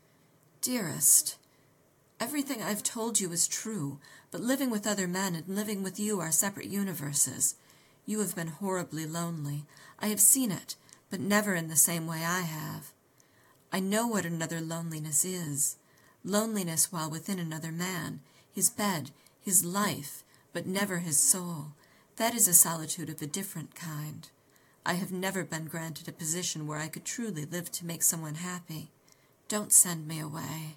Dearest, everything I've told you is true, but living with other men and living with you are separate universes. You have been horribly lonely. I have seen it, but never in the same way I have. I know what another loneliness is. Loneliness while within another man, his bed, his life, but never his soul. That is a solitude of a different kind. I have never been granted a position where I could truly live to make someone happy. Don't send me away."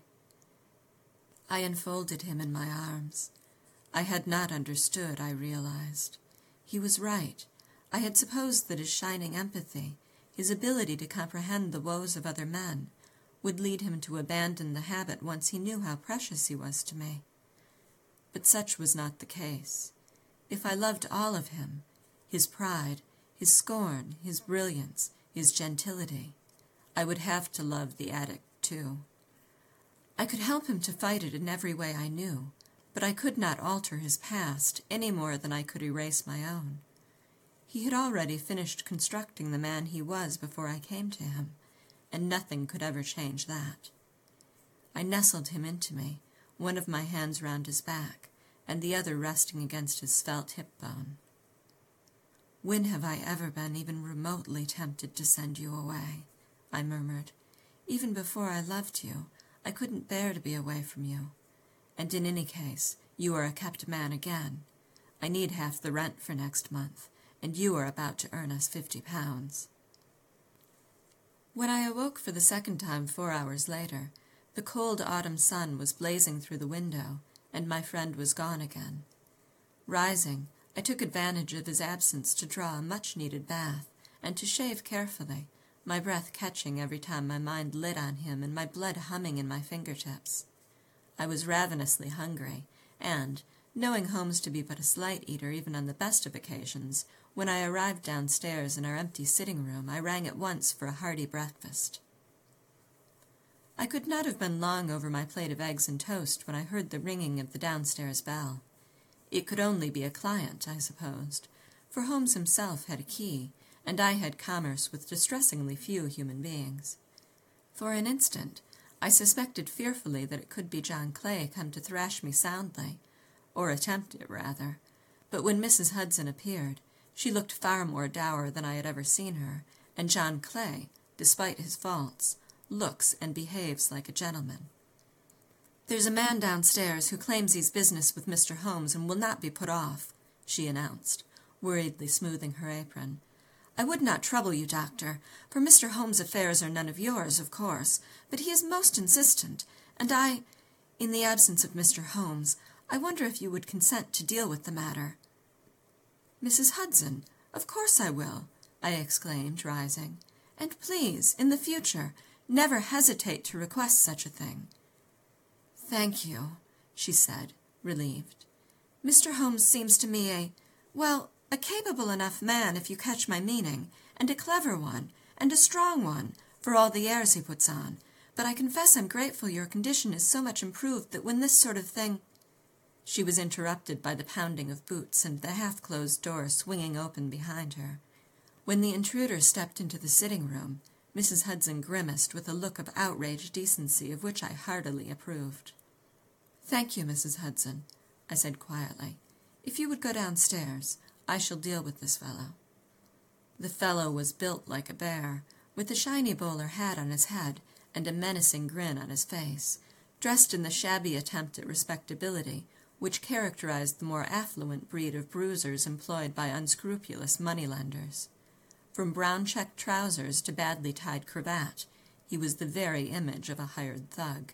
I enfolded him in my arms. I had not understood, I realized. He was right. I had supposed that his shining empathy, his ability to comprehend the woes of other men, would lead him to abandon the habit once he knew how precious he was to me. But such was not the case. If I loved all of him, his pride, his scorn, his brilliance, his gentility, I would have to love the addict too. I could help him to fight it in every way I knew, but I could not alter his past any more than I could erase my own. He had already finished constructing the man he was before I came to him, and nothing could ever change that. I nestled him into me, one of my hands round his back, and the other resting against his svelte hip-bone. "When have I ever been even remotely tempted to send you away?" I murmured. "Even before I loved you, I couldn't bear to be away from you. And in any case, you are a kept man again. I need half the rent for next month, and you are about to earn us £50. When I awoke for the second time 4 hours later, the cold autumn sun was blazing through the window, and my friend was gone again. Rising, I took advantage of his absence to draw a much-needed bath, and to shave carefully, my breath catching every time my mind lit on him and my blood humming in my fingertips. I was ravenously hungry, and, knowing Holmes to be but a slight eater even on the best of occasions, when I arrived downstairs in our empty sitting-room, I rang at once for a hearty breakfast. I could not have been long over my plate of eggs and toast when I heard the ringing of the downstairs bell. It could only be a client, I supposed, for Holmes himself had a key, and I had commerce with distressingly few human beings. For an instant, I suspected fearfully that it could be John Clay come to thrash me soundly, or attempt it, rather. But when Mrs. Hudson appeared, she looked far more dour than I had ever seen her, and John Clay, despite his faults, looks and behaves like a gentleman. "There's a man downstairs who claims he's business with Mr. Holmes and will not be put off," she announced, worriedly smoothing her apron. "I would not trouble you, doctor, for Mr. Holmes' affairs are none of yours, of course, but he is most insistent, and in the absence of Mr. Holmes, I wonder if you would consent to deal with the matter." "Mrs. Hudson, of course I will," I exclaimed, rising. "And please, in the future, never hesitate to request such a thing." "Thank you," she said, relieved. "Mr. Holmes seems to me a capable enough man, if you catch my meaning, and a clever one, and a strong one, for all the airs he puts on. But I confess I'm grateful your condition is so much improved that when this sort of thing—" She was interrupted by the pounding of boots and the half-closed door swinging open behind her. When the intruder stepped into the sitting-room, Mrs. Hudson grimaced with a look of outraged decency of which I heartily approved. "Thank you, Mrs. Hudson," I said quietly. "If you would go downstairs, I shall deal with this fellow." The fellow was built like a bear, with a shiny bowler hat on his head and a menacing grin on his face, dressed in the shabby attempt at respectability which characterized the more affluent breed of bruisers employed by unscrupulous moneylenders. From brown checked trousers to badly tied cravat, he was the very image of a hired thug.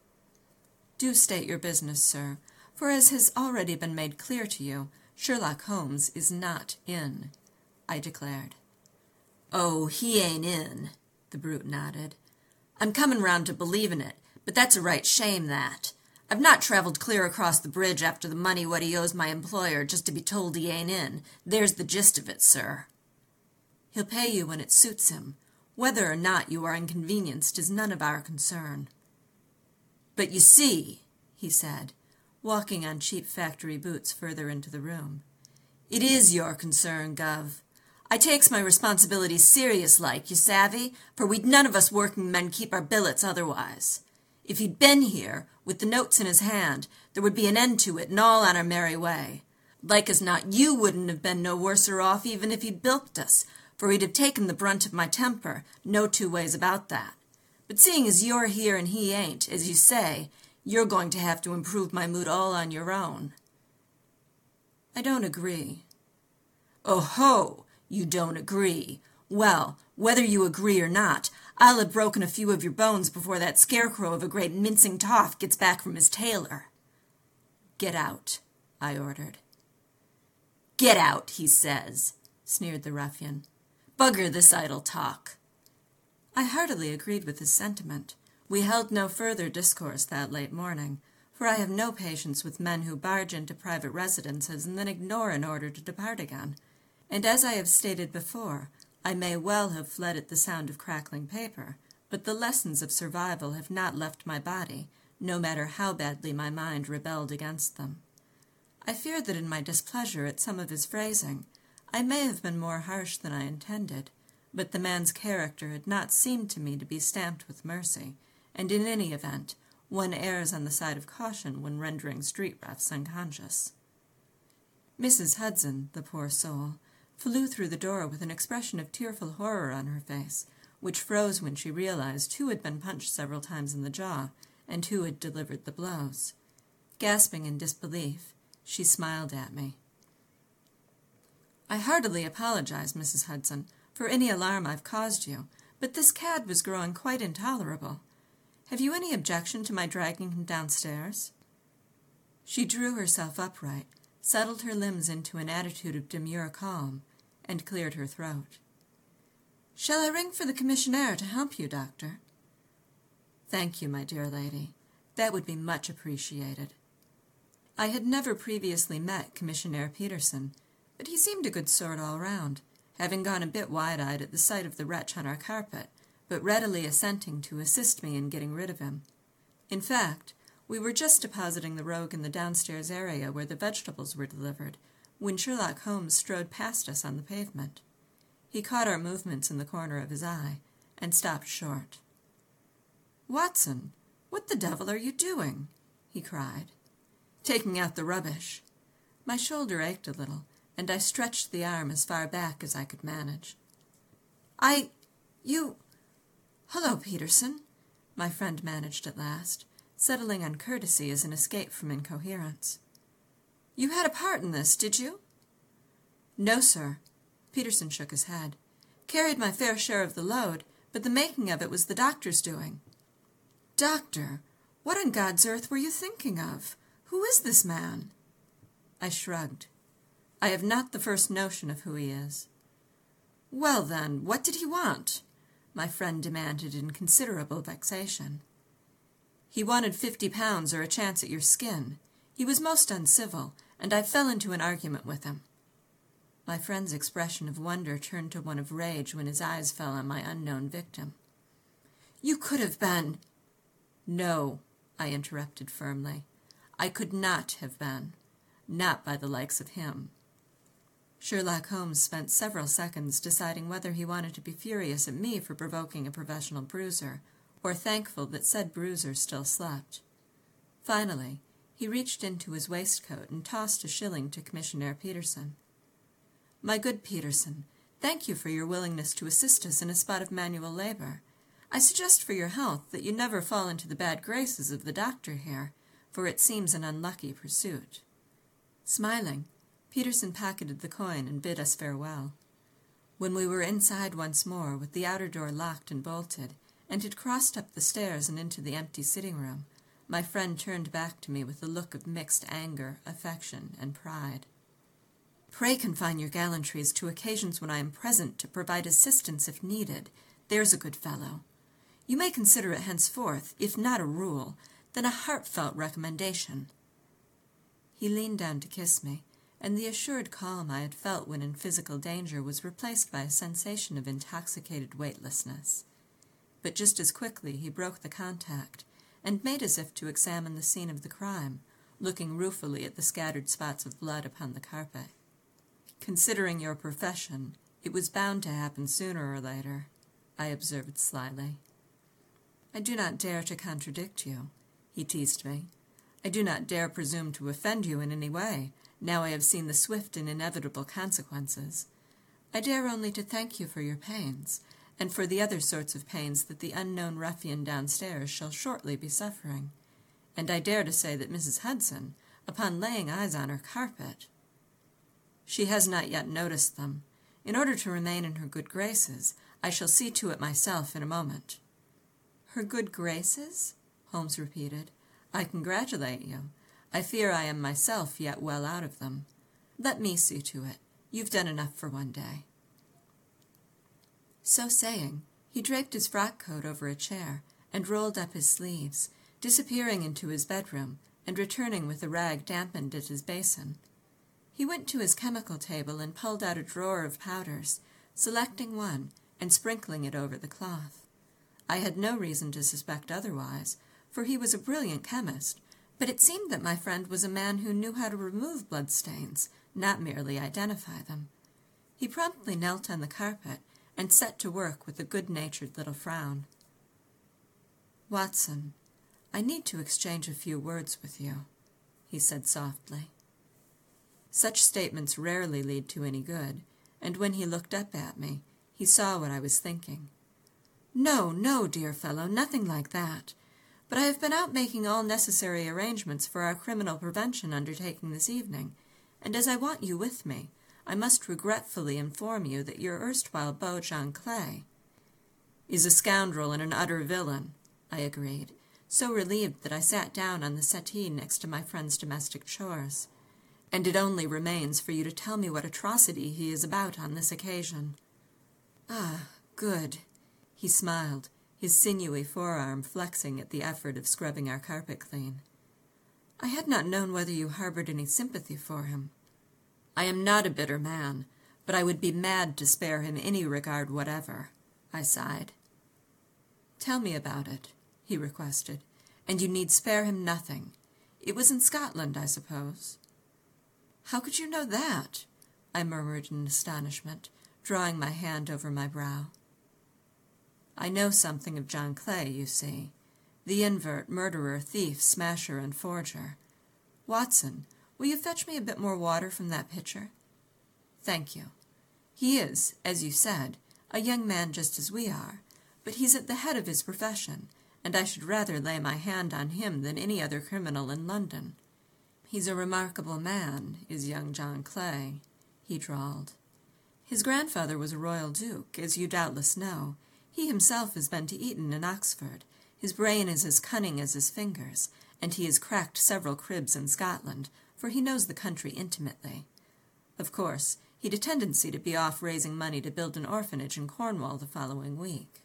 "Do state your business, sir, for as has already been made clear to you, Sherlock Holmes is not in," I declared. "Oh, he ain't in," the brute nodded. "I'm comin' round to believin' it, but that's a right shame, that. I've not travelled clear across the bridge after the money what he owes my employer just to be told he ain't in. There's the gist of it, sir." "He'll pay you when it suits him. Whether or not you are inconvenienced is none of our concern." "But you see," he said, walking on cheap factory boots further into the room, "it is your concern, Gov. I takes my responsibilities serious like, you savvy, for we'd none of us working men keep our billets otherwise. If he'd been here, with the notes in his hand, there would be an end to it and all on our merry way. Like as not you wouldn't have been no worser off even if he'd bilked us, for he'd have taken the brunt of my temper, no two ways about that. But seeing as you're here and he ain't, as you say, you're going to have to improve my mood all on your own." "I don't agree." "Oh-ho! You don't agree. Well, whether you agree or not, I'll have broken a few of your bones before that scarecrow of a great mincing toff gets back from his tailor." "Get out," I ordered. "Get out, he says," sneered the ruffian. "Bugger this idle talk." I heartily agreed with his sentiment. We held no further discourse that late morning, for I have no patience with men who barge into private residences and then ignore an order to depart again. And as I have stated before, I may well have fled at the sound of crackling paper, but the lessons of survival have not left my body, no matter how badly my mind rebelled against them. I fear that in my displeasure at some of his phrasing, I may have been more harsh than I intended, but the man's character had not seemed to me to be stamped with mercy, and in any event, one errs on the side of caution when rendering street roughs unconscious. Mrs. Hudson, the poor soul, flew through the door with an expression of tearful horror on her face, which froze when she realized who had been punched several times in the jaw, and who had delivered the blows. Gasping in disbelief, she smiled at me. "I heartily apologize, Mrs. Hudson, for any alarm I've caused you, but this cad was growing quite intolerable. Have you any objection to my dragging him downstairs?" She drew herself upright, settled her limbs into an attitude of demure calm, and cleared her throat. "Shall I ring for the commissionaire to help you, Doctor?" "Thank you, my dear lady. That would be much appreciated." I had never previously met Commissionaire Peterson, but he seemed a good sort all round, having gone a bit wide-eyed at the sight of the wretch on our carpet, but readily assenting to assist me in getting rid of him. In fact, we were just depositing the rogue in the downstairs area where the vegetables were delivered, when Sherlock Holmes strode past us on the pavement. He caught our movements in the corner of his eye, and stopped short. "Watson, what the devil are you doing?" he cried. "Taking out the rubbish." My shoulder ached a little, and I stretched the arm as far back as I could manage. "Hello, Peterson," my friend managed at last, settling on courtesy as an escape from incoherence. "You had a part in this, did you?" "No, sir." Peterson shook his head. "Carried my fair share of the load, but the making of it was the doctor's doing." "Doctor, what on God's earth were you thinking of? Who is this man?" I shrugged. "I have not the first notion of who he is." "Well, then, what did he want?" my friend demanded in considerable vexation. "He wanted £50 or a chance at your skin. He was most uncivil, and I fell into an argument with him." My friend's expression of wonder turned to one of rage when his eyes fell on my unknown victim. "You could have been—" "No," I interrupted firmly. "I could not have been. Not by the likes of him." Sherlock Holmes spent several seconds deciding whether he wanted to be furious at me for provoking a professional bruiser, or thankful that said bruiser still slept. Finally, he reached into his waistcoat and tossed a shilling to Commissionaire Peterson. "My good Peterson, thank you for your willingness to assist us in a spot of manual labor. I suggest for your health that you never fall into the bad graces of the doctor here, for it seems an unlucky pursuit." Smiling, Peterson pocketed the coin and bid us farewell. When we were inside once more, with the outer door locked and bolted, and had crossed up the stairs and into the empty sitting-room, my friend turned back to me with a look of mixed anger, affection, and pride. "Pray confine your gallantries to occasions when I am present to provide assistance if needed. There's a good fellow. You may consider it henceforth, if not a rule, then a heartfelt recommendation." He leaned down to kiss me, and the assured calm I had felt when in physical danger was replaced by a sensation of intoxicated weightlessness. But just as quickly he broke the contact, and made as if to examine the scene of the crime, looking ruefully at the scattered spots of blood upon the carpet. "Considering your profession, it was bound to happen sooner or later," I observed slyly. "I do not dare to contradict you," he teased me. "I do not dare presume to offend you in any way, now I have seen the swift and inevitable consequences. I dare only to thank you for your pains, and for the other sorts of pains that the unknown ruffian downstairs shall shortly be suffering. And I dare to say that Mrs. Hudson, upon laying eyes on her carpet—" "She has not yet noticed them. In order to remain in her good graces, I shall see to it myself in a moment." "Her good graces?" Holmes repeated. "I congratulate you. I fear I am myself yet well out of them. Let me see to it. You've done enough for one day." So saying, he draped his frock-coat over a chair and rolled up his sleeves, disappearing into his bedroom and returning with a rag dampened at his basin. He went to his chemical table and pulled out a drawer of powders, selecting one and sprinkling it over the cloth. I had no reason to suspect otherwise, for he was a brilliant chemist, but it seemed that my friend was a man who knew how to remove bloodstains, not merely identify them. He promptly knelt on the carpet and set to work with a good-natured little frown. "Watson, I need to exchange a few words with you," he said softly. Such statements rarely lead to any good, and when he looked up at me, he saw what I was thinking. "No, no, dear fellow, nothing like that. But I have been out making all necessary arrangements for our criminal prevention undertaking this evening, and as I want you with me, I must regretfully inform you that your erstwhile beau, John Clay—" "Is a scoundrel and an utter villain," I agreed, so relieved that I sat down on the settee next to my friend's domestic chores. "And it only remains for you to tell me what atrocity he is about on this occasion." "Ah, good." He smiled, his sinewy forearm flexing at the effort of scrubbing our carpet clean. "I had not known whether you harbored any sympathy for him." "I am not a bitter man, but I would be mad to spare him any regard whatever," I sighed. "Tell me about it," he requested, "and you need spare him nothing. It was in Scotland, I suppose." "How could you know that?" I murmured in astonishment, drawing my hand over my brow. "I know something of John Clay, you see. The invert, murderer, thief, smasher, and forger. Watson, will you fetch me a bit more water from that pitcher?" "Thank you. He is, as you said, a young man just as we are, but he's at the head of his profession, and I should rather lay my hand on him than any other criminal in London. He's a remarkable man, is young John Clay," he drawled. "His grandfather was a royal duke, as you doubtless know. He himself has been to Eton and Oxford. His brain is as cunning as his fingers, and he has cracked several cribs in Scotland, for he knows the country intimately. Of course, he'd a tendency to be off raising money to build an orphanage in Cornwall the following week."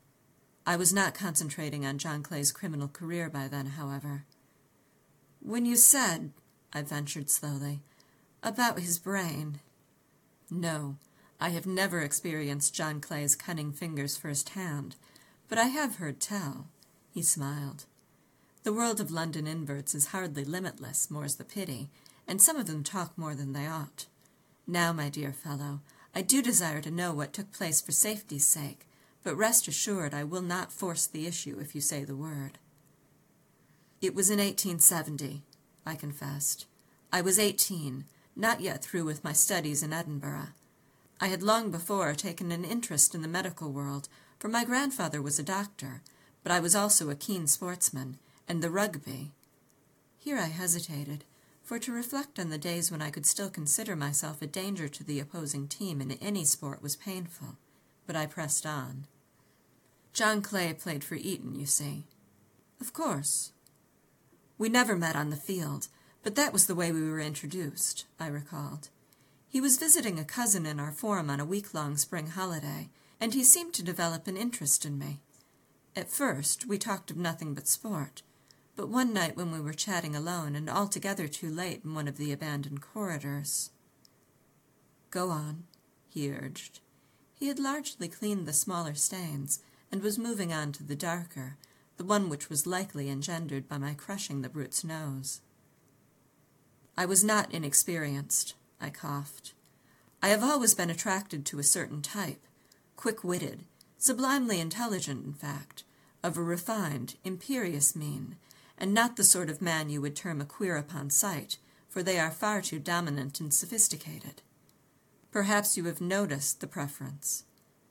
I was not concentrating on John Clay's criminal career by then, however. "When you said," I ventured slowly, "about his brain—" "No, I have never experienced John Clay's cunning fingers firsthand, but I have heard tell," he smiled. "The world of London inverts is hardly limitless, more's the pity, and some of them talk more than they ought. Now, my dear fellow, I do desire to know what took place for safety's sake, but rest assured I will not force the issue if you say the word." "It was in 1870, I confessed. I was 18, not yet through with my studies in Edinburgh. I had long before taken an interest in the medical world, for my grandfather was a doctor, but I was also a keen sportsman, and the rugby—" Here I hesitated, for to reflect on the days when I could still consider myself a danger to the opposing team in any sport was painful, but I pressed on. "John Clay played for Eton, you see." "Of course." "We never met on the field, but that was the way we were introduced," I recalled. "He was visiting a cousin in our form on a week-long spring holiday, and he seemed to develop an interest in me. At first, we talked of nothing but sport, but one night when we were chatting alone and altogether too late in one of the abandoned corridors—" "Go on," he urged. He had largely cleaned the smaller stains, and was moving on to the darker, the one which was likely engendered by my crushing the brute's nose. "I was not inexperienced," I coughed. "I have always been attracted to a certain type, quick-witted, sublimely intelligent, in fact, of a refined, imperious mien, and not the sort of man you would term a queer upon sight, for they are far too dominant and sophisticated. Perhaps you have noticed the preference."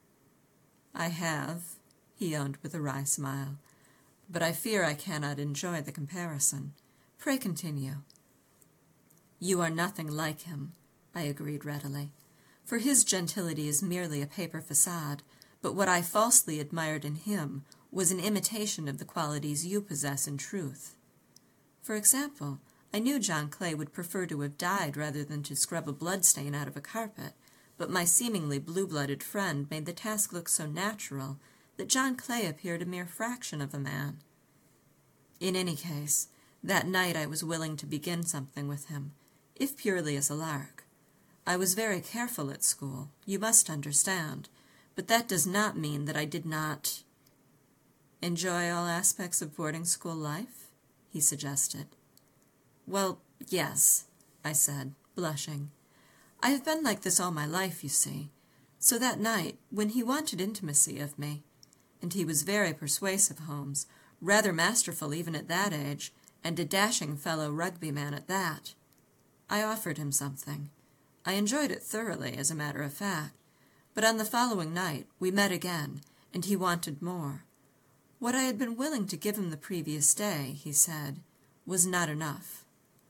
"I have," he owned with a wry smile, "but I fear I cannot enjoy the comparison. Pray continue." "You are nothing like him," I agreed readily, "for his gentility is merely a paper facade, but what I falsely admired in him was an imitation of the qualities you possess in truth. For example, I knew John Clay would prefer to have died rather than to scrub a blood-stain out of a carpet, but my seemingly blue-blooded friend made the task look so natural that John Clay appeared a mere fraction of a man. In any case, that night I was willing to begin something with him, if purely as a lark. I was very careful at school, you must understand, but that does not mean that I did not—" "Enjoy all aspects of boarding-school life?" he suggested. "Well, yes," I said, blushing. I have been like this all my life, you see. So that night, when he wanted intimacy of me, and he was very persuasive, Holmes, rather masterful even at that age, and a dashing fellow rugby-man at that, I offered him something. I enjoyed it thoroughly, as a matter of fact, but on the following night we met again, and he wanted more. What I had been willing to give him the previous day, he said, was not enough.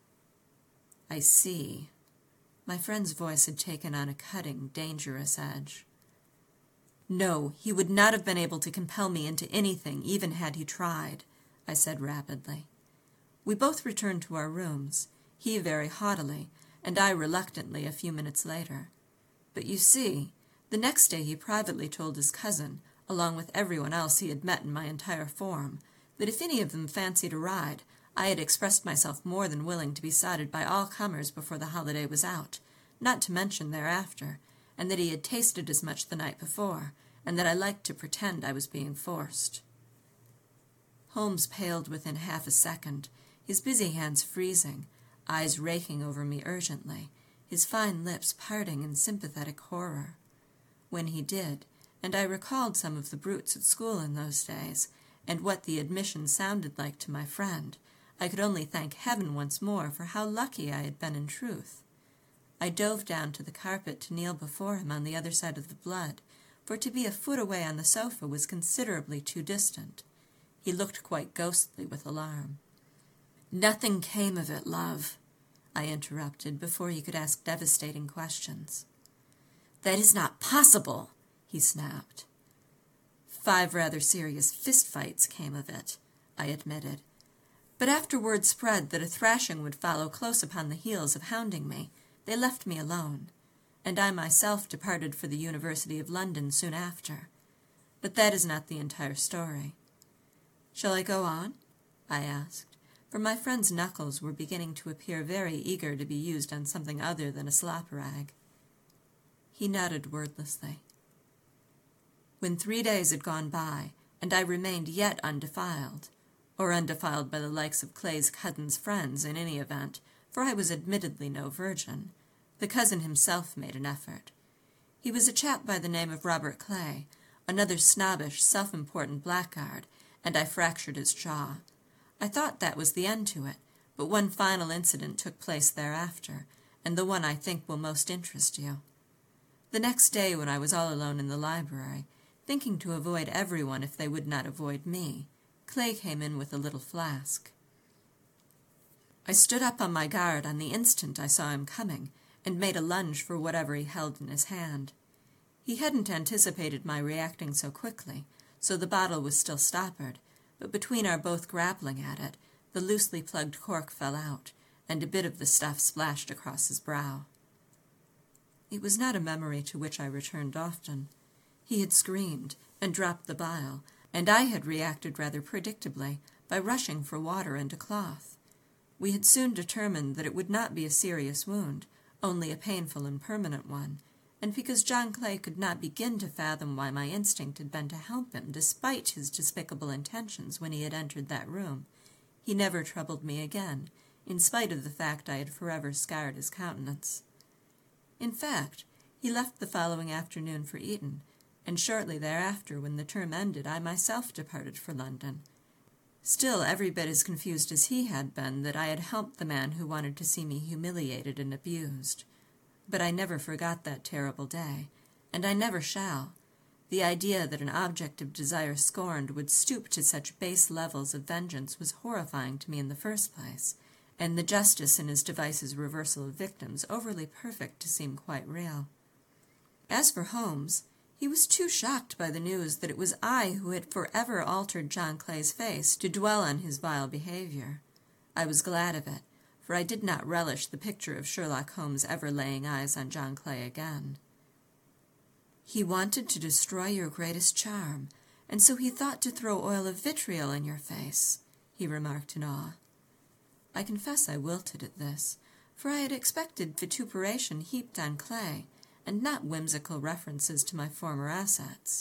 I see. My friend's voice had taken on a cutting, dangerous edge. No, he would not have been able to compel me into anything, even had he tried, I said rapidly. We both returned to our rooms, he very haughtily, and I reluctantly a few minutes later. But you see, the next day he privately told his cousin, along with everyone else he had met in my entire form, that if any of them fancied a ride, I had expressed myself more than willing to be cited by all comers before the holiday was out, not to mention thereafter, and that he had tasted as much the night before, and that I liked to pretend I was being forced. Holmes paled within half a second, his busy hands freezing, eyes raking over me urgently, his fine lips parting in sympathetic horror. When he did, and I recalled some of the brutes at school in those days, and what the admission sounded like to my friend, I could only thank heaven once more for how lucky I had been in truth. I dove down to the carpet to kneel before him on the other side of the blood, for to be a foot away on the sofa was considerably too distant. He looked quite ghostly with alarm. "Nothing came of it, love," I interrupted before he could ask devastating questions. "That is not possible," he snapped. 5 rather serious fistfights came of it, I admitted. But after word spread that a thrashing would follow close upon the heels of hounding me, they left me alone, and I myself departed for the University of London soon after. But that is not the entire story. "Shall I go on?" I asked, for my friend's knuckles were beginning to appear very eager to be used on something other than a slop-rag. He nodded wordlessly. When 3 days had gone by, and I remained yet undefiled, or undefiled by the likes of Clay's cousin's friends in any event, for I was admittedly no virgin, the cousin himself made an effort. He was a chap by the name of Robert Clay, another snobbish, self-important blackguard, and I fractured his jaw. I thought that was the end to it, but one final incident took place thereafter, and the one I think will most interest you. The next day, when I was all alone in the library, thinking to avoid everyone if they would not avoid me, Clay came in with a little flask. I stood up on my guard on the instant I saw him coming, and made a lunge for whatever he held in his hand. He hadn't anticipated my reacting so quickly, so the bottle was still stoppered, but between our both grappling at it, the loosely plugged cork fell out, and a bit of the stuff splashed across his brow. It was not a memory to which I returned often. He had screamed and dropped the bile, and I had reacted rather predictably by rushing for water and a cloth. We had soon determined that it would not be a serious wound, only a painful and permanent one, and because John Clay could not begin to fathom why my instinct had been to help him despite his despicable intentions when he had entered that room, he never troubled me again, in spite of the fact I had forever scarred his countenance. In fact, he left the following afternoon for Eton, and shortly thereafter, when the term ended, I myself departed for London, still every bit as confused as he had been that I had helped the man who wanted to see me humiliated and abused. But I never forgot that terrible day, and I never shall. The idea that an object of desire scorned would stoop to such base levels of vengeance was horrifying to me in the first place, and the justice in his device's reversal of victims overly perfect to seem quite real. As for Holmes, he was too shocked by the news that it was I who had forever altered John Clay's face to dwell on his vile behavior. I was glad of it, for I did not relish the picture of Sherlock Holmes ever laying eyes on John Clay again. "He wanted to destroy your greatest charm, and so he thought to throw oil of vitriol in your face," he remarked in awe. I confess I wilted at this, for I had expected vituperation heaped on Clay, and not whimsical references to my former assets.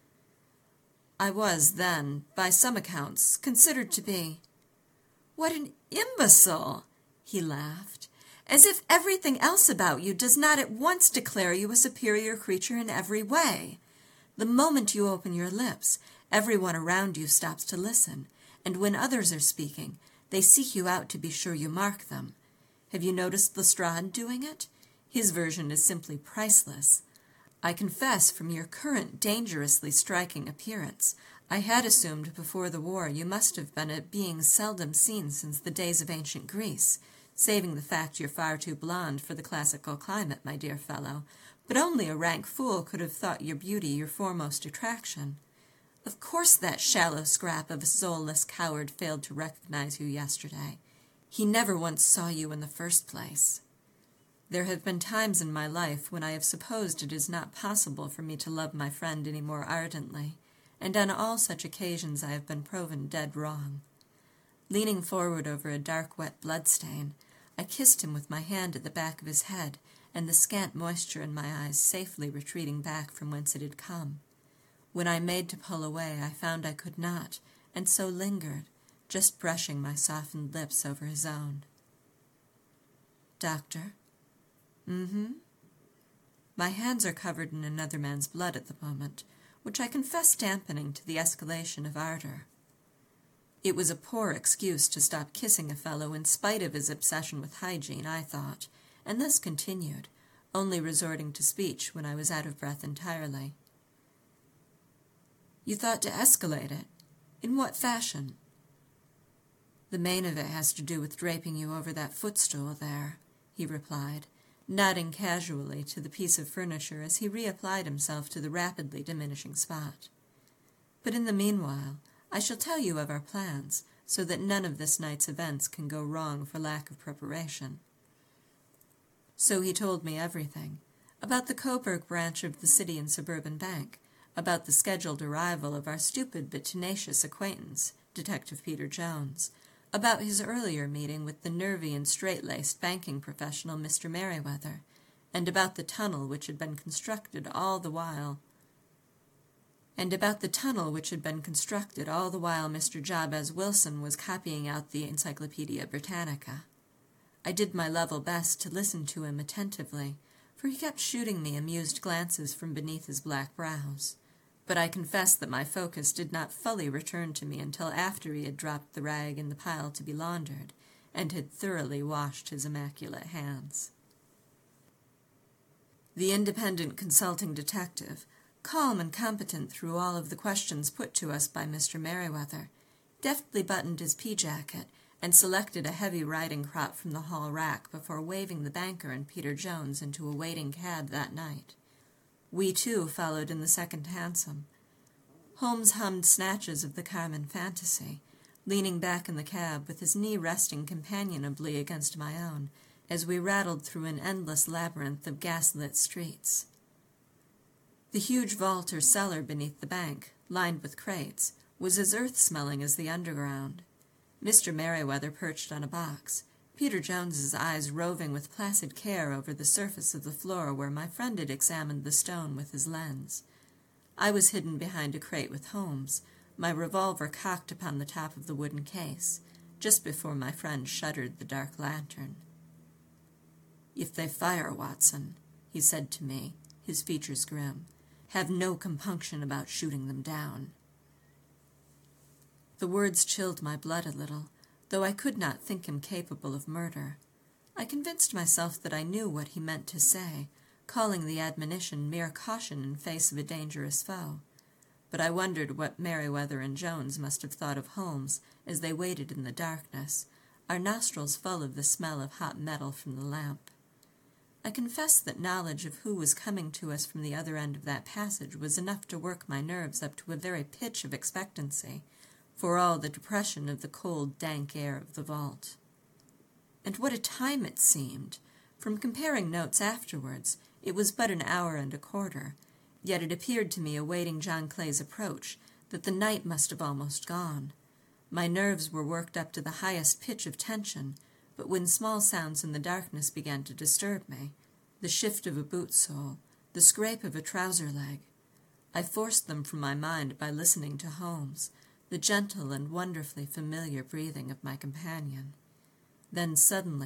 "I was, then, by some accounts, considered to be—" "What an imbecile!" he laughed. as if everything else about you does not at once declare you a superior creature in every way. The moment you open your lips, everyone around you stops to listen, and when others are speaking, they seek you out to be sure you mark them. Have you noticed Lestrade doing it? His version is simply priceless. I confess, from your current dangerously striking appearance, I had assumed before the war you must have been a being seldom seen since the days of ancient Greece, saving the fact you're far too blonde for the classical climate, my dear fellow, but only a rank fool could have thought your beauty your foremost attraction. Of course that shallow scrap of a soulless coward failed to recognize you yesterday. He never once saw you in the first place. There have been times in my life when I have supposed it is not possible for me to love my friend any more ardently, and on all such occasions I have been proven dead wrong. Leaning forward over a dark, wet bloodstain, I kissed him with my hand at the back of his head, and the scant moisture in my eyes safely retreating back from whence it had come. When I made to pull away, I found I could not, and so lingered, just brushing my softened lips over his own. Doctor? Mm-hmm. My hands are covered in another man's blood at the moment, which I confess dampening to the escalation of ardor. It was a poor excuse to stop kissing a fellow in spite of his obsession with hygiene, I thought, and thus continued, only resorting to speech when I was out of breath entirely. You thought to escalate it? In what fashion? The main of it has to do with draping you over that footstool there, he replied, nodding casually to the piece of furniture as he reapplied himself to the rapidly diminishing spot. But in the meanwhile, I shall tell you of our plans, so that none of this night's events can go wrong for lack of preparation. So he told me everything, about the Coburg branch of the City and Suburban Bank, about the scheduled arrival of our stupid but tenacious acquaintance, Detective Peter Jones, about his earlier meeting with the nervy and straight-laced banking professional Mr. Merriweather, and about the tunnel which had been constructed all the while Mr. Jabez Wilson was copying out the Encyclopedia Britannica. I did my level best to listen to him attentively, for he kept shooting me amused glances from beneath his black brows. But I confess that my focus did not fully return to me until after he had dropped the rag in the pile to be laundered, and had thoroughly washed his immaculate hands. The independent consulting detective, calm and competent through all of the questions put to us by Mr. Merriweather, deftly buttoned his pea-jacket and selected a heavy riding crop from the hall rack before waving the banker and Peter Jones into a waiting cab that night. We, too, followed in the second hansom. Holmes hummed snatches of the Carmen fantasy, leaning back in the cab with his knee resting companionably against my own as we rattled through an endless labyrinth of gas-lit streets. The huge vault or cellar beneath the bank, lined with crates, was as earth-smelling as the underground. Mr. Merriweather perched on a box, Peter Jones's eyes roving with placid care over the surface of the floor where my friend had examined the stone with his lens. I was hidden behind a crate with Holmes, my revolver cocked upon the top of the wooden case, just before my friend shuttered the dark lantern. "If they fire, Watson," he said to me, his features grim, "have no compunction about shooting them down." The words chilled my blood a little, though I could not think him capable of murder. I convinced myself that I knew what he meant to say, calling the admonition mere caution in face of a dangerous foe. But I wondered what Merriweather and Jones must have thought of Holmes as they waited in the darkness, our nostrils full of the smell of hot metal from the lamp. I confess that knowledge of who was coming to us from the other end of that passage was enough to work my nerves up to a very pitch of expectancy, for all the depression of the cold, dank air of the vault. And what a time it seemed! From comparing notes afterwards, it was but an hour and a quarter, yet it appeared to me awaiting John Clay's approach that the night must have almost gone. My nerves were worked up to the highest pitch of tension, but when small sounds in the darkness began to disturb me, the shift of a boot sole, the scrape of a trouser leg, I forced them from my mind by listening to Holmes, the gentle and wonderfully familiar breathing of my companion. Then suddenly,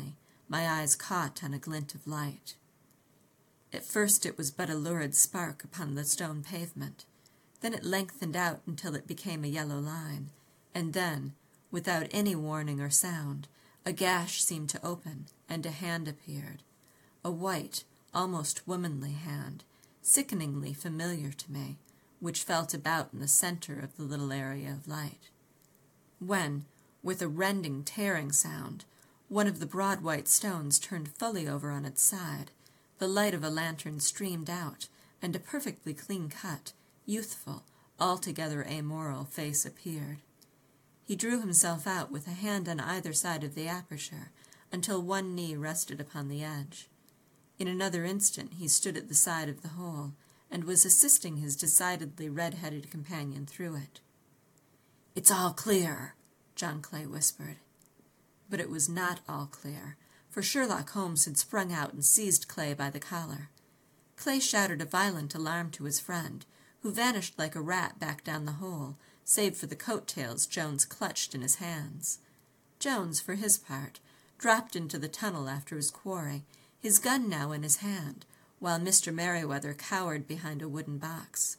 my eyes caught on a glint of light. At first it was but a lurid spark upon the stone pavement. Then it lengthened out until it became a yellow line, and then, without any warning or sound, a gash seemed to open, and a hand appeared. A white, almost womanly hand, sickeningly familiar to me, which felt about in the center of the little area of light. When, with a rending, tearing sound, one of the broad white stones turned fully over on its side, the light of a lantern streamed out, and a perfectly clean-cut, youthful, altogether amoral face appeared. He drew himself out with a hand on either side of the aperture, until one knee rested upon the edge. In another instant he stood at the side of the hole, and was assisting his decidedly red-headed companion through it. "It's all clear," John Clay whispered. But it was not all clear, for Sherlock Holmes had sprung out and seized Clay by the collar. Clay shouted a violent alarm to his friend, who vanished like a rat back down the hole, save for the coat-tails Jones clutched in his hands. Jones, for his part, dropped into the tunnel after his quarry, his gun now in his hand, while Mr. Merryweather cowered behind a wooden box.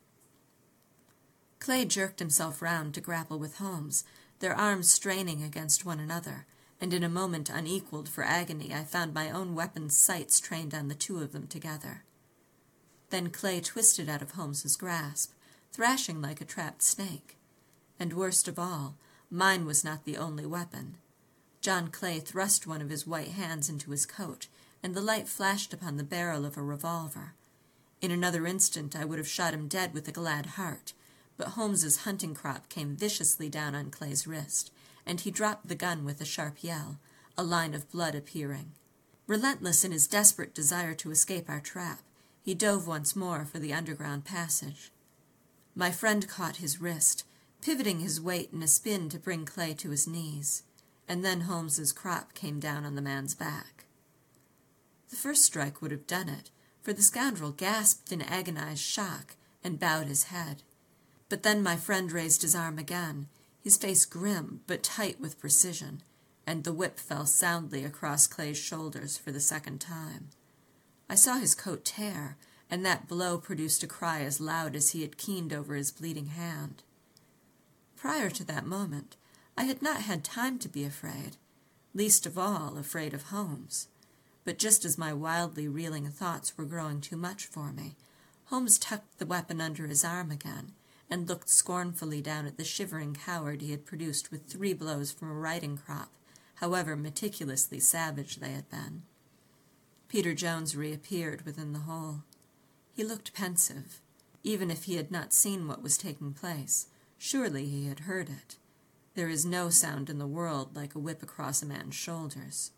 Clay jerked himself round to grapple with Holmes, their arms straining against one another, and in a moment unequaled for agony I found my own weapon's sights trained on the two of them together. Then Clay twisted out of Holmes's grasp, thrashing like a trapped snake. And worst of all, mine was not the only weapon. John Clay thrust one of his white hands into his coat, and the light flashed upon the barrel of a revolver. In another instant I would have shot him dead with a glad heart, but Holmes's hunting crop came viciously down on Clay's wrist, and he dropped the gun with a sharp yell, a line of blood appearing. Relentless in his desperate desire to escape our trap, he dove once more for the underground passage. My friend caught his wrist, pivoting his weight in a spin to bring Clay to his knees, and then Holmes's crop came down on the man's back. The first strike would have done it, for the scoundrel gasped in agonized shock and bowed his head. But then my friend raised his arm again, his face grim but tight with precision, and the whip fell soundly across Clay's shoulders for the second time. I saw his coat tear, and that blow produced a cry as loud as he had keened over his bleeding hand. Prior to that moment, I had not had time to be afraid, least of all afraid of Holmes. But just as my wildly reeling thoughts were growing too much for me, Holmes tucked the weapon under his arm again, and looked scornfully down at the shivering coward he had produced with 3 blows from a riding crop, however meticulously savage they had been. Peter Jones reappeared within the hole. He looked pensive. Even if he had not seen what was taking place, surely he had heard it. There is no sound in the world like a whip across a man's shoulders.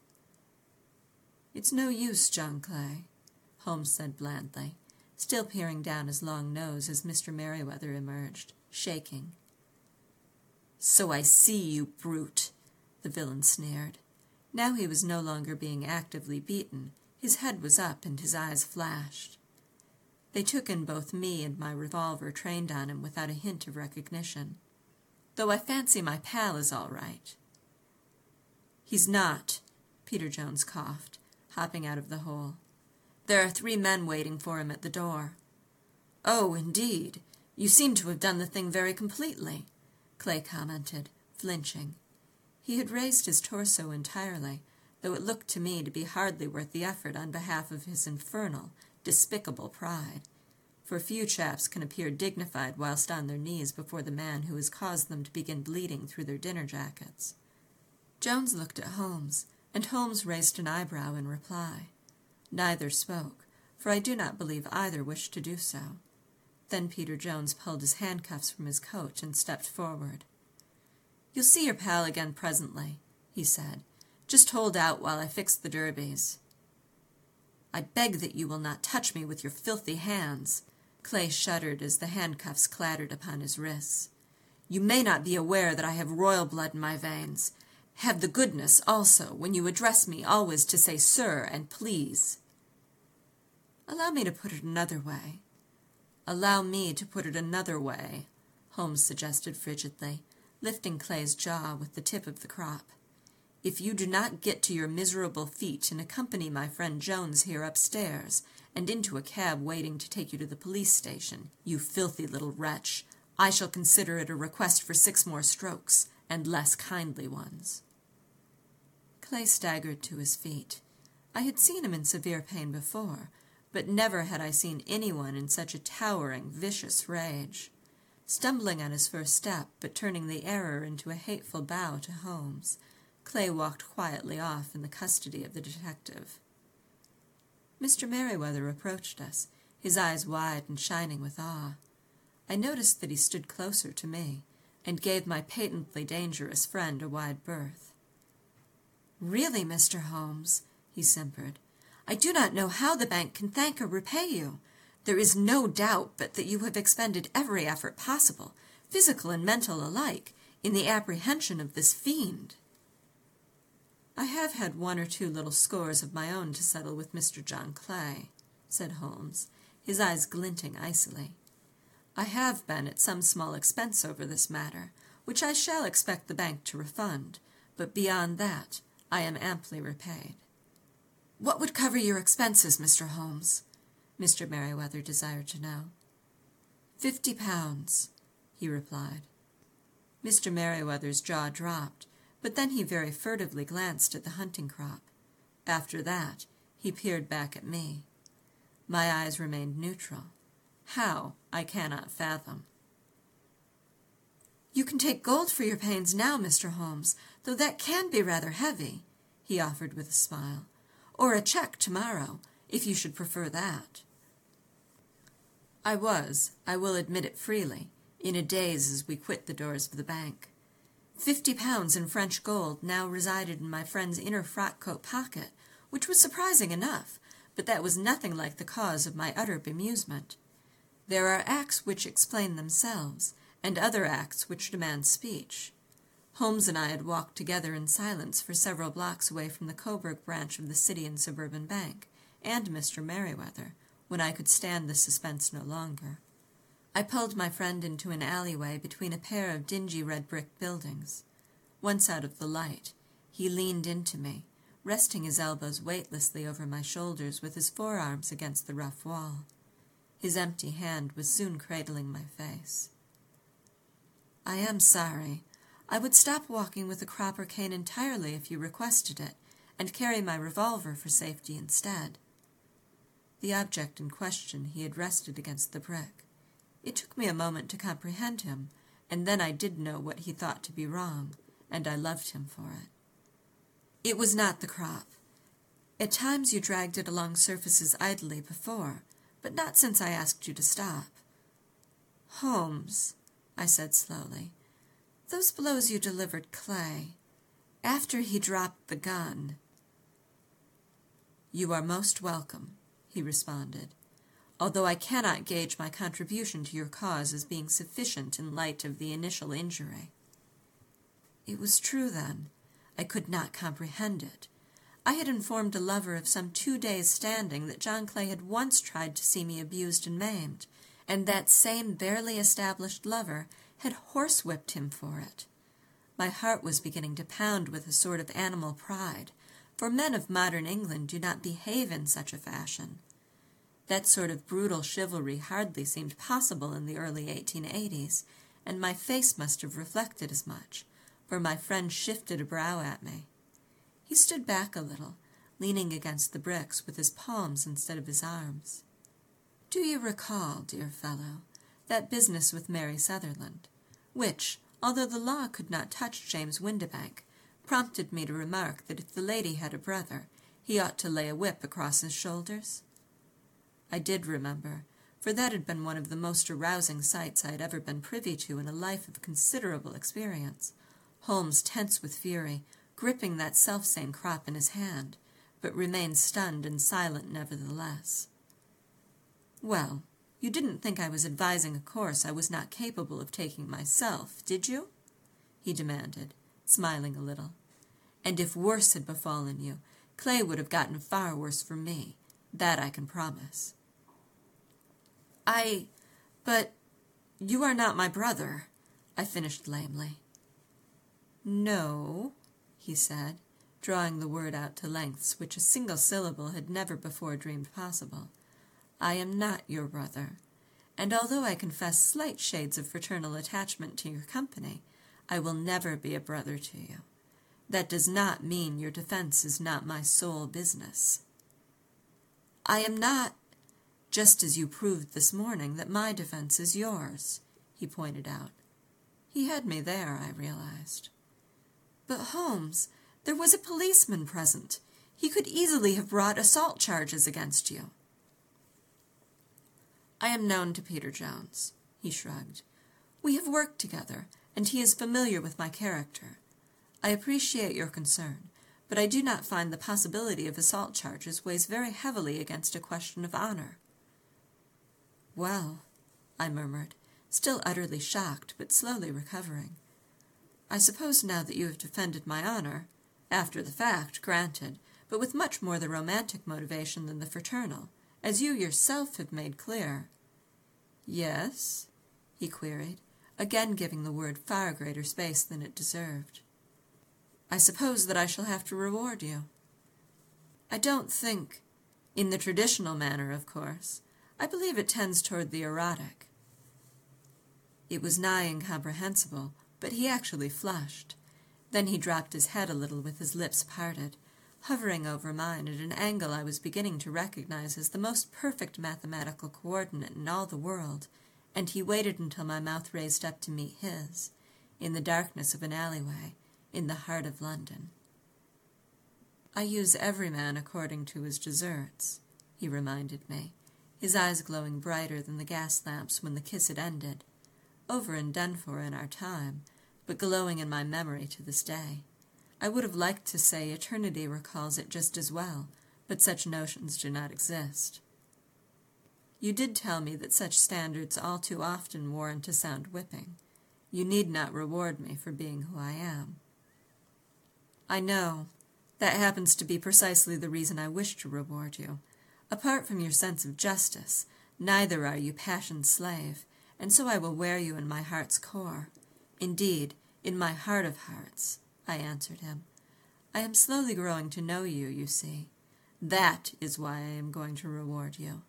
"It's no use, John Clay," Holmes said blandly, still peering down his long nose as Mr. Merryweather emerged, shaking. "So I see, you brute," the villain sneered. Now he was no longer being actively beaten. His head was up and his eyes flashed. They took in both me and my revolver trained on him without a hint of recognition, though I fancy my pal is all right. "He's not," Peter Jones coughed, hopping out of the hole. "There are 3 men waiting for him at the door." "Oh, indeed. You seem to have done the thing very completely," Clay commented, flinching. He had raised his torso entirely, though it looked to me to be hardly worth the effort on behalf of his infernal, despicable pride, for few chaps can appear dignified whilst on their knees before the man who has caused them to begin bleeding through their dinner jackets. Jones looked at Holmes, and Holmes raised an eyebrow in reply. Neither spoke, for I do not believe either wished to do so. Then Peter Jones pulled his handcuffs from his coat and stepped forward. "You'll see your pal again presently," he said. "Just hold out while I fix the derbies." "I beg that you will not touch me with your filthy hands." Clay shuddered as the handcuffs clattered upon his wrists. "You may not be aware that I have royal blood in my veins. Have the goodness, also, when you address me, always to say sir and please." "Allow me to put it another way." "Allow me to put it another way," Holmes suggested frigidly, lifting Clay's jaw with the tip of the crop. If you do not get to your miserable feet and accompany my friend Jones here upstairs, and into a cab waiting to take you to the police station, you filthy little wretch, I shall consider it a request for 6 more strokes, and less kindly ones." Clay staggered to his feet. I had seen him in severe pain before, but never had I seen anyone in such a towering, vicious rage. Stumbling on his first step, but turning the error into a hateful bow to Holmes, Clay walked quietly off in the custody of the detective. Mr. Merriweather approached us, his eyes wide and shining with awe. I noticed that he stood closer to me, and gave my patently dangerous friend a wide berth. "Really, Mr. Holmes," he simpered, "I do not know how the bank can thank or repay you. There is no doubt but that you have expended every effort possible, physical and mental alike, in the apprehension of this fiend." "I have had 1 or 2 little scores of my own to settle with Mr. John Clay," said Holmes, his eyes glinting icily. "I have been at some small expense over this matter, which I shall expect the bank to refund, but beyond that I am amply repaid." "What would cover your expenses, Mr. Holmes?" Mr. Merriweather desired to know. £50, he replied. Mr. Merriweather's jaw dropped, but then he very furtively glanced at the hunting crop. After that, he peered back at me. My eyes remained neutral. How, I cannot fathom. "You can take gold for your pains now, Mr. Holmes, though that can be rather heavy," he offered with a smile, "or a check tomorrow, if you should prefer that." I will admit it freely, in a daze as we quit the doors of the bank. £50 in French gold now resided in my friend's inner frock-coat pocket, which was surprising enough, but that was nothing like the cause of my utter bemusement. There are acts which explain themselves, and other acts which demand speech. Holmes and I had walked together in silence for several blocks away from the Coburg branch of the City and Suburban Bank, and Mr. Merriweather, when I could stand the suspense no longer. I pulled my friend into an alleyway between a pair of dingy red-brick buildings. Once out of the light, he leaned into me, resting his elbows weightlessly over my shoulders with his forearms against the rough wall. His empty hand was soon cradling my face. "I am sorry. I would stop walking with a crop or cane entirely if you requested it, and carry my revolver for safety instead." The object in question he had rested against the brick. It took me a moment to comprehend him, and then I did know what he thought to be wrong, and I loved him for it. "It was not the crop. At times you dragged it along surfaces idly before, but not since I asked you to stop." "Holmes," I said slowly, "those blows you delivered Clay, after he dropped the gun—" "You are most welcome," he responded, "although I cannot gauge my contribution to your cause as being sufficient in light of the initial injury." It was true, then. I could not comprehend it. I had informed a lover of some 2 days' standing that John Clay had once tried to see me abused and maimed, and that same barely established lover had horsewhipped him for it. My heart was beginning to pound with a sort of animal pride, for men of modern England do not behave in such a fashion. That sort of brutal chivalry hardly seemed possible in the early 1880s, and my face must have reflected as much, for my friend shifted a brow at me. He stood back a little, leaning against the bricks with his palms instead of his arms. "Do you recall, dear fellow, that business with Mary Sutherland, which, although the law could not touch James Windibank, prompted me to remark that if the lady had a brother, he ought to lay a whip across his shoulders?" I did remember, for that had been one of the most arousing sights I had ever been privy to in a life of considerable experience. Holmes tense with fury, gripping that selfsame crop in his hand, but remained stunned and silent nevertheless. "Well, you didn't think I was advising a course I was not capable of taking myself, did you?" he demanded, smiling a little. "And if worse had befallen you, Clay would have gotten far worse from me. That I can promise." But you are not my brother," I finished lamely. "No," he said, drawing the word out to lengths which a single syllable had never before dreamed possible. "I am not your brother, and although I confess slight shades of fraternal attachment to your company, I will never be a brother to you. That does not mean your defense is not my sole business." "I am not—" "Just as you proved this morning that my defense is yours," he pointed out. He had me there, I realized. "But Holmes, there was a policeman present. He could easily have brought assault charges against you." "I am known to Peter Jones," he shrugged. "We have worked together, and he is familiar with my character. I appreciate your concern, but I do not find the possibility of assault charges weighs very heavily against a question of honor." "Well," I murmured, still utterly shocked, but slowly recovering, "I suppose now that you have defended my honor, after the fact, granted, but with much more the romantic motivation than the fraternal, as you yourself have made clear—" "Yes?" he queried, again giving the word far greater space than it deserved. "I suppose that I shall have to reward you." "I don't think—" "In the traditional manner, of course. I believe it tends toward the erotic." It was nigh incomprehensible, but he actually flushed. Then he dropped his head a little with his lips parted, hovering over mine at an angle I was beginning to recognize as the most perfect mathematical coordinate in all the world, and he waited until my mouth raised up to meet his, in the darkness of an alleyway, in the heart of London. "I use every man according to his deserts," he reminded me, his eyes glowing brighter than the gas lamps when the kiss had ended, over and done for in our time, but glowing in my memory to this day. I would have liked to say eternity recalls it just as well, but such notions do not exist. "You did tell me that such standards all too often warrant a sound whipping. You need not reward me for being who I am." "I know. That happens to be precisely the reason I wish to reward you. Apart from your sense of justice, neither are you passion's slave, and so I will wear you in my heart's core. Indeed, in my heart of hearts," I answered him. "I am slowly growing to know you, you see. That is why I am going to reward you."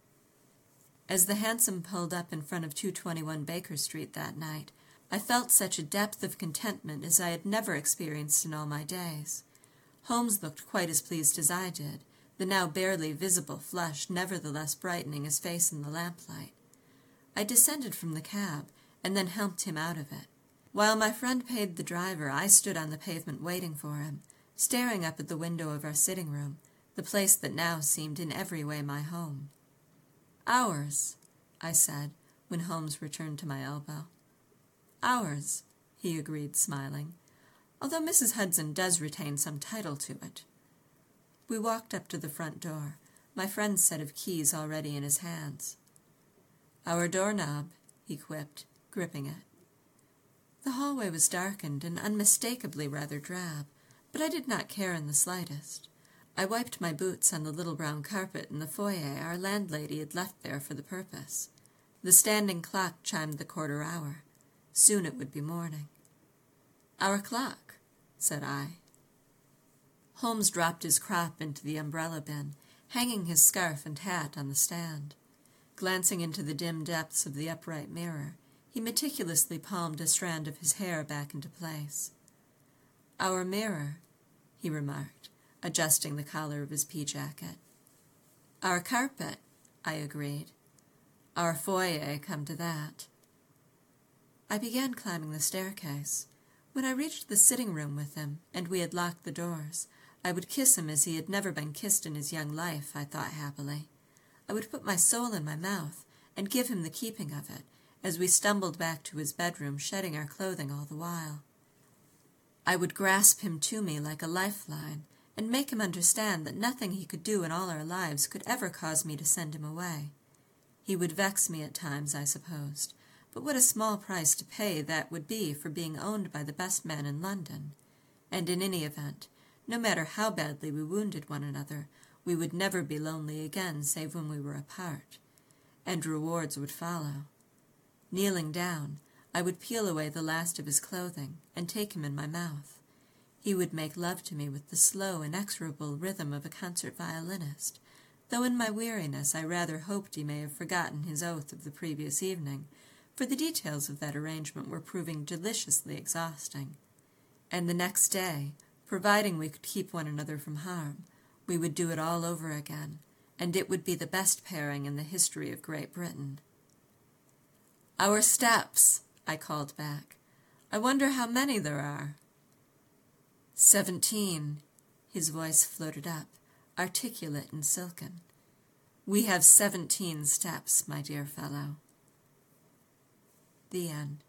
As the hansom pulled up in front of 221 Baker Street that night, I felt such a depth of contentment as I had never experienced in all my days. Holmes looked quite as pleased as I did, the now barely visible flush nevertheless brightening his face in the lamplight. I descended from the cab, and then helped him out of it. While my friend paid the driver, I stood on the pavement waiting for him, staring up at the window of our sitting room, the place that now seemed in every way my home. "Ours," I said, when Holmes returned to my elbow. "Ours," he agreed, smiling, "although Mrs. Hudson does retain some title to it." We walked up to the front door, my friend's set of keys already in his hands. "Our doorknob," he quipped, gripping it. The hallway was darkened and unmistakably rather drab, but I did not care in the slightest. I wiped my boots on the little brown carpet in the foyer our landlady had left there for the purpose. The standing clock chimed the quarter hour. Soon it would be morning. "Our clock," said I. Holmes dropped his crop into the umbrella bin, hanging his scarf and hat on the stand. Glancing into the dim depths of the upright mirror, he meticulously palmed a strand of his hair back into place. "Our mirror," he remarked, adjusting the collar of his pea-jacket. "Our carpet," I agreed. "Our foyer, come to that." I began climbing the staircase. When I reached the sitting room with him, and we had locked the doors, I would kiss him as he had never been kissed in his young life, I thought happily. I would put my soul in my mouth, and give him the keeping of it, as we stumbled back to his bedroom, shedding our clothing all the while. I would grasp him to me like a lifeline, and make him understand that nothing he could do in all our lives could ever cause me to send him away. He would vex me at times, I supposed, but what a small price to pay that would be for being owned by the best man in London. And in any event, no matter how badly we wounded one another, we would never be lonely again save when we were apart. And rewards would follow. Kneeling down, I would peel away the last of his clothing and take him in my mouth. He would make love to me with the slow, inexorable rhythm of a concert violinist, though in my weariness I rather hoped he may have forgotten his oath of the previous evening, for the details of that arrangement were proving deliciously exhausting. And the next day, providing we could keep one another from harm, we would do it all over again, and it would be the best pairing in the history of Great Britain. "Our steps," I called back. "I wonder how many there are." 17, his voice floated up, articulate and silken. "We have 17 steps, my dear fellow." The end.